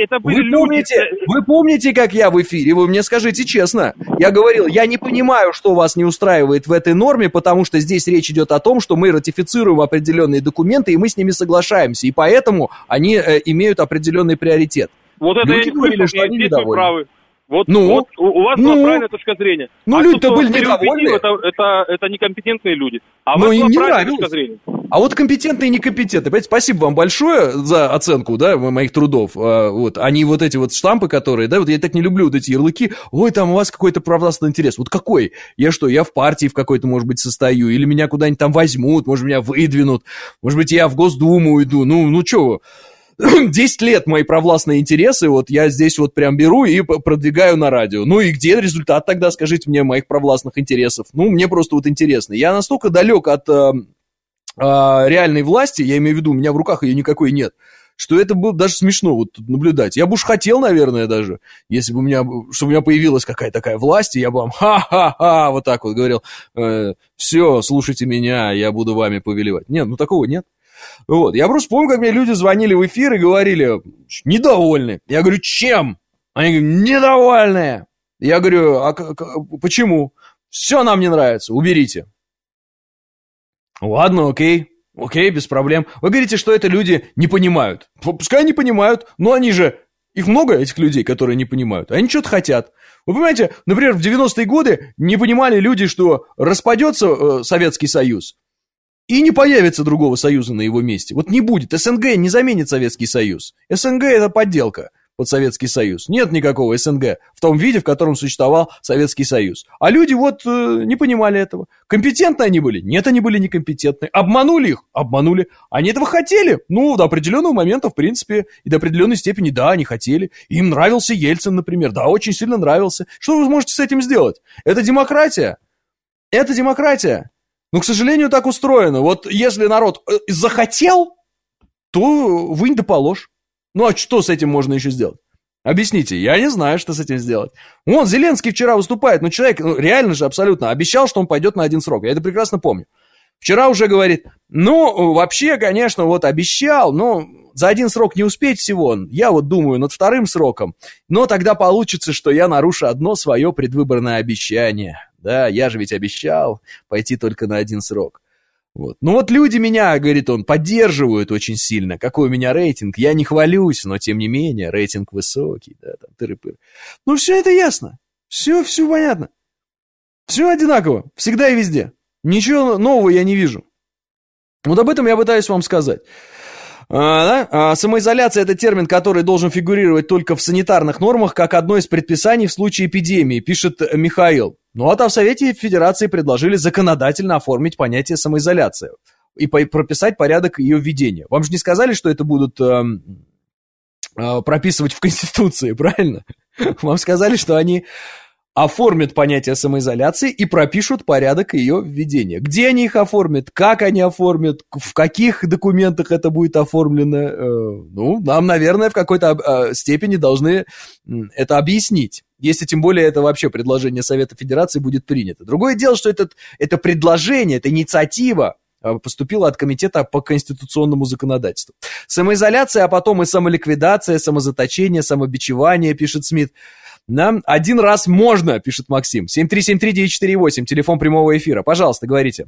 Вы помните, как я в эфире? Вы мне скажите честно. Я говорил, я не понимаю, что вас не устраивает в этой норме, потому что здесь речь идет о том, что мы ратифицируем определенные документы, и мы с ними соглашаемся, и поэтому они имеют определенный приоритет. Вот это люди говорили, что они недовольны. Правы. Вот у вас была правильная точка зрения. Люди-то были недовольны. Это некомпетентные люди. А у вас им была не правильная нравилось. точка зрения. А вот компетентные и некомпетентные. Понимаете, спасибо вам большое за оценку, да, моих трудов. Вот. Они вот эти вот штампы, которые, да, вот я так не люблю вот эти ярлыки. Ой, там у вас какой-то провластный интерес. Вот какой? Я в партии в какой-то, может быть, состою, или меня куда-нибудь там возьмут, может, меня выдвинут, может быть, я в Госдуму иду. Ну что вы? 10 лет мои провластные интересы, вот я здесь вот прям беру и продвигаю на радио. Ну и где результат тогда, скажите мне, моих провластных интересов? Ну, мне просто вот интересно. Я настолько далек от реальной власти, я имею в виду, у меня в руках ее никакой нет, что это было даже смешно вот наблюдать. Я бы уж хотел, наверное, даже, если бы чтобы у меня появилась какая-то такая власть, и я бы вам ха-ха-ха вот так вот говорил, все, слушайте меня, я буду вами повелевать. Нет, ну такого нет. Вот, я просто помню, как мне люди звонили в эфир и говорили, недовольны. Я говорю, чем? Они говорят, недовольные. Я говорю, а почему? Все нам не нравится, уберите. Ладно, окей, без проблем. Вы говорите, что это люди не понимают. Пускай не понимают, но они же... Их много, этих людей, которые не понимают. Они что-то хотят. Вы понимаете, например, в 90-е годы не понимали люди, что распадется Советский Союз, и не появится другого союза на его месте. Вот не будет. СНГ не заменит Советский Союз. СНГ – это подделка под Советский Союз. Нет никакого СНГ в том виде, в котором существовал Советский Союз. А люди вот не понимали этого. Компетентны они были? Нет, они были некомпетентны. Обманули их? Обманули. Они этого хотели? Ну, до определенного момента, в принципе, и до определенной степени, да, они хотели. Им нравился Ельцин, например. Да, очень сильно нравился. Что вы можете с этим сделать? Это демократия. Это демократия. Но, к сожалению, так устроено. Вот если народ захотел, то вынь да положь. Ну, а что с этим можно еще сделать? Объясните, я не знаю, что с этим сделать. Вон, Зеленский вчера выступает, но человек реально же абсолютно обещал, что он пойдет на один срок. Я это прекрасно помню. Вчера уже говорит, ну, вообще, конечно, вот обещал, но за один срок не успеть всего. Я вот думаю над вторым сроком, но тогда получится, что я нарушу одно свое предвыборное обещание. Да, я же ведь обещал пойти только на один срок. Вот. Ну вот люди меня, говорит он, поддерживают очень сильно. Какой у меня рейтинг? Я не хвалюсь, но тем не менее рейтинг высокий. Да, там тыры-пыры. Ну все это ясно. Все понятно. Все одинаково. Всегда и везде. Ничего нового я не вижу. Вот об этом я пытаюсь вам сказать. Самоизоляция – это термин, который должен фигурировать только в санитарных нормах, как одно из предписаний в случае эпидемии, пишет Михаил. Ну а в Совете Федерации предложили законодательно оформить понятие самоизоляции и прописать порядок ее введения. Вам же не сказали, что это будут прописывать в Конституции, правильно? Вам сказали, что они оформят понятие самоизоляции и пропишут порядок ее введения. Где они их оформят, как они оформят, в каких документах это будет оформлено, ну, нам, наверное, в какой-то степени должны это объяснить. Если тем более это вообще предложение Совета Федерации будет принято. Другое дело, что это предложение, эта инициатива поступила от Комитета по конституционному законодательству. Самоизоляция, а потом и самоликвидация, самозаточение, самобичевание, пишет Смит. Нам один раз можно, пишет Максим. 7373948, телефон прямого эфира. Пожалуйста, говорите.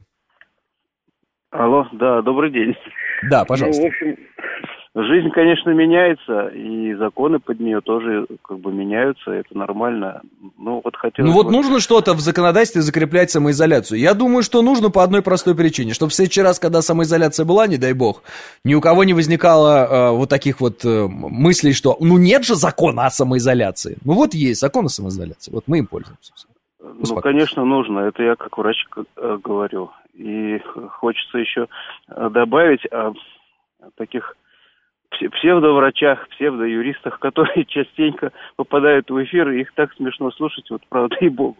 Алло, да, добрый день. Да, пожалуйста. Ну, в общем, жизнь, конечно, меняется, и законы под нее тоже как бы меняются, это нормально. Ну, вот хотелось бы... нужно что-то в законодательстве закреплять самоизоляцию. Я думаю, что нужно по одной простой причине, чтобы в следующий раз, когда самоизоляция была, не дай бог, ни у кого не возникало вот таких вот мыслей, что ну нет же закона о самоизоляции. Ну вот есть закон о самоизоляции, вот мы им пользуемся. Ну, конечно, нужно, это я как врач говорю. И хочется еще добавить о таких псевдоврачах, псевдоюристах, которые частенько попадают в эфир, и их так смешно слушать, вот правда и богу.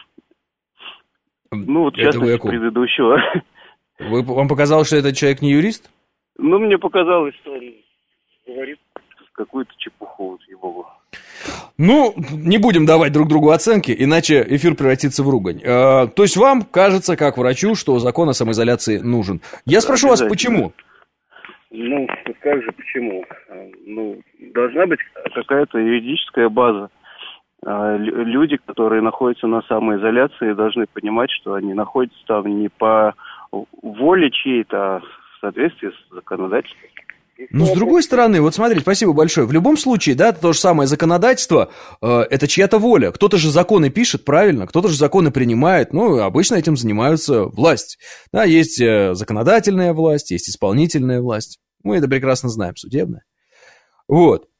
Ну, вот в частности предыдущего. Вам показалось, что этот человек не юрист? Ну, мне показалось, что он говорит какую-то чепуху, вот ей-богу. Ну, не будем давать друг другу оценки, иначе эфир превратится в ругань. То есть вам кажется, как врачу, что закон о самоизоляции нужен. Я спрошу вас, почему? Ну, как же, почему? Ну, должна быть какая-то юридическая база. Люди, которые находятся на самоизоляции, должны понимать, что они находятся там не по воле чьей-то, а в соответствии с законодательством. Ну, с другой стороны, вот смотрите, спасибо большое. В любом случае, да, то же самое законодательство, это чья-то воля. Кто-то же законы пишет, правильно, кто-то же законы принимает. Ну, обычно этим занимаются власть. Да, есть законодательная власть, есть исполнительная власть. Мы это прекрасно знаем, судебная. Вот.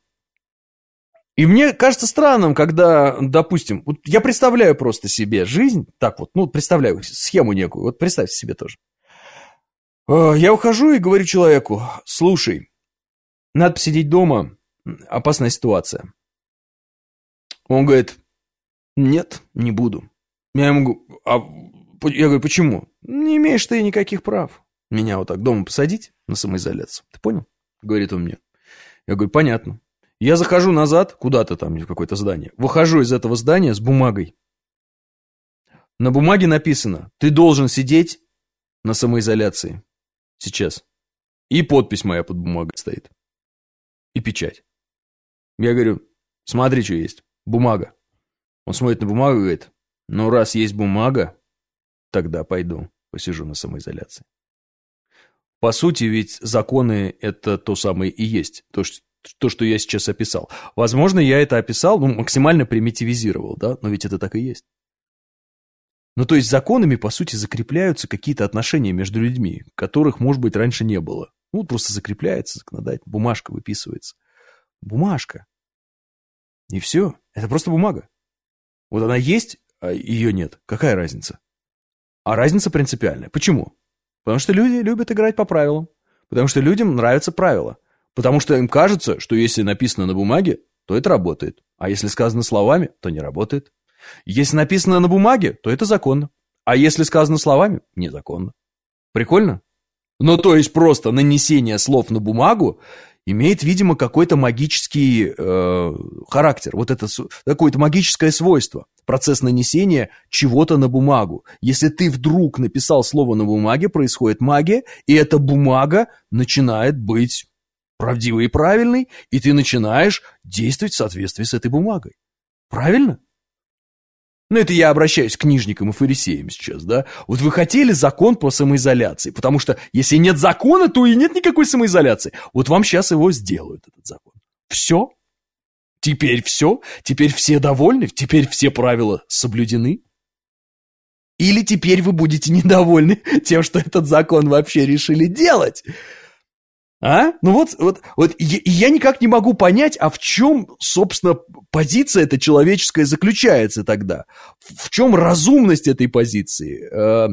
И мне кажется странным, когда, допустим, вот я представляю просто себе жизнь, так вот, ну, представляю схему некую, вот представьте себе тоже. Я ухожу и говорю человеку: слушай, надо посидеть дома, опасная ситуация. Он говорит: нет, не буду. Я ему говорю: я говорю, почему? Не имеешь ты никаких прав меня вот так дома посадить на самоизоляцию. Ты понял? Говорит он мне. Я говорю: понятно. Я захожу назад, куда-то там, в какое-то здание. Выхожу из этого здания с бумагой. На бумаге написано: ты должен сидеть на самоизоляции. Сейчас. И подпись моя под бумагой стоит. И печать. Я говорю: смотри, что есть. Бумага. Он смотрит на бумагу и говорит: ну, раз есть бумага, тогда пойду посижу на самоизоляции. По сути, ведь законы – это то самое и есть. То, что я сейчас описал. Возможно, я это описал, ну, максимально примитивизировал, да? Но ведь это так и есть. Ну, то есть законами, по сути, закрепляются какие-то отношения между людьми, которых, может быть, раньше не было. Ну, просто закрепляется законодательно, бумажка выписывается. Бумажка. И все. Это просто бумага. Вот она есть, а ее нет. Какая разница? А разница принципиальная. Почему? Потому что люди любят играть по правилам. Потому что людям нравятся правила. Потому что им кажется, что если написано на бумаге, то это работает. А если сказано словами, то не работает. Если написано на бумаге, то это законно. А если сказано словами, незаконно. Прикольно? Ну, то есть просто нанесение слов на бумагу имеет, видимо, какой-то магический характер, вот это какое-то магическое свойство, процесс нанесения чего-то на бумагу. Если ты вдруг написал слово на бумаге, происходит магия, и эта бумага начинает быть правдивой и правильной, и ты начинаешь действовать в соответствии с этой бумагой. Правильно? Ну, это я обращаюсь к книжникам и фарисеям сейчас, да? Вот вы хотели закон по самоизоляции, потому что если нет закона, то и нет никакой самоизоляции. Вот вам сейчас его сделают, этот закон. Все? Теперь все? Теперь все довольны? Теперь все правила соблюдены? Или теперь вы будете недовольны тем, что этот закон вообще решили делать? А? Ну вот я никак не могу понять, а в чем, собственно, позиция эта человеческая заключается тогда? В чем разумность этой позиции?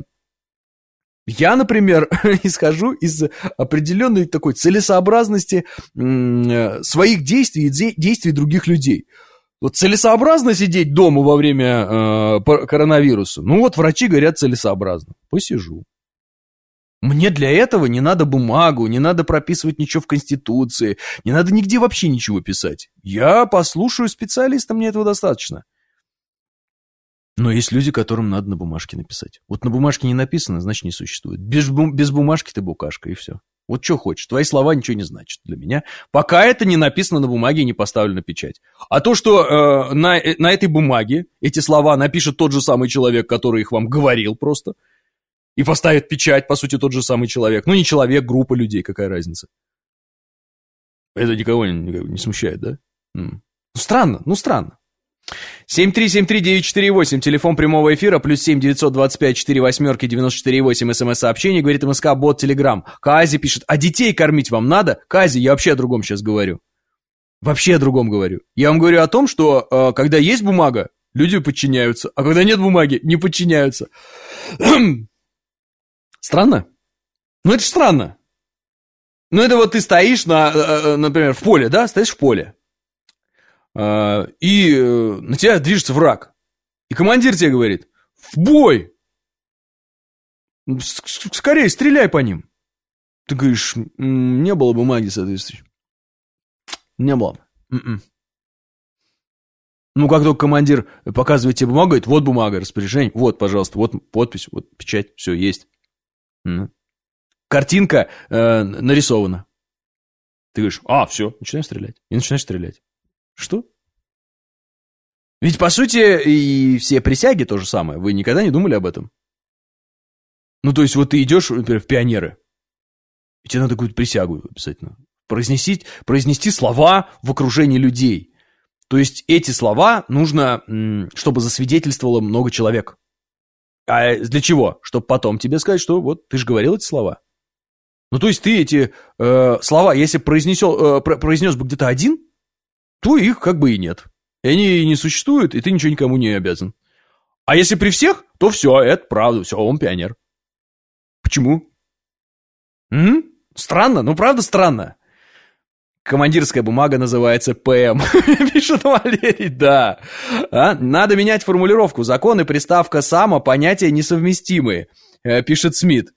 Я, например, исхожу из определенной такой целесообразности своих действий и действий других людей. Вот целесообразно сидеть дома во время коронавируса? Ну вот врачи говорят целесообразно. Посижу. Мне для этого не надо бумагу, не надо прописывать ничего в Конституции, не надо нигде вообще ничего писать. Я послушаю специалиста, мне этого достаточно. Но есть люди, которым надо на бумажке написать. Вот на бумажке не написано, значит не существует. Без бумажки ты букашка, и все. Вот что хочешь, твои слова ничего не значат для меня, пока это не написано на бумаге и не поставлено печать. А то, что на этой бумаге эти слова напишет тот же самый человек, который их вам говорил просто, и поставит печать, по сути, тот же самый человек. Ну, не человек, группа людей, какая разница? Это никого не смущает, да? Ну, странно. 7373948, телефон прямого эфира, +7 925 48 94 8, смс-сообщение, говорит МСК, бот, Телеграм. Кази пишет, а детей кормить вам надо? Кази, я вообще о другом сейчас говорю. Вообще о другом говорю. Я вам говорю о том, что когда есть бумага, люди подчиняются, а когда нет бумаги, не подчиняются. Странно? Ну, это же странно. Ну, это вот ты стоишь, например, в поле, да? Стоишь в поле. И на тебя движется враг. И командир тебе говорит, в бой! Скорее, стреляй по ним. Ты говоришь, не было бумаги соответствующей. Не было. Ну, как только командир показывает тебе бумагу, говорит, вот бумага, распоряжение, вот, пожалуйста, вот подпись, вот печать, все, есть. Картинка нарисована. Ты говоришь, все, начинаем стрелять. И начинаешь стрелять. Что? Ведь, по сути, и все присяги то же самое. Вы никогда не думали об этом? Ну, то есть, вот ты идешь, например, в пионеры, и тебе надо какую-то присягу обязательно. Произнести слова в окружении людей. То есть, эти слова нужно, чтобы засвидетельствовало много человек. А для чего? Чтобы потом тебе сказать, что вот ты же говорил эти слова. Ну, то есть ты эти слова, если произнес бы где-то один, то их как бы и нет. И они не существуют, и ты ничего никому не обязан. А если при всех, то все, это правда, все, он пионер. Почему? Странно, ну правда странно. Командирская бумага называется ПМ. Пишет Валерий, да. Надо менять формулировку. Закон и приставка «само» понятия несовместимые. Пишет Смит.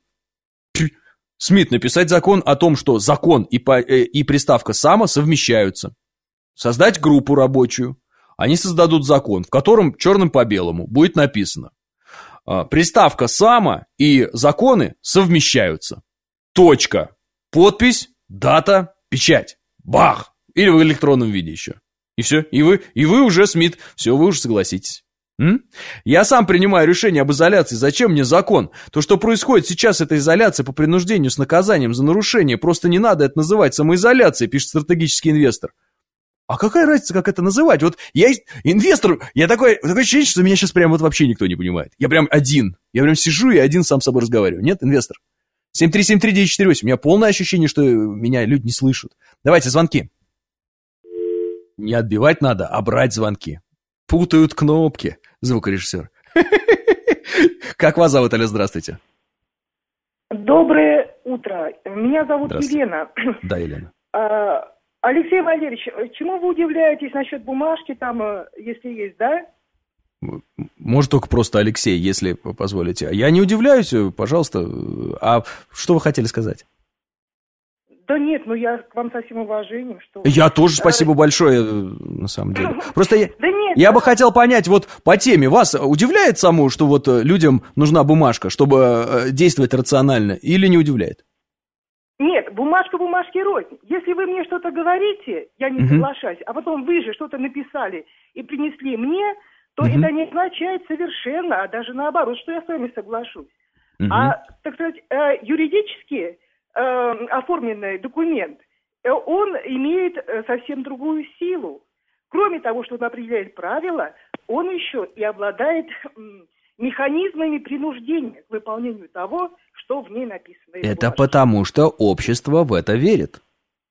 Смит, написать закон о том, что закон и приставка «само» совмещаются. Создать группу рабочую. Они создадут закон, в котором черным по белому будет написано. Приставка «само» и законы совмещаются. Точка. Подпись, дата, печать. Бах! Или в электронном виде еще. И все. И вы уже, Смит, все, вы уже согласитесь. Я сам принимаю решение об изоляции. Зачем мне закон? То, что происходит сейчас, это изоляция по принуждению с наказанием за нарушение. Просто не надо это называть самоизоляцией, пишет стратегический инвестор. А какая разница, как это называть? Вот я инвестор, я такое ощущение, что меня сейчас прям вот вообще никто не понимает. Я прям один. Я прям сижу и один сам с собой разговариваю. Нет, инвестор? 7373948. У меня полное ощущение, что меня люди не слышат. Давайте звонки. Не отбивать надо, а брать звонки. Путают кнопки, звукорежиссер. Как вас зовут, Аля? Здравствуйте. Доброе утро. Меня зовут Елена. Да, Елена. Алексей Валерьевич, чему вы удивляетесь насчет бумажки там, если есть, да? Может, только просто Алексей, если позволите. Я не удивляюсь, пожалуйста. А что вы хотели сказать? Да нет, ну я к вам со всем уважением, что... Я тоже спасибо большое, на самом деле. Просто я бы хотел понять, вот по теме, вас удивляет саму, что вот людям нужна бумажка, чтобы действовать рационально, или не удивляет? Нет, бумажка бумажке рознь. Если вы мне что-то говорите, я не соглашаюсь, а потом вы же что-то написали и принесли мне, то это не означает совершенно, а даже наоборот, что я с вами соглашусь. А, так сказать, юридически оформленный документ, он имеет совсем другую силу. Кроме того, что он определяет правила, он еще и обладает механизмами принуждения к выполнению того, что в ней написано. Это потому, что общество в это верит.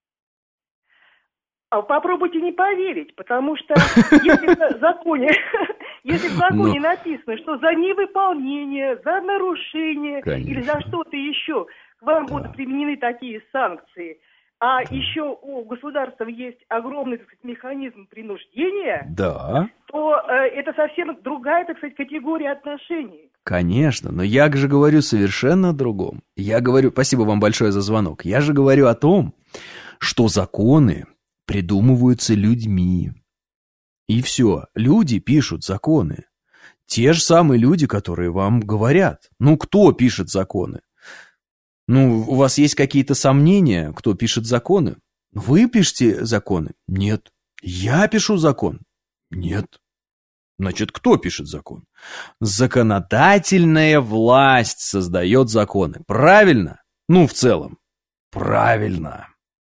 А попробуйте не поверить, потому что если в законе написано, что за невыполнение, за нарушение или за что-то еще к вам будут применены такие санкции, а еще у государства есть огромный, так сказать, механизм принуждения, то это совсем другая, так сказать, категория отношений. Конечно, но я же говорю совершенно о другом. Я говорю, спасибо вам большое за звонок, я же говорю о том, что законы придумываются людьми. И все, люди пишут законы. Те же самые люди, которые вам говорят. Ну, кто пишет законы? Ну, у вас есть какие-то сомнения, кто пишет законы? Вы пишете законы? Нет. Я пишу закон? Нет. Значит, кто пишет закон? Законодательная власть создает законы. Правильно? Ну, в целом. Правильно.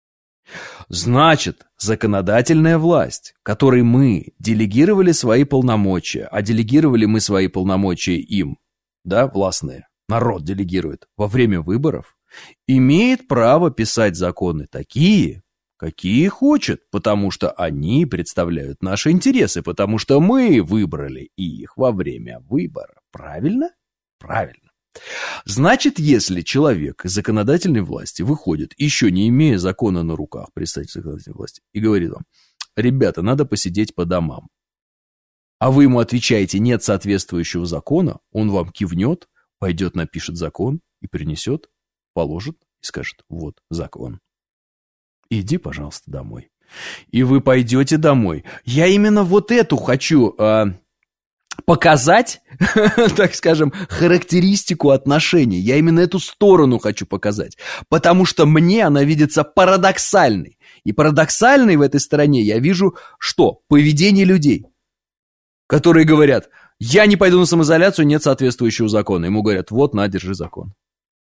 Значит, законодательная власть, которой мы делегировали свои полномочия, а делегировали мы свои полномочия им, да, властные, народ делегирует во время выборов, имеет право писать законы такие, какие хочет, потому что они представляют наши интересы, потому что мы выбрали их во время выборов. Правильно? Правильно. Значит, если человек из законодательной власти выходит, еще не имея закона на руках, представитель законодательной власти, и говорит вам: ребята, надо посидеть по домам, а вы ему отвечаете: нет соответствующего закона, он вам кивнет, пойдет, напишет закон и принесет, положит и скажет: вот закон. Иди, пожалуйста, домой. И вы пойдете домой. Я именно вот эту хочу показать, так скажем, характеристику отношений. Я именно эту сторону хочу показать. Потому что мне она видится парадоксальной. И парадоксальной в этой стороне я вижу что? Поведение людей, которые говорят: я не пойду на самоизоляцию, нет соответствующего закона. Ему говорят: вот, на, держи закон.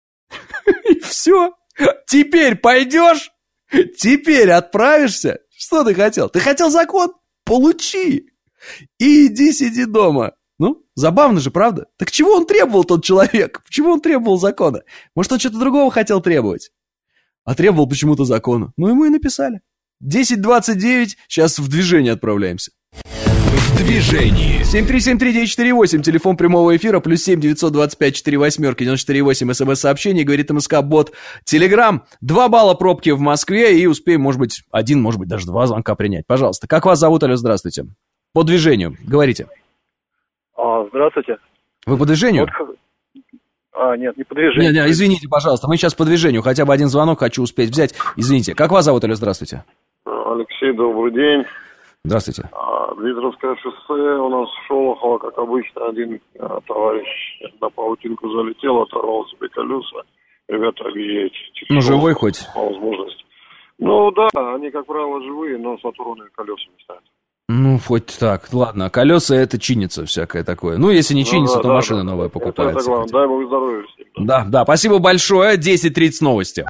И все. Теперь пойдешь? Теперь отправишься? Что ты хотел? Ты хотел закон? Получи. И иди сиди дома. Ну, забавно же, правда? Так чего он требовал, тот человек? Почему он требовал закона? Может, он что-то другого хотел требовать? А требовал почему-то закона. Ну, ему и написали. 10:29, сейчас в движение отправляемся. В движении. 7373948, телефон прямого эфира, +7 925 48 94,8, смс-сообщение, говорит МСК-бот. Телеграм, 2 балла пробки в Москве, и успеем, может быть, 1, может быть, даже 2 звонка принять. Пожалуйста, как вас зовут? Алло, здравствуйте. По движению, говорите. Здравствуйте. Вы по движению? Нет, не по движению. Нет, извините, пожалуйста, мы сейчас по движению, хотя бы один звонок хочу успеть взять. Извините, как вас зовут? Алло, здравствуйте. Алексей, добрый день. Здравствуйте. Дмитровское шоссе у нас в Шолохово, как обычно, один товарищ на паутинку залетел, оторвал себе колеса. Ребята, объезжайте. Ну, живой хоть? По возможности. Ну, да, они, как правило, живые, но с оторванными колесами стоят. Ну, хоть так. Ладно, колеса это чинится всякое такое. Ну, если не чинится, то машина новая покупается. Это главное. Дай бог здоровья всем. Да, спасибо большое. 10:30 новости.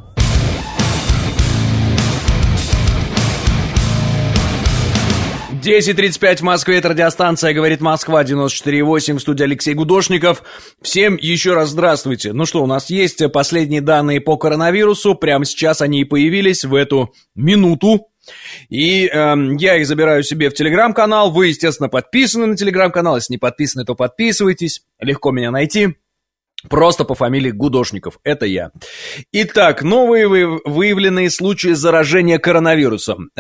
— 10:35 в Москве, это радиостанция «Говорит Москва», 94,8, в студии Алексей Гудошников. Всем еще раз здравствуйте. Ну что, у нас есть последние данные по коронавирусу, прямо сейчас они и появились в эту минуту. И я их забираю себе в телеграм-канал. Вы, естественно, подписаны на телеграм-канал. Если не подписаны, то подписывайтесь. Легко меня найти. Просто по фамилии Гудошников. Это я. Итак, новые выявленные случаи заражения коронавирусом.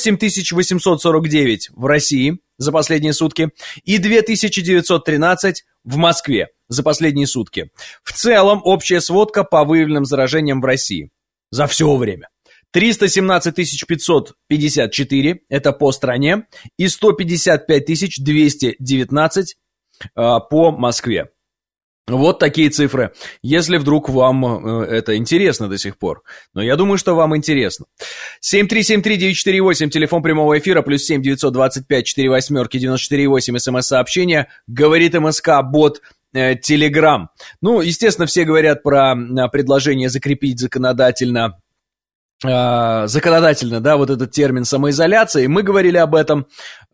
8849 в России за последние сутки и 2913 в Москве за последние сутки. В целом, общая сводка по выявленным заражениям в России за все время. 317 554, это по стране, и 155 219 по Москве. Вот такие цифры, если вдруг вам это интересно до сих пор. Но я думаю, что вам интересно. 7373948, телефон прямого эфира, +7 925 48 94 8, смс-сообщение, говорит МСК, бот Telegram. Ну, естественно, все говорят про предложение закрепить законодательно, да, вот этот термин самоизоляции. Мы говорили об этом.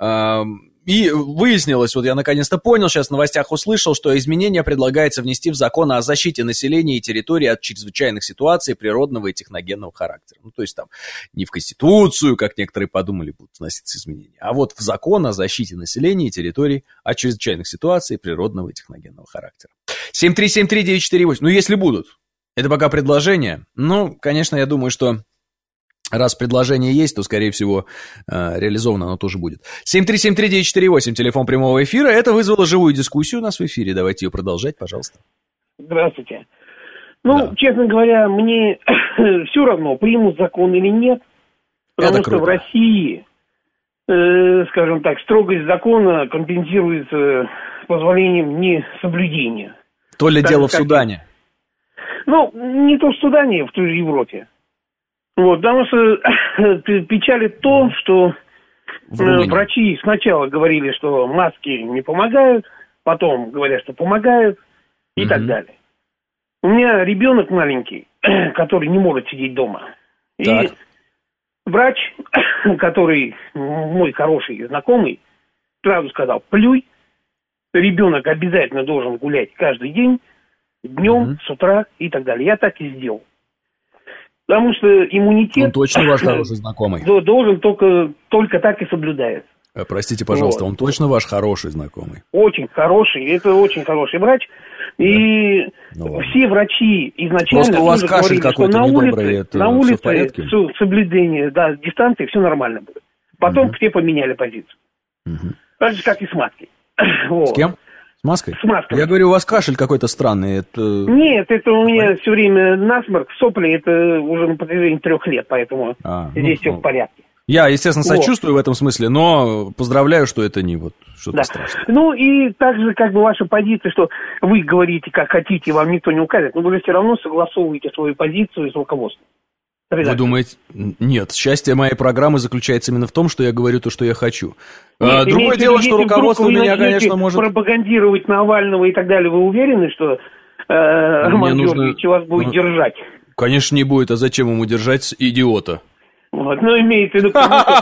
И выяснилось, вот я наконец-то понял, сейчас в новостях услышал, что изменения предлагается внести в закон о защите населения и территории от чрезвычайных ситуаций природного и техногенного характера. Ну, то есть там не в Конституцию, как некоторые подумали, будут вноситься изменения, а вот в закон о защите населения и территории от чрезвычайных ситуаций природного и техногенного характера. 7373948, ну, если будут. Это пока предложение. Ну, конечно, я думаю, что раз предложение есть, то, скорее всего, реализовано оно тоже будет. 7373948, телефон прямого эфира. Это вызвало живую дискуссию у нас в эфире. Давайте ее продолжать, пожалуйста. Здравствуйте. Ну, честно говоря, мне все равно, примут закон или нет. Потому что в России, скажем так, строгость закона компенсируется позволением несоблюдения. То ли дело в Судане. Ну, не то в Судане, в той же Европе. Вот, потому что печалит то, что врачи сначала говорили, что маски не помогают, потом говорят, что помогают и так далее. У меня ребенок маленький, который не может сидеть дома. Так. И врач, который мой хороший знакомый, сразу сказал: плюй, ребенок обязательно должен гулять каждый день, днем, с утра и так далее. Я так и сделал. Потому что иммунитет... Он точно ваш хороший знакомый. Должен только так и соблюдается. Простите, пожалуйста, вот. Он точно ваш хороший знакомый? Очень хороший, это очень хороший врач. И все врачи изначально... Просто у вас кашель какой-то недобрый, это на улице все в порядке? Соблюдение, да, дистанции, все нормально будет. Потом все поменяли позицию. Так же, как и с маской. С кем? С маской? С маской. Я говорю, у вас кашель какой-то странный. Это... Нет, это у меня все время насморк, сопли, это уже на протяжении 3 лет, поэтому здесь все в порядке. Я, естественно, сочувствую в этом смысле, но поздравляю, что это не вот что-то страшное. Ну и также как бы ваша позиция, что вы говорите как хотите, вам никто не укажет, но вы же все равно согласовываете свою позицию с руководством. Вы думаете? Нет, счастье моей программы заключается именно в том, что я говорю то, что я хочу. Нет, другое дело, что руководство меня, конечно, может... пропагандировать Навального и так далее, вы уверены, что Роман Георгиевич вас будет держать? Конечно, не будет, а зачем ему держать идиота? Вот, ну, имеется в виду...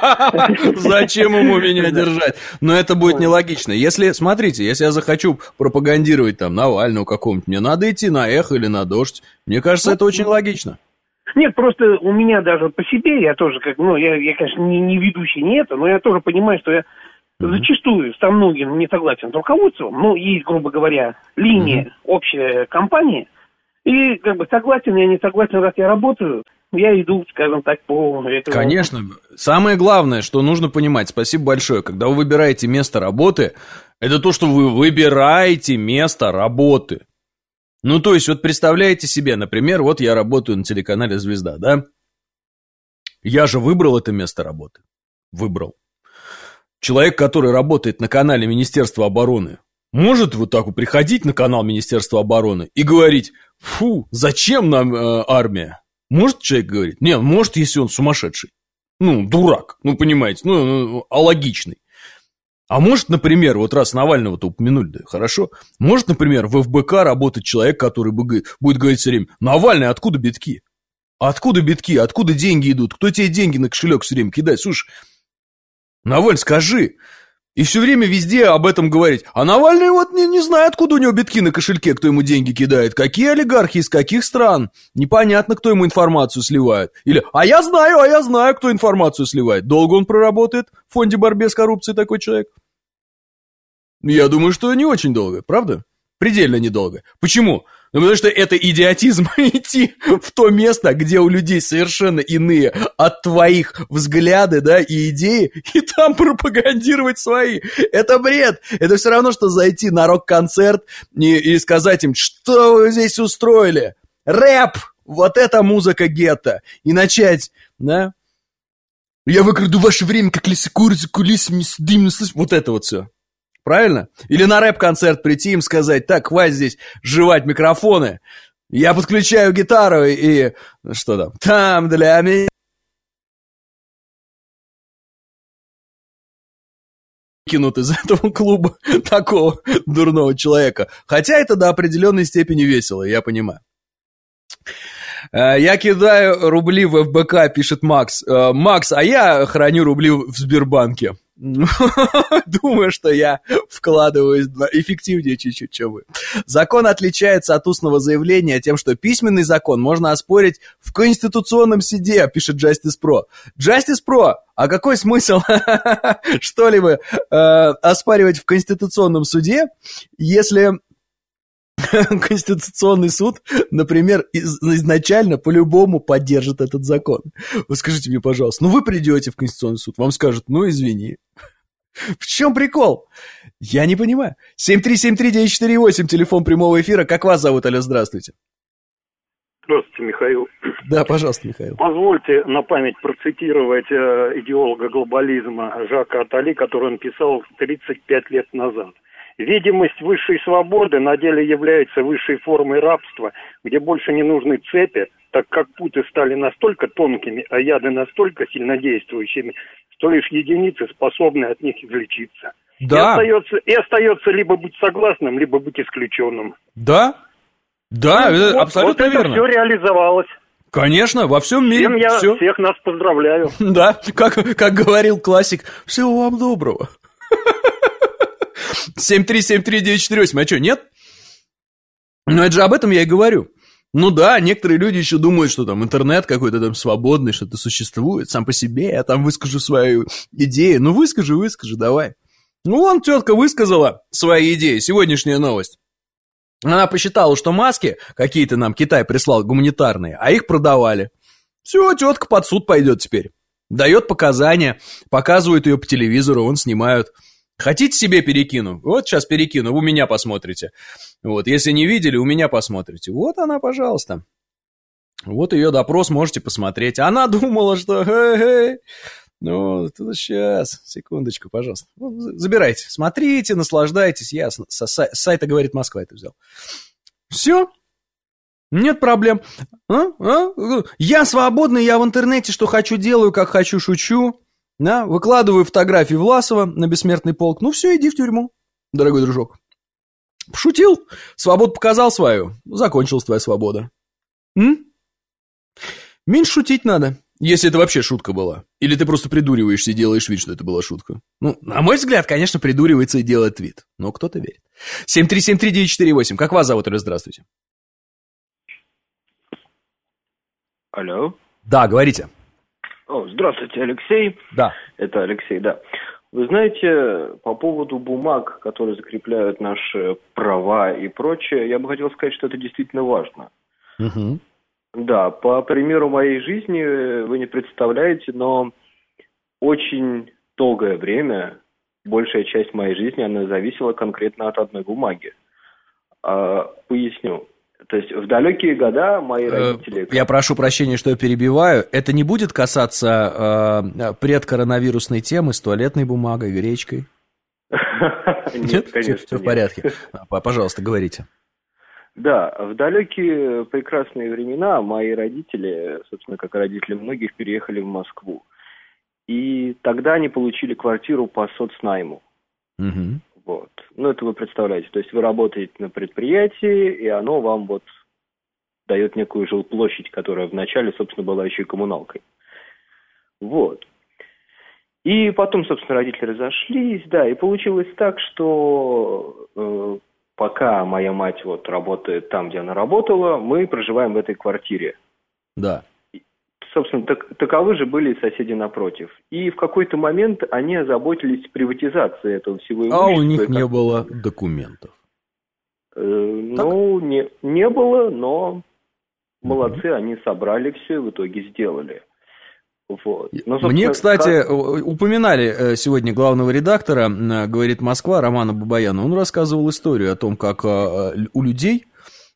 Зачем ему меня держать? Но это будет нелогично. Если, смотрите, если я захочу пропагандировать там Навального какого-нибудь, мне надо идти на Эхо или на Дождь. Мне кажется, это очень логично. Нет, просто у меня даже по себе, я тоже, как, ну, я конечно, не ведущий, не это, но я тоже понимаю, что я зачастую со многим не согласен с руководством, ну, есть, грубо говоря, линия, общая компания, и, как бы, согласен я, не согласен, раз я работаю, я иду, скажем так, по этому. Конечно. Самое главное, что нужно понимать, спасибо большое, когда вы выбираете место работы, это то, что вы выбираете место работы. Ну, то есть, вот представляете себе, например, вот я работаю на телеканале «Звезда», да? Я же выбрал это место работы. Выбрал. Человек, который работает на канале Министерства обороны, может вот так вот приходить на канал Министерства обороны и говорить: фу, зачем нам армия? Может человек говорить? Нет, может, если он сумасшедший. Ну, дурак, ну, понимаете, алогичный. А может, например, вот раз Навального-то упомянули, да, хорошо, может, например, в ФБК работать человек, который будет говорить все время: Навальный, откуда битки? Откуда битки? Откуда деньги идут? Кто тебе деньги на кошелек все время кидает? Слушай, Наваль, скажи. И все время везде об этом говорить. А Навальный вот не знает, откуда у него битки на кошельке, кто ему деньги кидает. Какие олигархи, из каких стран. Непонятно, кто ему информацию сливает. Или, а я знаю, кто информацию сливает. Долго он проработает в фонде борьбы с коррупцией такой человек? Я думаю, что не очень долго, правда? Предельно недолго. Почему? Ну, потому что это идиотизм идти в то место, где у людей совершенно иные от твоих взгляды, да, и идеи, и там пропагандировать свои. Это бред. Это все равно, что зайти на рок-концерт и сказать им: что вы здесь устроили? Рэп! Вот это музыка гетто. И начать да? Я выкраду ваше время, как лисакур за кулисами с дымом. Вот это вот все. Правильно? Или на рэп-концерт прийти им сказать: так, хватит здесь жевать микрофоны. Я подключаю гитару и... Что там? Там для меня... Кинут из этого клуба такого дурного человека. Хотя это до определенной степени весело, я понимаю. Я кидаю рубли в ФБК, пишет Макс. Макс, а я храню рубли в Сбербанке. Думаю, что я вкладываюсь эффективнее чуть-чуть, чем вы. Закон отличается от устного заявления тем, что письменный закон можно оспорить в Конституционном суде, пишет Justice Pro. Justice Pro, а какой смысл что-либо оспаривать в Конституционном суде, если... Конституционный суд, например, изначально по-любому поддержит этот закон. Вы скажите мне, пожалуйста, вы придете в Конституционный суд, вам скажут: извини. В чем прикол? Я не понимаю. 7373948, телефон прямого эфира. Как вас зовут, алло, здравствуйте. Здравствуйте, Михаил. Да, пожалуйста, Михаил. Позвольте на память процитировать идеолога глобализма Жака Аттали, который он писал 35 лет назад. Видимость высшей свободы на деле является высшей формой рабства, где больше не нужны цепи, так как путы стали настолько тонкими, а яды настолько сильнодействующими, что лишь единицы способны от них излечиться. Да. И остается либо быть согласным, либо быть исключенным. Да, это абсолютно верно. Все реализовалось. Конечно, во всем мире. Всех нас поздравляю. Да, как говорил классик, всего вам доброго. 7373948, а что, нет? Это же об этом я и говорю. Да, некоторые люди еще думают, что там интернет какой-то там свободный, что-то существует сам по себе, я там выскажу свою идею. Выскажи, давай. Вон тетка высказала свои идеи, сегодняшняя новость. Она посчитала, что маски какие-то нам Китай прислал гуманитарные, а их продавали. Все, тетка под суд пойдет теперь. Дает показания, показывают ее по телевизору, вон снимают. Хотите себе перекину? Вот сейчас перекину, вы у меня посмотрите. Вот, если не видели, у меня посмотрите. Вот она, пожалуйста. Вот ее допрос можете посмотреть. Она думала, что... сейчас, секундочку, пожалуйста. Забирайте, смотрите, наслаждайтесь. Ясно, с сайта «Говорит Москва» это взял. Все. Нет проблем. Я свободный, я в интернете что хочу делаю, как хочу шучу. Да, выкладываю фотографии Власова на бессмертный полк. Все, иди в тюрьму, дорогой дружок. Пошутил, свободу показал свою, закончилась твоя свобода. Меньше шутить надо, если это вообще шутка была. Или ты просто придуриваешься и делаешь вид, что это была шутка. На мой взгляд, конечно, придуривается и делает вид. Но кто-то верит. 7373948, как вас зовут, или здравствуйте? Алло. Да, говорите. Здравствуйте, Алексей. Да. Это Алексей, да. Вы знаете, по поводу бумаг, которые закрепляют наши права и прочее, я бы хотел сказать, что это действительно важно. Угу. Да, по примеру моей жизни, вы не представляете, но очень долгое время, большая часть моей жизни, она зависела конкретно от одной бумаги. Поясню. То есть в далекие года мои родители... Я прошу прощения, что я перебиваю. Это не будет касаться предкоронавирусной темы с туалетной бумагой, гречкой? Нет, конечно. Все в порядке. Пожалуйста, говорите. Да, в далекие прекрасные времена мои родители, собственно, как и родители многих, переехали в Москву. И тогда они получили квартиру по соцнайму. Угу. Вот. Это вы представляете. То есть вы работаете на предприятии, и оно вам дает некую жилплощадь, которая вначале, собственно, была еще и коммуналкой. Вот. И потом, собственно, родители разошлись, да, и получилось так, что пока моя мать работает там, где она работала, мы проживаем в этой квартире. Да. Собственно, таковы же были и соседи напротив. И в какой-то момент они озаботились приватизацией этого всего имущества. А у них не было документов? Не было, но молодцы, они собрали все и в итоге сделали. Вот. Мне, кстати, упоминали сегодня главного редактора, говорит Москва, Романа Бабаяна. Он рассказывал историю о том, как у людей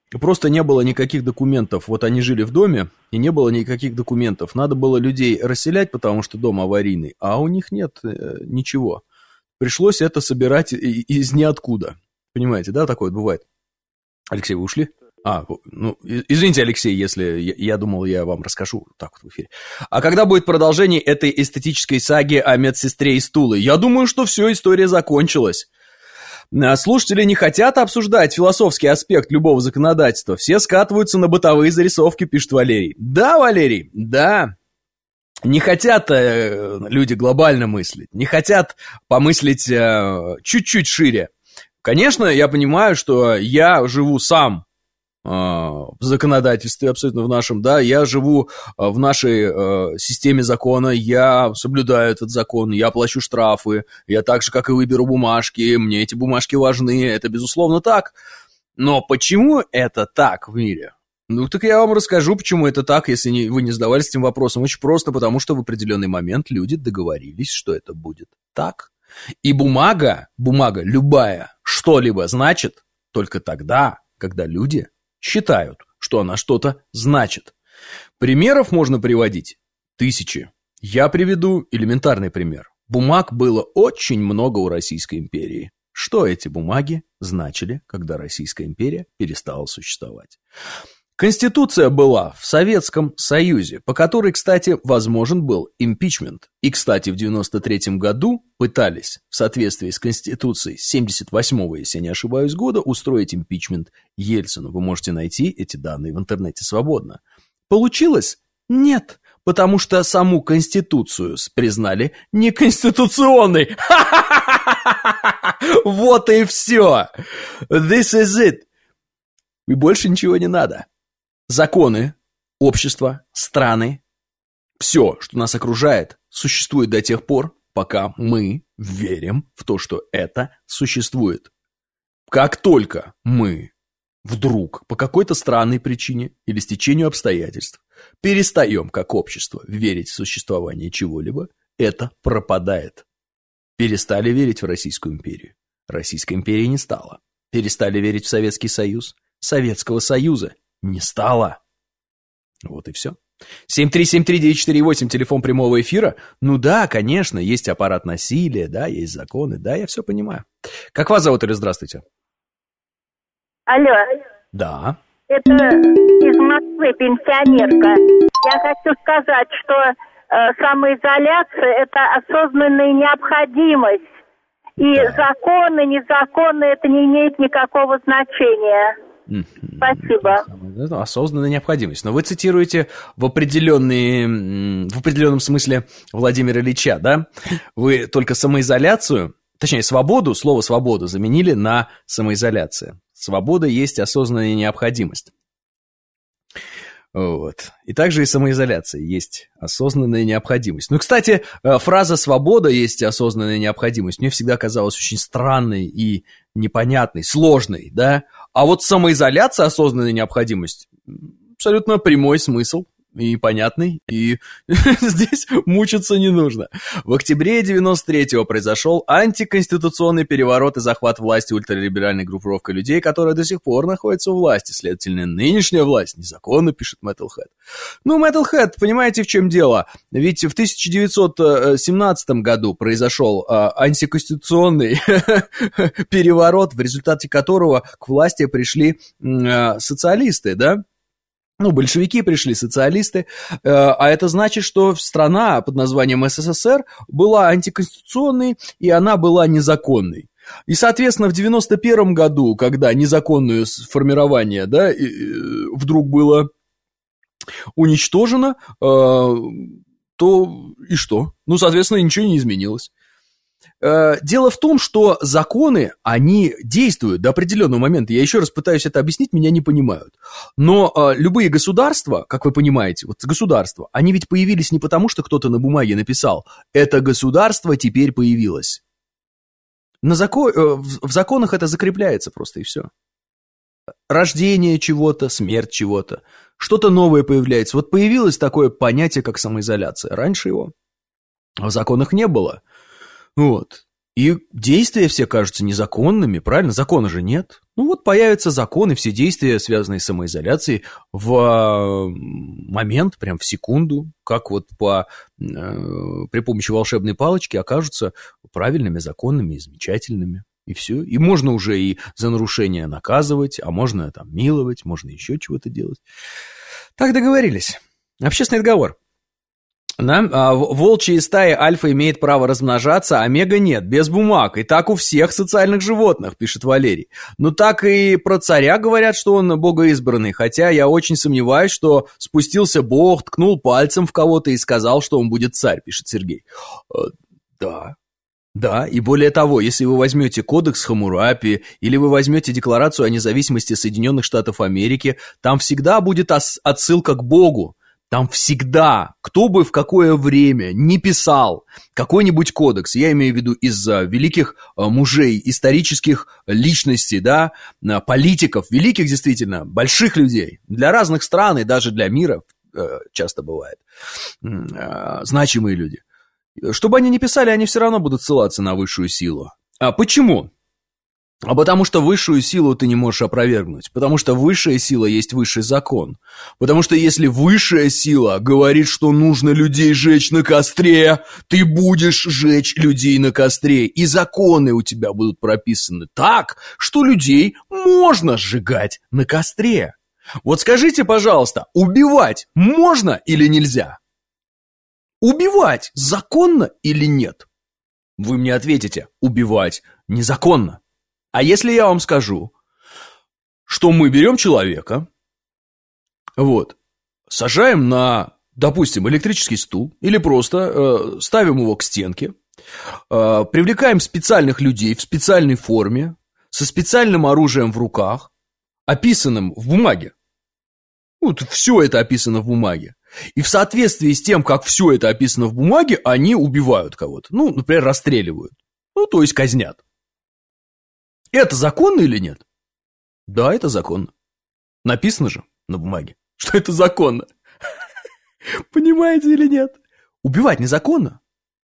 просто не было никаких документов. Вот они жили в доме, и не было никаких документов. Надо было людей расселять, потому что дом аварийный, а у них нет ничего. Пришлось это собирать из ниоткуда. Понимаете, да, такое бывает? Алексей, вы ушли? Извините, Алексей, если я думал, я вам расскажу так вот в эфире. А когда будет продолжение этой эстетической саги о медсестре из Тулы? Я думаю, что все, история закончилась. Слушатели не хотят обсуждать философский аспект любого законодательства. Все скатываются на бытовые зарисовки, пишет Валерий. Да, Валерий, да. Не хотят люди глобально мыслить, не хотят помыслить чуть-чуть шире. Конечно, я понимаю, что я живу сам в законодательстве абсолютно в нашем, да, я живу в нашей системе закона, я соблюдаю этот закон, я плачу штрафы, я так же, как и вы, беру бумажки, мне эти бумажки важны, это безусловно так. Но почему это так в мире? Ну, так я вам расскажу, почему это так, если вы не задавались этим вопросом. Очень просто, потому что в определенный момент люди договорились, что это будет так. И бумага любая, что-либо значит только тогда, когда люди считают, что она что-то значит. Примеров можно приводить тысячи. Я приведу элементарный пример. Бумаг было очень много у Российской империи. Что эти бумаги значили, когда Российская империя перестала существовать? Конституция была в Советском Союзе, по которой, кстати, возможен был импичмент. И, кстати, в 1993 году пытались, в соответствии с Конституцией 78-го, если я не ошибаюсь, года, устроить импичмент Ельцину. Вы можете найти эти данные в интернете свободно. Получилось? Нет, потому что саму Конституцию признали неконституционной. Вот и все. This is it. И больше ничего не надо. Законы, общество, страны, все, что нас окружает, существует до тех пор, пока мы верим в то, что это существует. Как только мы вдруг по какой-то странной причине или стечению обстоятельств перестаем как общество верить в существование чего-либо, это пропадает. Перестали верить в Российскую империю. Российской империи не стало. Перестали верить в Советский Союз. Советского Союза не стало. Вот и все. 7373948, телефон прямого эфира. Ну да, конечно, есть аппарат насилия, да, есть законы, да, я все понимаю. Как вас зовут, или здравствуйте? Алло. Да. Это из Москвы пенсионерка. Я хочу сказать, что самоизоляция – это осознанная необходимость. И законы, незаконны, это не имеет никакого значения. Спасибо. Осознанная необходимость. Но вы цитируете в определенном смысле Владимира Ильича, да? Вы только самоизоляцию, точнее, свободу, слово «свободу» заменили на самоизоляцию. Свобода есть осознанная необходимость. Вот. И также и самоизоляция есть осознанная необходимость. Ну, кстати, фраза «свобода есть осознанная необходимость» мне всегда казалась очень странной и непонятной, сложной, да? А вот самоизоляция, осознанная необходимость – абсолютно прямой смысл и понятный, и здесь мучиться не нужно. В октябре 93-го произошел антиконституционный переворот и захват власти ультралиберальной группировкой людей, которая до сих пор находится у власти. Следовательно, нынешняя власть незаконно, пишет Metalhead. Ну, Metalhead, понимаете, в чем дело? Ведь в 1917 году произошел антиконституционный переворот, в результате которого к власти пришли социалисты, да? Ну, большевики пришли, социалисты, а это значит, что страна под названием СССР была антиконституционной, и она была незаконной. И, соответственно, в 91 году, когда незаконное формирование, да, вдруг было уничтожено, то и что? Ну, соответственно, ничего не изменилось. Дело в том, что законы, они действуют до определенного момента. Я еще раз пытаюсь это объяснить, меня не понимают. Но любые государства, как вы понимаете, вот государства, они ведь появились не потому, что кто-то на бумаге написал. Это государство теперь появилось. В законах это закрепляется просто, и все. Рождение чего-то, смерть чего-то. Что-то новое появляется. Вот появилось такое понятие, как самоизоляция. Раньше его в законах не было. Вот. И действия все кажутся незаконными, правильно? Закона же нет. Ну вот появятся законы, все действия, связанные с самоизоляцией, в момент, прям в секунду, как вот при помощи волшебной палочки окажутся правильными, законными и замечательными. И все. И можно уже и за нарушение наказывать, а можно там миловать, можно еще чего-то делать. Так договорились. Общественный договор. Да? В волчьей стае альфа имеет право размножаться, а омега нет, без бумаг. И так у всех социальных животных, пишет Валерий. Ну так и про царя говорят, что он богоизбранный. Хотя я очень сомневаюсь, что спустился бог, ткнул пальцем в кого-то и сказал, что он будет царь, пишет Сергей. Да, и более того, если вы возьмете кодекс Хаммурапи или вы возьмете Декларацию о независимости Соединенных Штатов Америки, там всегда будет отсылка к Богу. Там всегда, кто бы в какое время не писал какой-нибудь кодекс, я имею в виду из великих мужей, исторических личностей, да, политиков, великих действительно, больших людей, для разных стран и даже для мира часто бывает, значимые люди. Чтобы они не писали, они все равно будут ссылаться на высшую силу. А почему? А потому что высшую силу ты не можешь опровергнуть. Потому что высшая сила есть высший закон. Потому что если высшая сила говорит, что нужно людей жечь на костре, ты будешь жечь людей на костре. И законы у тебя будут прописаны так, что людей можно сжигать на костре. Вот скажите, пожалуйста, убивать можно или нельзя? Убивать законно или нет? Вы мне ответите, убивать незаконно. А если я вам скажу, что мы берем человека, вот, сажаем на, допустим, электрический стул или просто ставим его к стенке, привлекаем специальных людей в специальной форме, со специальным оружием в руках, описанным в бумаге. Вот все это описано в бумаге. И в соответствии с тем, как все это описано в бумаге, они убивают кого-то. Ну, например, расстреливают. Ну, то есть казнят. Это законно или нет? Да, это законно. Написано же на бумаге, что это законно. Понимаете или нет? Убивать незаконно.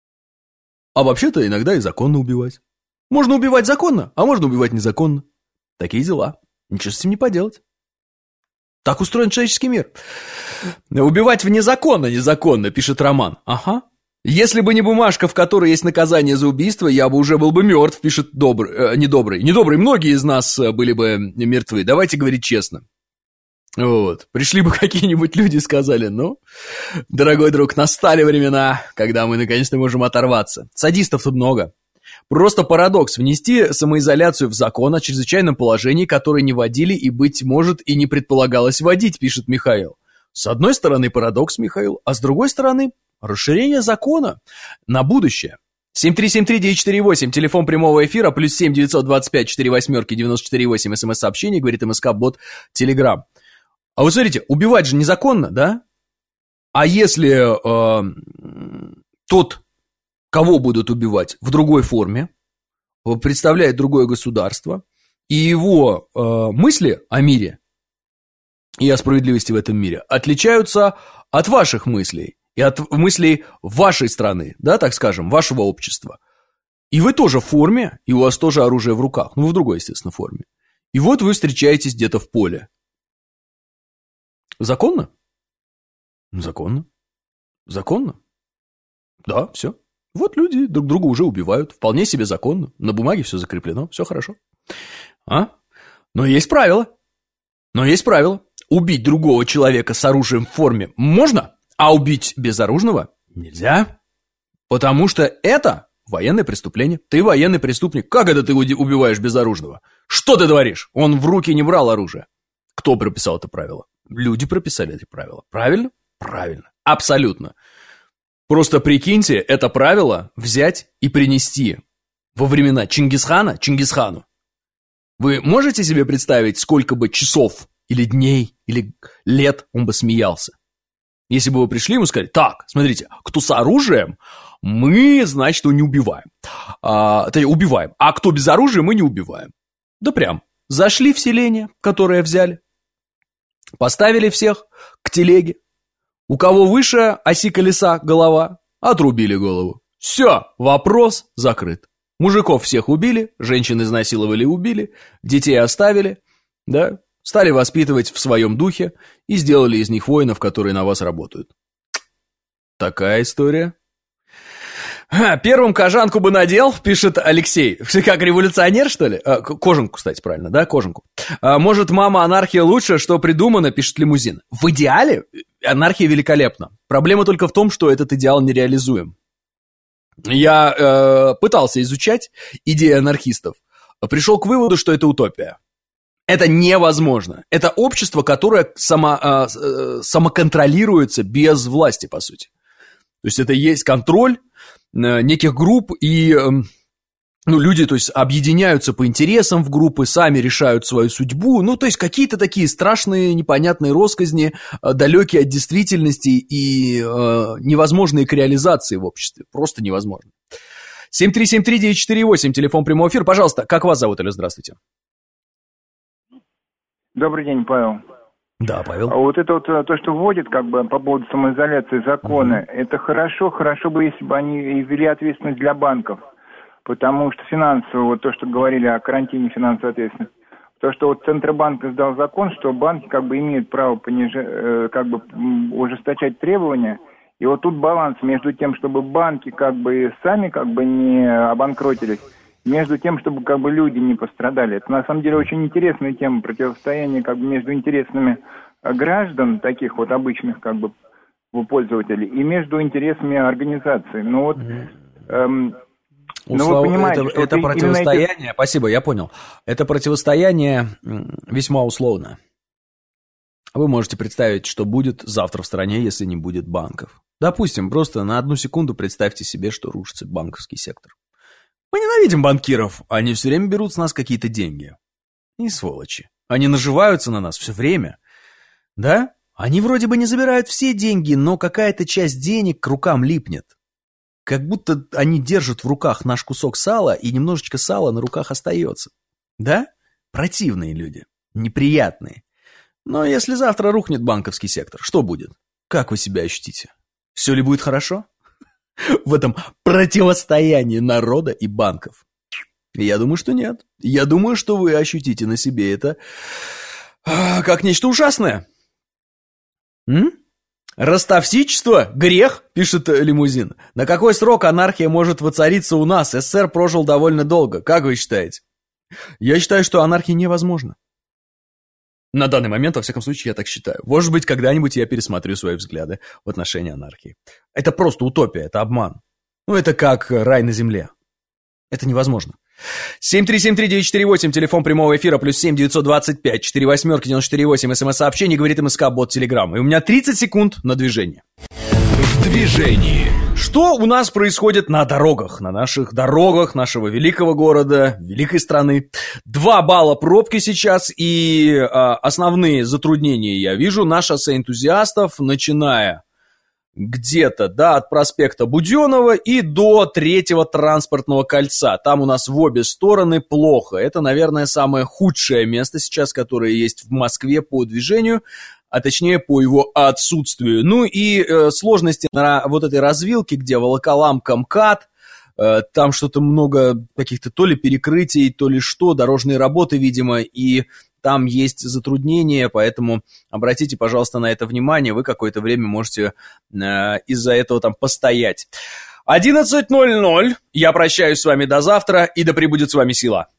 А вообще-то иногда и законно убивать. Можно убивать законно, а можно убивать незаконно. Такие дела. Ничего с этим не поделать. Так устроен человеческий мир. Убивать незаконно, пишет Роман. Ага. Если бы не бумажка, в которой есть наказание за убийство, я бы уже был бы мертв, пишет недобрый. Недобрый, многие из нас были бы мертвы. Давайте говорить честно. Вот. Пришли бы какие-нибудь люди и сказали, ну, дорогой друг, настали времена, когда мы наконец-то можем оторваться. Садистов тут много. Просто парадокс. Внести самоизоляцию в закон о чрезвычайном положении, который не вводили и, быть может, и не предполагалось вводить, пишет Михаил. С одной стороны парадокс, Михаил, а с другой стороны расширение закона на будущее. 7373948, телефон прямого эфира, +7 925 48 94 смс-сообщение, говорит МСК-бот Телеграм. А вы смотрите, убивать же незаконно, да? А если тот, кого будут убивать в другой форме, представляет другое государство, и его мысли о мире и о справедливости в этом мире отличаются от ваших мыслей и от мыслей вашей страны, да, так скажем, вашего общества. И вы тоже в форме, и у вас тоже оружие в руках, ну, в другой, естественно, форме. И вот вы встречаетесь где-то в поле. Законно? Законно. Законно. Да, все. Вот люди друг друга уже убивают. Вполне себе законно. На бумаге все закреплено. Все хорошо. Но есть правило. Убить другого человека с оружием в форме можно, а убить безоружного нельзя. Потому что это военное преступление. Ты военный преступник. Как это ты убиваешь безоружного? Что ты творишь? Он в руки не брал оружие. Кто прописал это правило? Люди прописали эти правила. Правильно? Правильно. Абсолютно. Просто прикиньте, это правило взять и принести во времена Чингисхану. Вы можете себе представить, сколько бы часов или дней, или лет он бы смеялся? Если бы вы пришли ему и сказали, так, смотрите, кто с оружием, мы, значит, его не убиваем. Убиваем. А кто без оружия, мы не убиваем. Да прям. Зашли в селение, которое взяли, поставили всех к телеге. У кого выше оси колеса голова, отрубили голову. Все, вопрос закрыт. Мужиков всех убили, женщин изнасиловали и убили, детей оставили, да, стали воспитывать в своем духе и сделали из них воинов, которые на вас работают. Такая история. Первым кожанку бы надел, пишет Алексей. Как революционер, что ли? Кожанку, кстати, правильно, да, кожанку. Может, мама, анархия лучше, что придумано, пишет Лимузин. В идеале анархия великолепна. Проблема только в том, что этот идеал нереализуем. Я пытался изучать идеи анархистов. Пришел к выводу, что это утопия. Это невозможно. Это общество, которое самоконтролируется без власти, по сути. То есть это есть контроль неких групп, и люди, то есть, объединяются по интересам в группы, сами решают свою судьбу. Ну, то есть какие-то такие страшные, непонятные россказни, далекие от действительности и невозможные к реализации в обществе. Просто невозможно. 7373948, телефон прямого эфира. Пожалуйста, как вас зовут, или здравствуйте? Добрый день, Павел. Да, Павел. Вот это вот то, что вводит как бы по поводу самоизоляции законы, это хорошо бы, если бы они ввели ответственность для банков, потому что финансово, вот то, что говорили о карантине финансовой ответственности, то, что вот Центробанк издал закон, что банки как бы имеют право ужесточать требования, и вот тут баланс между тем, чтобы банки как бы сами как бы не обанкротились, между тем, чтобы как бы люди не пострадали. Это на самом деле очень интересная тема противостояния как бы между интересами граждан, таких вот обычных как бы пользователей, и между интересами организаций. Ну вот, вы понимаете, это противостояние, спасибо, я понял. Это противостояние весьма условно. Вы можете представить, что будет завтра в стране, если не будет банков. Допустим, просто на одну секунду представьте себе, что рушится банковский сектор. Мы ненавидим банкиров, они все время берут с нас какие-то деньги. И сволочи. Они наживаются на нас все время. Да? Они вроде бы не забирают все деньги, но какая-то часть денег к рукам липнет. Как будто они держат в руках наш кусок сала, и немножечко сала на руках остается. Да? Противные люди. Неприятные. Но если завтра рухнет банковский сектор, что будет? Как вы себя ощутите? Все ли будет хорошо? В этом противостоянии народа и банков? Я думаю, что нет. Я думаю, что вы ощутите на себе это как нечто ужасное. Ростовсичество? Грех, пишет Лимузин. На какой срок анархия может воцариться у нас? СССР прожил довольно долго. Как вы считаете? Я считаю, что анархия невозможна. На данный момент, во всяком случае, я так считаю. Может быть, когда-нибудь я пересмотрю свои взгляды в отношении анархии. Это просто утопия, это обман. Ну, это как рай на земле. Это невозможно. 7373948, телефон прямого эфира, +7 925 48 948, смс-сообщение, говорит МСК-бот Телеграм. И у меня 30 секунд на движение. В движении. Что у нас происходит на дорогах, на наших дорогах нашего великого города, великой страны? 2 балла пробки сейчас, и основные затруднения я вижу на шоссе энтузиастов, начиная где-то, да, от проспекта Буденова и до 3-го транспортного кольца. Там у нас в обе стороны плохо. Это, наверное, самое худшее место сейчас, которое есть в Москве по движению, а точнее по его отсутствию. Ну и сложности на вот этой развилке, где Волоколамка, МКАД, там что-то много каких-то то ли перекрытий, то ли что, дорожные работы, видимо, и там есть затруднения, поэтому обратите, пожалуйста, на это внимание, вы какое-то время можете из-за этого там постоять. 11:00, я прощаюсь с вами до завтра, и да пребудет с вами сила.